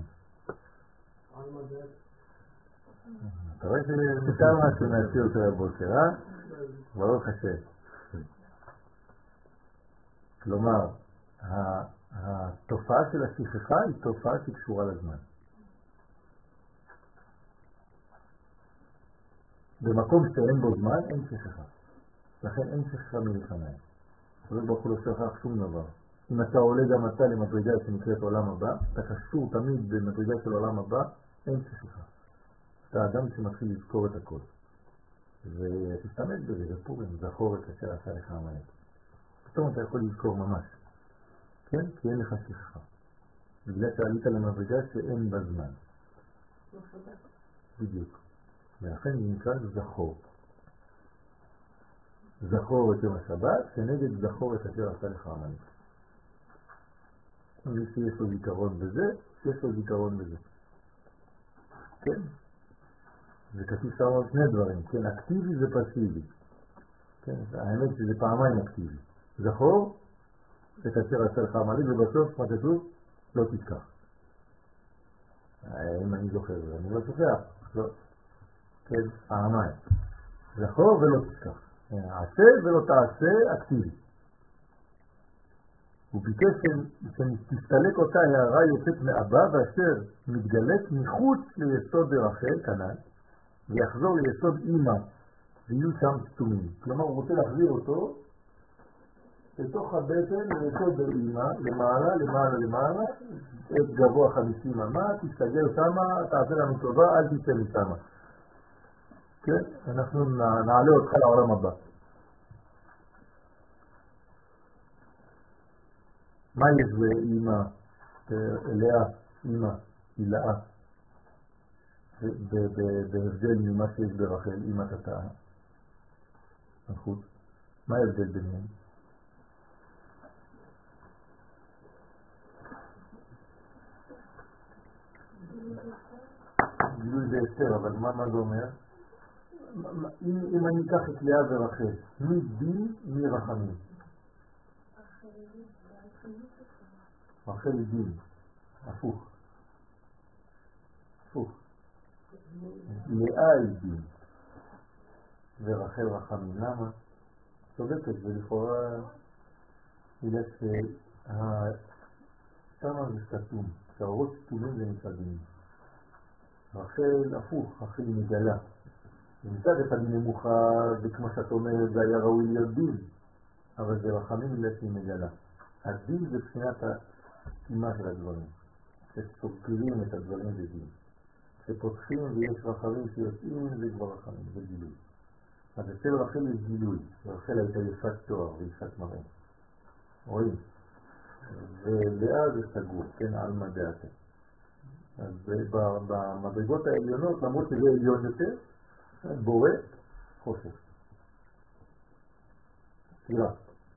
אתה רואה שנשאר משהו מהשיר של הבוקר, אה? ברוך השם. כלומר, התופעה של השכחה היא תופעה שקשורה לזמן. במקום שאין בו זמן אין שכחה. לכן אין שכחה מלפניי. הקדוש ברוך הוא לא שכח שום דבר. אם אתה עולה גם אתה למדרגה שנקראת עולם הבא, אתה קשור תמיד במדרגה של עולם הבא, אין שכחה. אתה אדם שמתחיל לזכור את הכל. ותשתמש בזה, בפורים, זכור את אשר עשה לך עמלק. פתאום אתה יכול לזכור ממש. כן? כי אין לך שכחה. בגלל שעלית למדרגה שאין בה זמן. בדיוק. ולכן נקרא זכור. זכור את יום השבת, שנגד זכור את אשר עשה לך עמלק. מי שיש לו זיכרון בזה, שיש לו זיכרון בזה. כן? זה כתוב שם שני דברים, כן? אקטיבי זה פסיבי. כן? האמת שזה פעמיים אקטיבי. זכור, את אשר עשה לך עמלק, ובסוף מה כתוב? לא תשכח. אם אני זוכר, אני לא שוכח. לא. כן? פעמיים. זכור ולא תשכח. עשה ולא תעשה אקטיבי. וביקש שתסתלק אותה הערה יוצאת מאבא ואשר מתגלת מחוץ ליסוד רחל כנ"ל ויחזור ליסוד אמא ויהיו שם סתומים. כלומר הוא רוצה להחזיר אותו לתוך הבטן ליסוד אמא, למעלה, למעלה, למעלה, את גבוה חמישים אמה, תסתגל שמה, תעשה לנו טובה, אל תצא משמה. כן? אנחנו נעלה אותך לעולם הבא. מה יש באמא, אליה, אמא, הילאה, בהבדל ממה שיש ברחל, אמא תתאה, נכון? מה ההבדל ביניהם? גילוי זה אסתר, אבל מה זה אומר? אם אני אקח את לאה ורחל, מי דין, מי רחמים? רחל דין, הפוך. הפוך. לאה היא דין, ורחל רחמים. למה? צודקת, ולכאורה בגלל שמה זה סתום, שהאורות סתומים זה מצדים. רחל הפוך, רחל מגלה. ומצד אחד נמוכה, וכמו שאת אומרת, זה היה ראוי להיות דין, אבל זה רחמים בגלל שהיא מגלה. הדין זה בחינת הסתימה של הדברים, שסוגרים את הדברים בדין. כשפותחים ויש רחמים שיוצאים, זה כבר רחמים, זה גילוי. אז אצל רחל יש גילוי, רחל הייתה יפת תואר ויפת מראה. רואים? ולאה זה סגור, כן, על מדעתה. אז במדרגות העליונות, למרות שזה עליון יותר, בורא חושך. סתירה.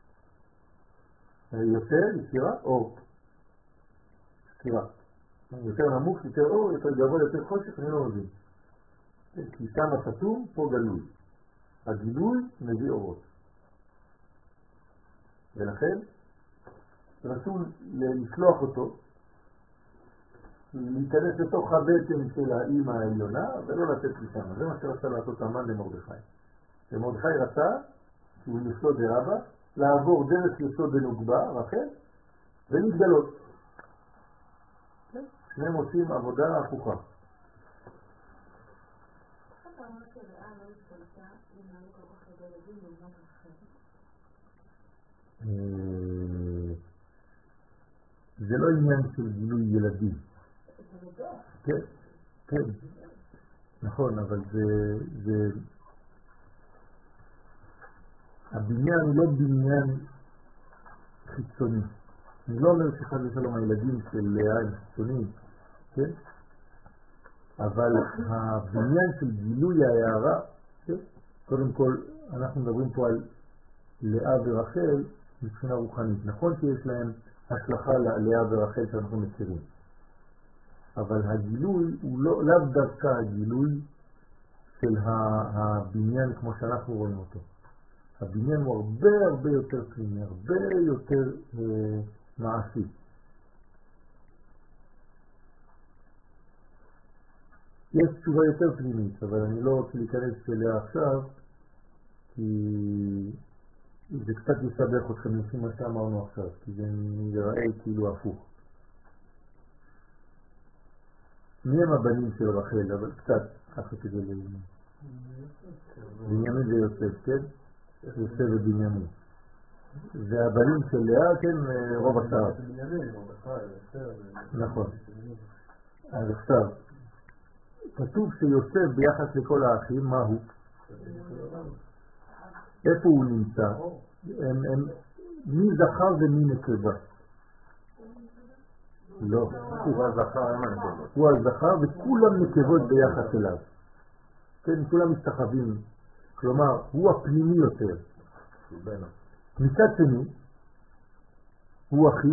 יותר יצירה אור. סתירה. יותר נמוך, יותר אור, יותר גבוה, יותר חושך, אני לא מבין. כי שם הסתום, פה גלוי. הגילוי מביא אורות. ולכן רצו לשלוח אותו, להיכנס לתוך הבטן של האמא העליונה ולא לתת לשם. זה מה שרצה לעשות המן למרדכי. ומרדכי רצה, שהוא יסוד דרבא, לעבור דרך יסוד דנוגבה, רחל, ולהתגלות. שניהם עושים עבודה הפוכה. זה לא עניין של גילוי ילדים. כן, כן, נכון, אבל זה, זה, הבניין הוא לא בניין חיצוני. אני לא אומר שחד ושלום הילדים של לאה הם חיצוניים, כן? אבל הבניין של גילוי ההערה, כן? קודם כל, אנחנו מדברים פה על לאה ורחל מבחינה רוחנית. נכון שיש להם השלכה ללאה ורחל שאנחנו מכירים. אבל הגילוי הוא לא, לאו דווקא הגילוי של הבניין כמו שאנחנו רואים אותו. הבניין הוא הרבה הרבה יותר פנימי, הרבה יותר אה, מעשי. יש תשובה יותר פנימית, אבל אני לא רוצה להיכנס אליה עכשיו, כי זה קצת יסבך אתכם לפי מה שאמרנו עכשיו, כי זה נראה כאילו הפוך. מי הם הבנים של רחל? אבל קצת, ככה כדי להבין. בנימין ויוסף, כן? יוסף ובנימין. והבנים של לאה, כן, רוב השיער. נכון. אז עכשיו, כתוב שיוסף ביחס לכל האחים, מה הוא? איפה הוא נמצא? הם, הם, מי זכר ומי נקבה? לא. הוא הזכר, הם הנקבות. הוא הזכר וכולם נקבות ביחס אליו. כן, כולם מסתחבים. כלומר, הוא הפנימי יותר. מצד שני, הוא הכי,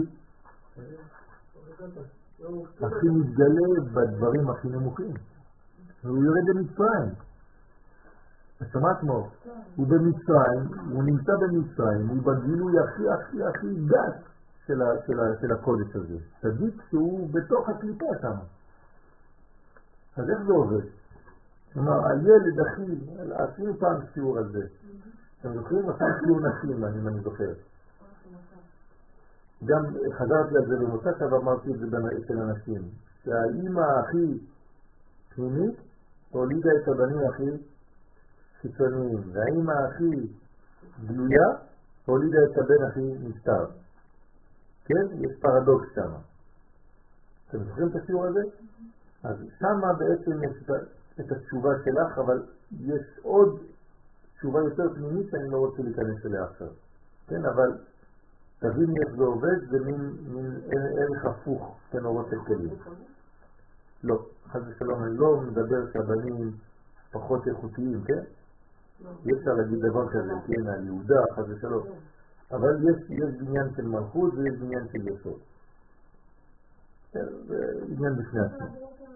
הכי מתגלה בדברים הכי נמוכים. הוא יורד למצרים. שמעת מה? הוא במצרים, הוא נמצא במצרים, הוא בגילוי הכי הכי הכי גס של, ה, של, ה, של הקודש הזה. צדיק שהוא בתוך הקליפה שם. אז איך זה עובד? כלומר, הילד הכי, עשינו פעם שיעור על זה. אתם זוכרים? עשינו שיעור נשים, אם אני זוכר. גם חזרתי על זה במוצא שעה ואמרתי את זה אצל אנשים. שהאימא הכי פנימית הולידה את הבנים הכי חיצוניים, והאימא הכי גלויה הולידה את הבן הכי נסתר. כן? יש פרדוקס שם. אתם זוכרים את השיעור הזה? אז שם בעצם יש את התשובה שלך, אבל יש עוד תשובה יותר פנימית שאני לא רוצה להיכנס אליה עכשיו. כן, אבל תבין איך זה עובד, זה מין, מין ערך הפוך כנורות של כלים. לא, חס ושלום, אני לא מדבר שהבנים פחות איכותיים, כן? אי אפשר להגיד דבר כזה, כן, על יהודה, חס ושלום. אבל יש, יש בניין של מלכות ויש בניין של יסוד. זה עניין בפני עצמו.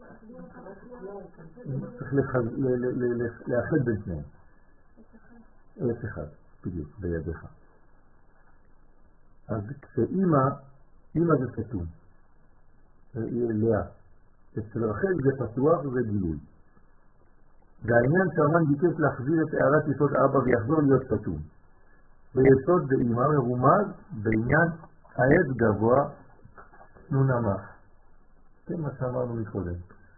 צריך לאחד בין שניהם. עץ אחד, בדיוק, בידיך. אז כשאימא, אימא זה סתום, לאה. אצל רחל זה פתוח וזה גילוי. והעניין שהרמן ביקש להחזיר את הערת יסוד אבא ויחזור להיות סתום. ביסוד באימא מרומז בעניין העץ גבוה נון אמה. כן מה שאמרנו מקודם.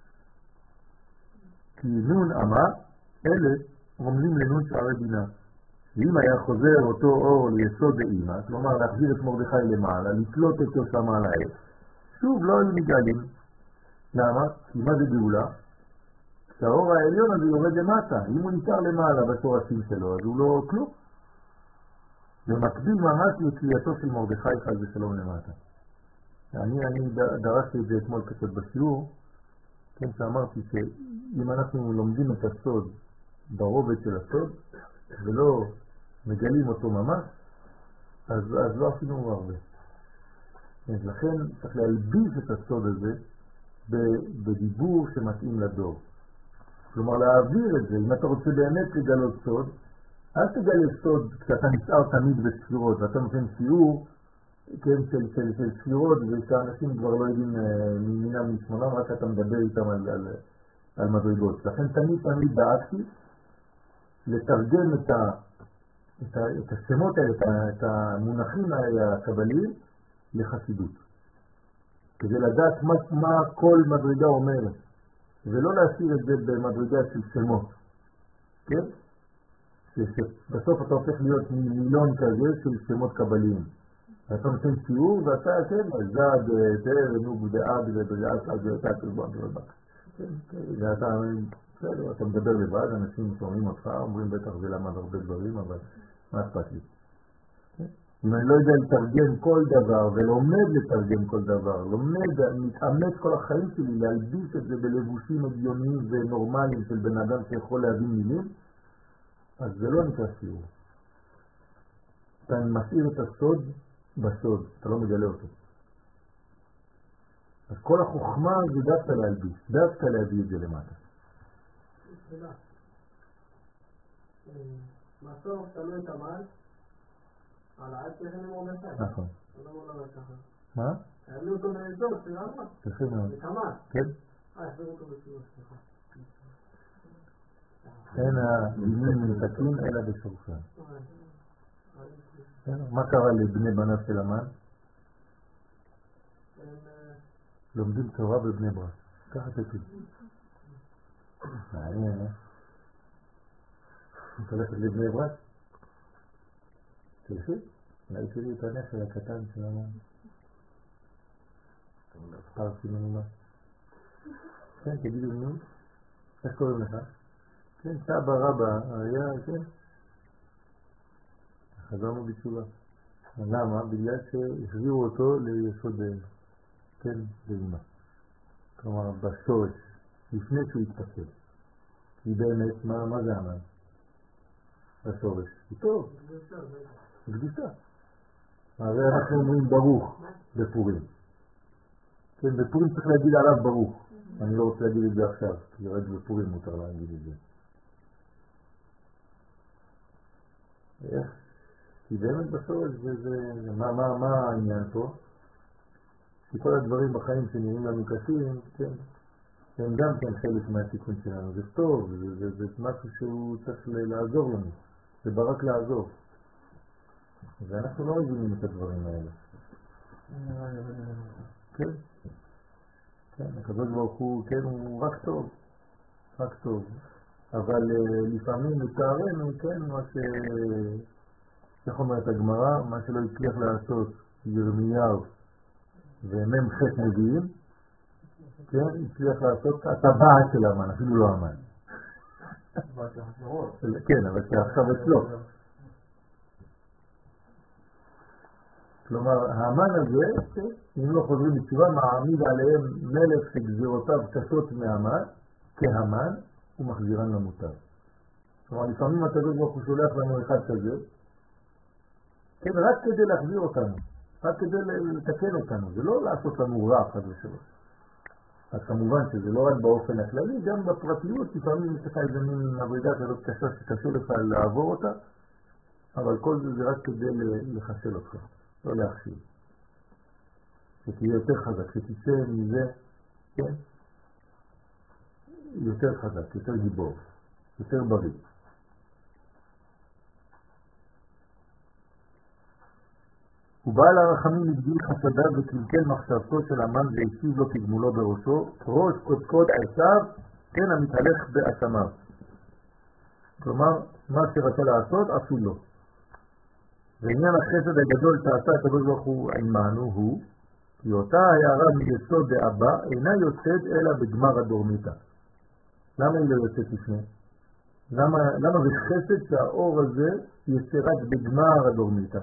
כי נון אמה אלה רומזים לנון שערי בינה. ואם היה חוזר אותו אור ליסוד באימא, כלומר להחזיר את מרדכי למעלה, לתלות אותו שם על העץ, שוב לא היו נגעלים. למה? כי מה זה גאולה? כשהאור העליון הזה יורד למטה, אם הוא נשאר למעלה בשורשים שלו, אז הוא לא כלום. במקביל ממש לתלייתו של מרדכי חס ושלום למטה. אני, אני דרשתי את זה אתמול קצת בשיעור, כן, שאמרתי שאם אנחנו לומדים את הסוד ברובד של הסוד, ולא מגלים אותו ממש, אז, אז לא עשינו הרבה. אז לכן צריך להלביש את הסוד הזה בדיבור שמתאים לדור. כלומר להעביר את זה, אם אתה רוצה באמת לגלות סוד, אל תגלה סוד כשאתה נשאר תמיד בספירות, ואתה נותן שיעור כן, של, של, של ספירות, ושאנשים כבר לא יודעים ממינם משמונם, רק אתה מדבר איתם על, על, על מדרגות. לכן תמיד תמיד דאגתי לתרגם את, ה, את, ה, את השמות האלה, את, ה, את המונחים האלה הקבליים לחסידות. כדי לדעת מה, מה כל מדרגה אומרת, ולא להשאיר את זה במדרגה של שמות. כן? שבסוף אתה הופך להיות מילון כזה של שמות קבליים. אתה נותן שיעור ואתה, כן, זד, תר, נוג, דעד, ודרגעת, אז אתה תלבון, תלבון. ואתה, בסדר, אתה מדבר לבד, אנשים שומעים אותך, אומרים בטח זה למד הרבה דברים, אבל מה אכפת לי? אם אני לא יודע לתרגם כל דבר, ולומד לתרגם כל דבר, לומד, מתאמץ כל החיים שלי, להלביש את זה בלבושים הגיוניים ונורמליים של בן אדם שיכול להבין מילים, אז זה לא נקרא שיעור. אתה משאיר את הסוד בסוד, אתה לא מגלה אותו. אז כל החוכמה זה דווקא להלביש, דווקא להביא את זה למטה. שאלה. בסוף תלוי את המעט על העד שכן עם מרדכי. נכון. למה לא לא ככה? מה? העלו אותו לאזור, סליחה מה? צריכים מאוד. זה כמעט. כן? אה, החזירו אותו בשיעור, סליחה. אין הדינים מנתקים אלא בשורשם. מה קרה לבני בניו של המן? לומדים תורה בבני ברק. ככה תקי. מעניין, אה? את הולכת לבני ברק? תלכי? ראיתי לי את הנכד הקטן של המן. פרסי מנומה. כן, תגידו נו. איך קוראים לך? כן, סבא רבא, היה, כן. חזרנו בתשובה. למה? בגלל שהחזירו אותו ליסוד, כן, לאמא. כלומר, בשורש, לפני שהוא התפצל. כי באמת, מה, מה זה המן? בשורש. הוא טוב. קדושה. הרי אנחנו אומרים ברוך בפורים. כן, בפורים צריך להגיד עליו ברוך. אני לא רוצה להגיד את זה עכשיו, כי רק בפורים מותר להגיד את זה. איך? כי באמת בשורש זה, זה, מה, מה, מה העניין פה? כי כל הדברים בחיים שנראים לנו קשים, כן, הם גם כן חלק מהתיקון שלנו. זה טוב, זה, זה, זה משהו שהוא צריך לעזור לנו. זה ברק לעזור. ואנחנו לא מבינים את הדברים האלה. כן. כן, הקדוש ברוך הוא, כן, הוא רק טוב. רק טוב. אבל לפעמים לצערנו, כן, מה ש... איך אומרת הגמרא, מה שלא הצליח לעשות ירמיהו ומם חטא נביאים, כן, הצליח לעשות הטבעת של המן, אפילו לא המן. כן, אבל שעכשיו אצלו. כלומר, האמן הזה, אם לא חוזרים בתשובה, מעמיד עליהם מלך שגזירותיו קשות מהמן, כהמן, ומחזירן למוטב. כלומר, לפעמים הקדוש ברוך הוא שולח לנו אחד כזה, כן, רק כדי להחזיר אותנו, רק כדי לתקן אותנו, זה לא לעשות לנו רע חד ושלוש. אז כמובן שזה לא רק באופן הכללי, גם בפרטיות, לפעמים יש לך איזה מין עבודה כזאת קשה שקשה לך לעבור אותה, אבל כל זה זה רק כדי לחשל אותך, לא להכשיל. שתהיה יותר חזק, שתצא מזה, כן, יותר חזק, יותר גיבור, יותר בריא. ובעל הרחמים הגדיל חסדיו וקלקל מחשבתו של המן והציב לו כגמולו בראשו, ראש קודקוד עשיו, כן המתהלך בעצמיו. כלומר, מה שרצה לעשות, עשו לו. ועניין החסד הגדול שעשה הקדוש ברוך הוא עמנו הוא, כי אותה הערה מיסוד דאבא אינה יוצאת אלא בגמר הדורמיתא. למה היא לא יוצאת לפני? למה, למה זה חסד שהאור הזה יצא רק בגמר הדורמיתא?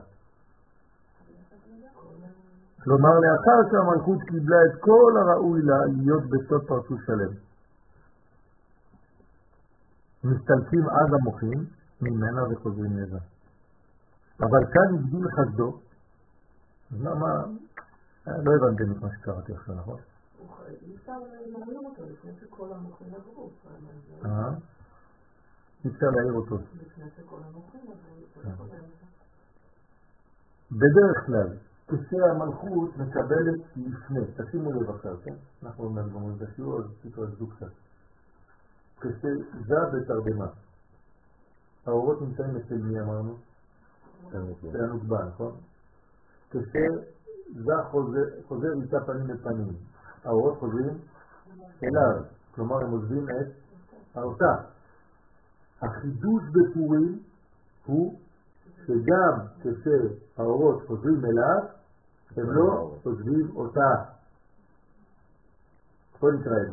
כלומר, לאחר שהמלכות קיבלה את כל הראוי לה להיות בסוד פרצוף שלם. מסתלקים אז המוחים ממנה וחוזרים לזה. אבל כאן הגדיל חסדו. אז למה? לא הבנתם את מה שקראתי עכשיו, נכון? אי אפשר להעיר אותו לפני שכל המוחים עברו. אה? אי אפשר להעיר אותו. לפני שכל המוחים עברו. בדרך כלל, כשהמלכות מקבלת לפני, תשימו לב עכשיו, כן? אנחנו אומרים את השיעור, אז תתרזו קצת. כשזה בתרדמה, האורות נמצאים אצל מי אמרנו? זה הנוגבה, נכון? כשזה חוזר איתה פנים לפנים, האורות חוזרים אליו, כלומר הם עוזבים את האותה. החידוש בפורים הוא שגם כשהאורות חוזרים אליו, הם לא עוזבים אותה. בוא נקרא את זה.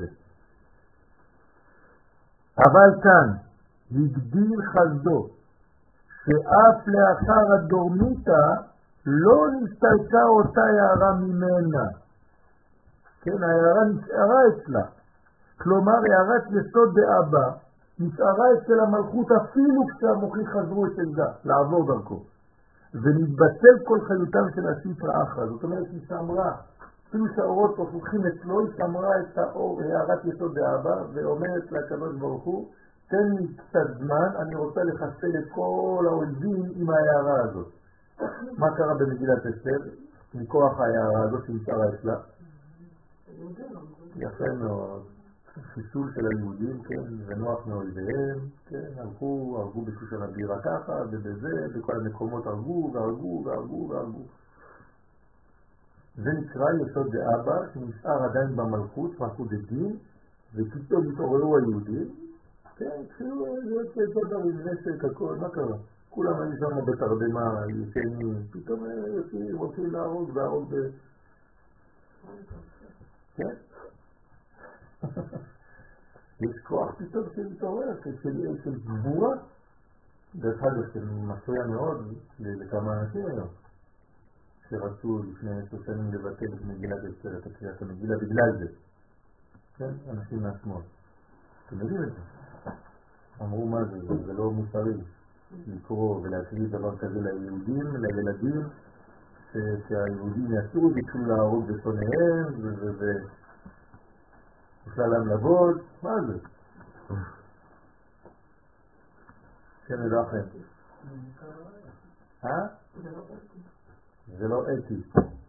אבל כאן הגדיל חסדו שאף לאחר הדורמיתא לא נסתלקה אותה הערה ממנה. כן, הערה נשארה אצלה. כלומר, הערת יסוד דאבא נשארה אצל המלכות אפילו כשהמוחים חזרו אצל זה, לעבור דרכו. ונתבטל כל חיותם של הספרה אחרא. זאת אומרת, היא שמרה, אפילו שהאורות הופכים אצלו, היא שמרה את האור, הערת יסוד דאבא, ואומרת לקדוש ברוך הוא, תן לי קצת זמן, אני רוצה לחסל את כל האויבים עם ההערה הזאת. מה קרה במגילת אסתר? מכוח ההערה הזאת שנשארה אצלה? יפה מאוד. חיסול של היהודים, כן, ונוח מאויביהם, כן, הלכו, הרגו בשושן הבירה ככה, ובזה, בכל המקומות הרגו, והרגו, והרגו, והרגו. זה נקרא יסוד דאבא, שנשאר עדיין במלכות, מלכות דין, ופתאום התעוררו היהודים, כן, התחילו להיות כדבר עם נשק, הכל, מה קרה? כולם היו שם בתרדמה, ישנים, פתאום יוצאים, הולכים להרוג והרוג ב... כן? יש כוח פתאום שמתעורר, של גבורה. דרך אגב, שמפריע מאוד לכמה אנשים היום, שרצו לפני עשר שנים לבטל את מגילת אסתר, את הקריאת המגילה בגלל זה. כן? אנשים מהשמאל. אתם יודעים את זה? אמרו מה זה, זה לא מוסרי לקרוא ולהקריא דבר כזה ליהודים, לילדים, שהיהודים יצאו והתחילו להרוג בשונאיהם ובכלל להם לעבוד, מה זה? כן, זה לא אחר. אה? זה לא אתי.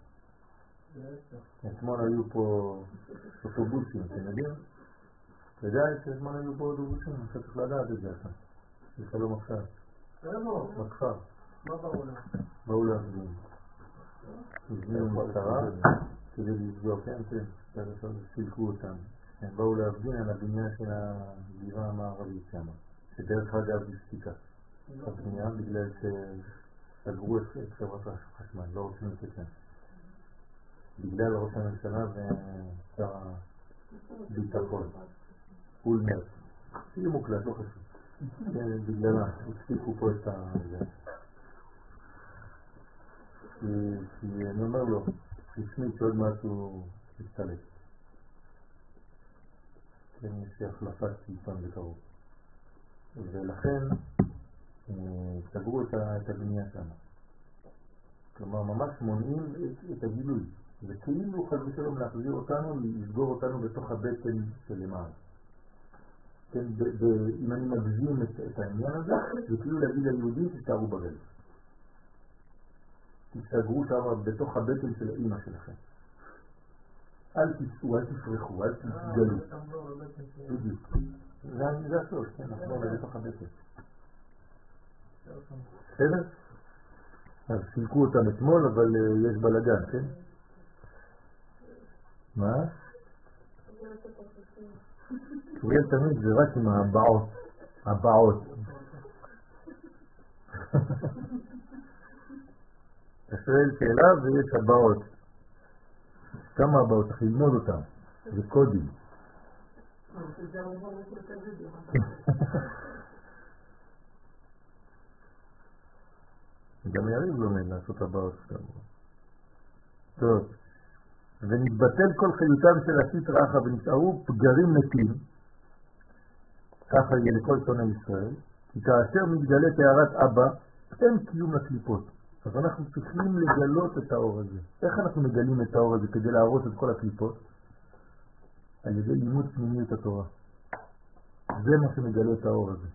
אתמול היו פה אוטובוסים, אתם יודעים? אתה יודע שאתמול היו פה אוטובוסים? אתה צריך לדעת את זה עכשיו. זה שלום עכשיו. בכפר. מה באו לה? באו להפגין. הזמינו מטרה כדי לסגור, כן, כן, סילקו אותם. הם באו להפגין על הבניין של הגבעה המערבית שם, שדרך אגב הספיקה. הבנייה בגלל שסגרו את חברת החשמל, לא רוצים לתת להם. בגלל ראש הממשלה ושר הביטחון. אולמרט. שיהיה מוקלט, לא חשוב. בגללה, הפסיקו פה את ה... כי אני אומר לו, רשמית שעוד מעט הוא יסתלק. כן, יש החלפת סילפן בקרוב. ולכן סגרו את הבנייה שם. כלומר, ממש מונעים את הגילוי. וכאילו חד ושלום להחזיר אותנו, לסגור אותנו בתוך הבטן של למעלה. כן, אם אני מגזים את העניין הזה, זה כאילו להגיד ליהודים שתערו בגלות. תסגרו שם בתוך הבטן של האמא שלכם. אל תסעו, אל תפרחו, אל תסגלו. בדיוק. זה הסוף, כן, נחזור בתוך הבטן. בסדר? אז סילקו אותם אתמול, אבל יש בלגן, כן? מה? קריאל תמיד זה רק עם הבעות, הבעות. אתה שואל שאלה ויש הבעות. כמה הבאות, צריך ללמוד אותם, זה קודים. גם יריב לומד לעשות הבאות. טוב. ונתבטל כל חיותם של הסטרא אחא ונשארו פגרים נטים, ככה יהיה לכל שונא ישראל, כי כאשר מתגלה טהרת אבא, אין קיום לקליפות. אז אנחנו צריכים לגלות את האור הזה. איך אנחנו מגלים את האור הזה כדי להרוס את כל הקליפות? על ידי לימוד פנימיות התורה. זה מה שמגלה את האור הזה.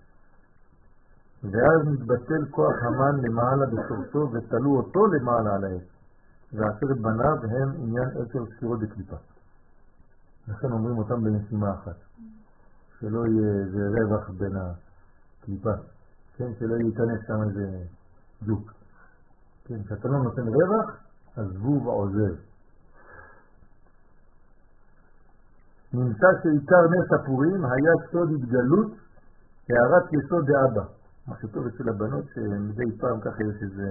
ואז מתבטל כוח המן למעלה בשורתו ותלו אותו למעלה על העץ. ועשרת בניו הם עניין עשר ספירות בקליפה. לכן אומרים אותם בנשימה אחת. שלא יהיה איזה רווח בין הקליפה. כן, שלא ייכנס שם איזה דוק. כן, כשאתה לא נותן רווח, אז זבוב עוזב. נמצא שעיקר נס הפורים היה סוד התגלות הערת יסוד דאבא. מה שטוב אצל הבנות שמדי פעם ככה יש איזה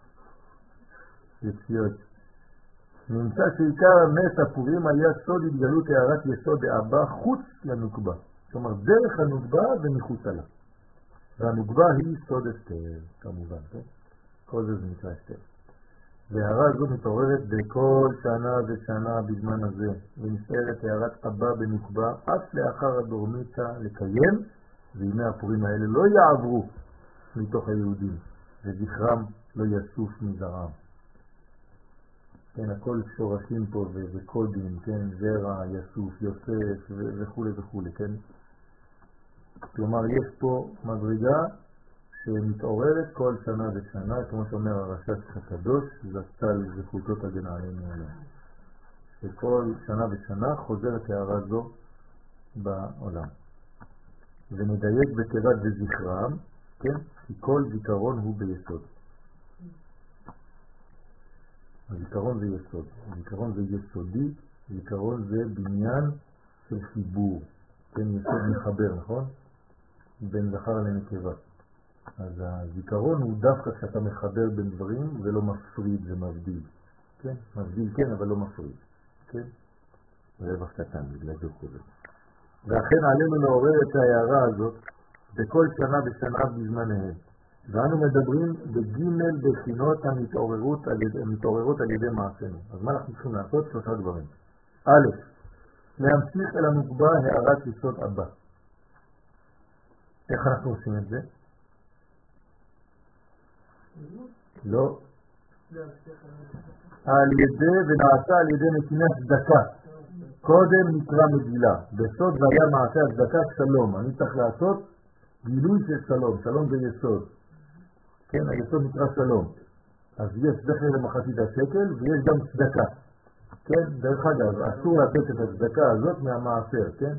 יציאות. נמצא שעיקר נס הפורים היה סוד התגלות הערת יסוד דאבא חוץ לנוקבה. כלומר דרך הנוקבה ומחוצה לה. והנוקבה היא סוד אסתר, כמובן, כן? כל זה זה נקרא אסתר. והערה זו מתעוררת בכל שנה ושנה בזמן הזה, ונשארת הערת אבא בנוקבה, אף לאחר הדורמיתא לקיים, וימי הפורים האלה לא יעברו מתוך היהודים, וזכרם לא יסוף מזרעם. כן, הכל שורשים פה וקודים, כן, זרע, יסוף, יוסף וכו' וכו', כן? כלומר, יש פה מדרגה שמתעוררת כל שנה ושנה, כמו שאומר הרש"ש הקדוש, זצ"ל זכותו תגן עלינו עליהם. וכל שנה ושנה חוזרת הערה זו בעולם. ונדייק בתיבת וזכרם, כן? כי כל זיכרון הוא ביסוד. הזיכרון זה יסוד. הזיכרון זה יסודי, זיכרון זה בניין של חיבור. כן, יסוד מחבר, נכון? בין זכר לנקבה. אז הזיכרון הוא דווקא כשאתה מחבר בין דברים ולא מפריד ומבדיל. כן? מבדיל כן, אבל לא מפריד. כן? רווח קטן, בגלל זה חוזר. ואכן עלינו לעורר את ההערה הזאת בכל שנה ושנה בזמניהם. ואנו מדברים בגימל בחינות המתעוררות על ידי, המתעוררות על ידי מעשינו. אז מה אנחנו צריכים לעשות? שלושה דברים. א', להמשיך אל המוגבה הערת יסוד הבא. איך אנחנו עושים את זה? לא. על ידי ונעשה על ידי נתינת צדקה. קודם נקרא מגילה. בסוד והיה מעשה הצדקה שלום. אני צריך לעשות גילוי של שלום. שלום זה יסוד. כן, היסוד נקרא שלום. אז יש זכר למחצית השקל ויש גם צדקה. כן, דרך אגב, אסור לתת את הצדקה הזאת מהמעשר, כן?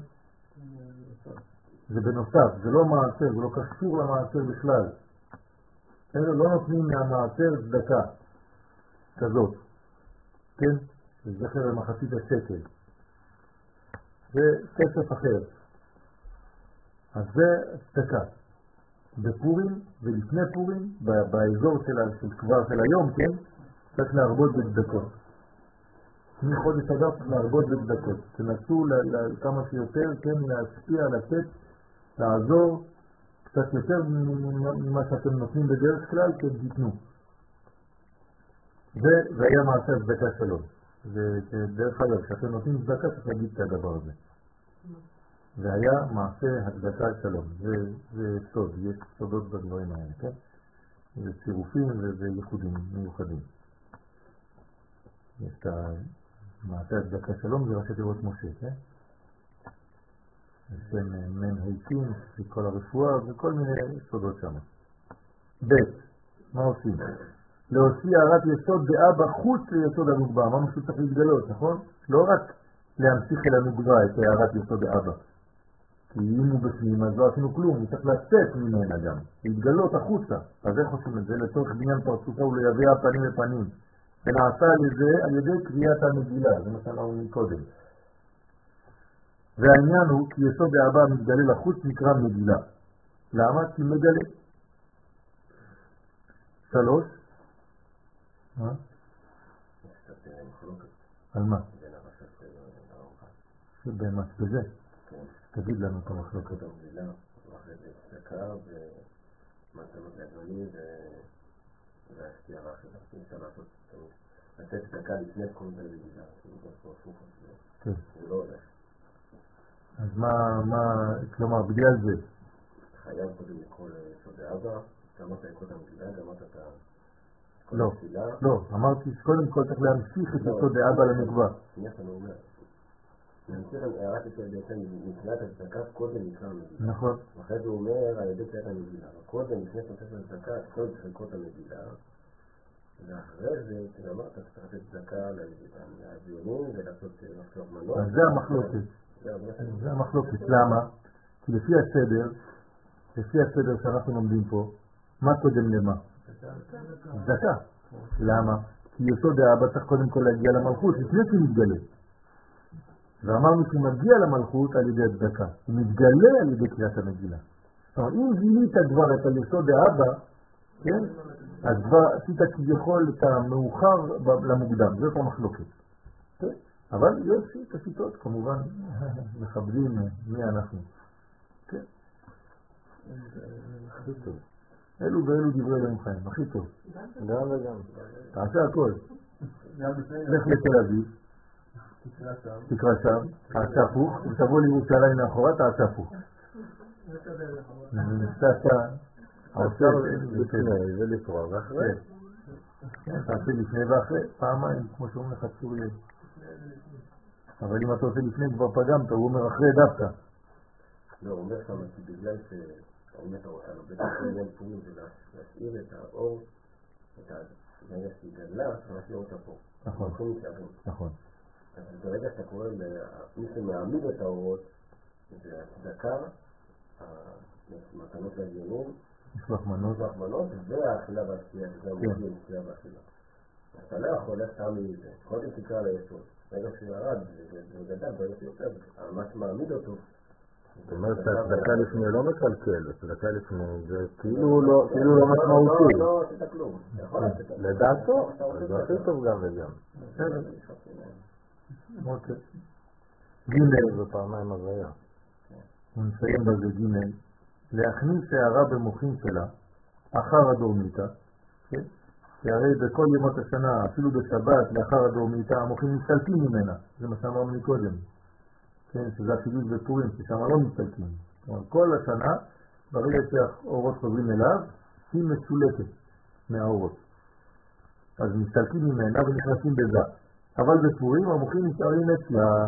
זה בנוסף, זה לא מעשר, זה לא קשור למעשר בכלל. לא נותנים מהמעשר צדקה כזאת, כן? זה זכר למחצית השקל. זה כסף אחר. אז זה צדקה. בפורים ולפני פורים, באזור של כבר של היום, כן? צריך להרבות בצדקות. מחודש אגב צריך להרבות בצדקות. תנסו כמה שיותר, כן, להשפיע, לתת, לעזור קצת יותר ממה שאתם נותנים בדרך כלל, כן, תיתנו. זה היה מעשה הצדקה שלו. ודרך אגב, כשאתם נותנים צדקה צריך להגיד את הדבר הזה. זה היה מעשה הצדקה שלום. זה, זה סוד, יש סודות בדברים האלה, כן? זה צירופים וזה ייחודים מיוחדים. יש את המעשה הצדקה שלום, זה ראשי תיבות משה, כן? יש מן היקים, כל הרפואה וכל מיני סודות שם. ב' מה עושים? להוציא הערת יסוד באבא חוץ ליסוד המוגבה. מה משהו צריך להתגלות, נכון? לא רק להמשיך אל המוגבה את הערת יסוד באבא. כי אם הוא בפנים אז לא עשינו כלום, הוא צריך לצאת ממנה גם, להתגלות החוצה. אז איך עושים את זה? לצורך בניין פרצופה וליביה פנים לפנים. ונעשה על ידי, על ידי קריאת המגילה, זה מה שאמרנו מקודם. והעניין הוא כי יסוד האבא מתגלה לחוץ נקרא מגילה. למה? כי מגלה. שלוש. מה? על מה? שבאמת בזה. תגיד לנו את המחלוקת. צדקה ומתנות לאדוני והסתירה שלה. אפשר לעשות לתת צדקה לפני כל זה לגילה. כן. זה לא הולך. אז מה, כלומר, בגלל זה? חייב קודם לכל סודי אבא, גמרת את המגילה, גמרת את לא, לא, אמרתי שקודם כל צריך להמשיך את הסוד האבא למגבה. שנייה שאני אומר. נמצא הערת את בעצם נקראת הצדקה קודם נקרא המגילה. נכון. ואחרי זה הוא אומר על ידי קריאת המגילה. קודם לפני שנותן של הצדקה, קודם חלקות המגילה. ואחרי זה, כלומרת, צריך לתת צדקה לדיונים ולעשות מחשוב מנות. אז זה המחלוקת. זה המחלוקת. למה? כי לפי הסדר, לפי הסדר שאנחנו לומדים פה, מה קודם למה? צדקה. למה? כי יסוד האבא צריך קודם כל להגיע למלכות, לפני שהוא מתגלה. ואמרנו שהוא מגיע למלכות על ידי הצדקה. הוא מתגלה על ידי קריאת המגילה. זאת אומרת, אם גילית כבר את היסוד האבא, כן? אז כבר עשית כביכול את המאוחר למוקדם. זאת המחלוקת. כן? אבל יש את השיטות, כמובן, מכבדים מי אנחנו. כן? הכי טוב. אלו ואלו דברי אלוהים חיים, הכי טוב. גם וגם. תעשה הכל. לך לתל אביב. תקרא שם, תעשה הפוך, ותבוא לירושלים מאחורה, תעשה הפוך. נמצאת, זה לקרוא, ואחרי? תעשה לפני ואחרי, פעמיים, כמו שאומרים לך צור לב. אבל אם אתה עושה לפני כבר פגמת, הוא אומר אחרי דווקא. לא, הוא אומר שם, כי בגלל שהאמת אותנו, בטח עניין פורים זה להשאיר את האור, את הרגע שהיא גדלה, להשאיר אותה פה. נכון, נכון. אז ברגע שאתה קורא למי שמעמיד את האורות, זה הצדקה, המתנות לעניינים, משלוח מנות, והאכילה והשתייה, זה המוביל, שתייה והאכילה. אתה לא יכול איך תעמיד את זה, קודם תקרא ליסוד. ברגע שהוא ירד וגדל, ברגע שיותר, מה שמעמיד אותו, זאת אומרת שהצדקה לפני לא מקלקל, הצדקה לפני זה כאילו לא משמעותי. לא עשית כלום. לדעתו, זה הכי טוב גם וגם. אוקיי. ג' זה פעמיים הוויה. הוא נסיים בזה ג' להכניס הערה במוחים שלה אחר הדורמיתא, כן? כי הרי בכל ימות השנה, אפילו בשבת, לאחר הדורמיתא, המוחים מסתלקים ממנה. זה מה שאמרנו מקודם. כן, שזה החידוש בפורים, ששם לא מסתלקים. כל השנה, ברגע שהאורות חוזרים אליו, היא מסולקת מהאורות. אז מסתלקים ממנה ונכנסים בזה. אבל בפורים המוחים נשארים אצלה,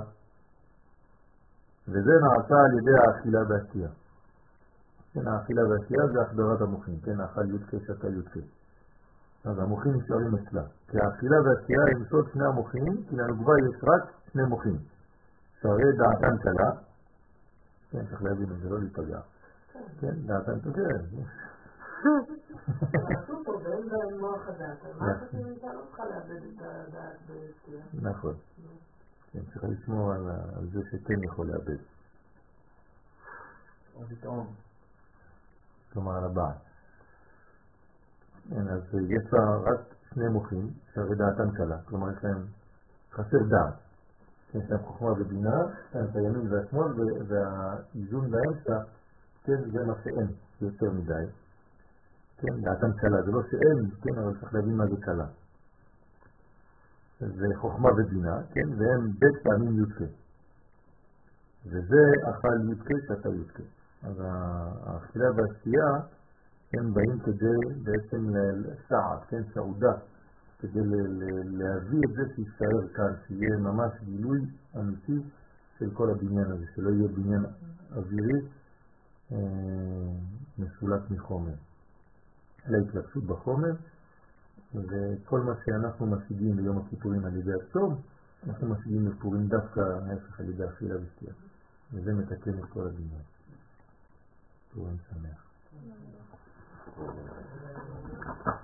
וזה נעשה על ידי האכילה והשתייה. כן, האכילה והשתייה זה החדרת המוחים, כן, האכל יודקה שתה יודקה. אז המוחים נשארים אצלה. כי האכילה והשתייה הם סוד שני המוחים, כי לנוגבה יש רק שני מוחים. שהרי דעתן קלה, כן, צריך להבין את זה, לא להיפגע. כן, דעתן קלה. עשו פה ואין בהם מוח הדעת. מה חושבים איתה לא צריכה לאבד את הדעת בשתייה? נכון. כן, צריך לשמור על זה שכן יכול לאבד. או לטעום. כלומר על הבעל. אז יש לה רק שני מוחים, שהרי דעתן קלה. כלומר יש להם חסר דעת. יש להם חוכמה ובינה, את הימין והשמאל, והאיזון באמצע, כן, זה מה שאין, זה יותר מדי. כן, דעתם קלה, זה לא שאין, כן, אבל צריך להבין מה זה קלה. זה חוכמה ובינה, כן, והם בית פעמים יודקה. וזה אכל יודקה שאתה יודקה. אז האכילה והשתייה, הם באים כדי בעצם לסעד, כן, סעודה. כדי להביא את זה שישתאר כאן, שיהיה ממש גילוי אמיתי של כל הבניין הזה, שלא יהיה בניין אווירי אה, מסולק מחומר. להתלבשות בחומר, וכל מה שאנחנו משיגים ביום הכיפורים על ידי הצום, אנחנו משיגים בפורים דווקא ההפך על ידי אכילה ושתייה. וזה מתקן את כל הבניין. פורים שמח.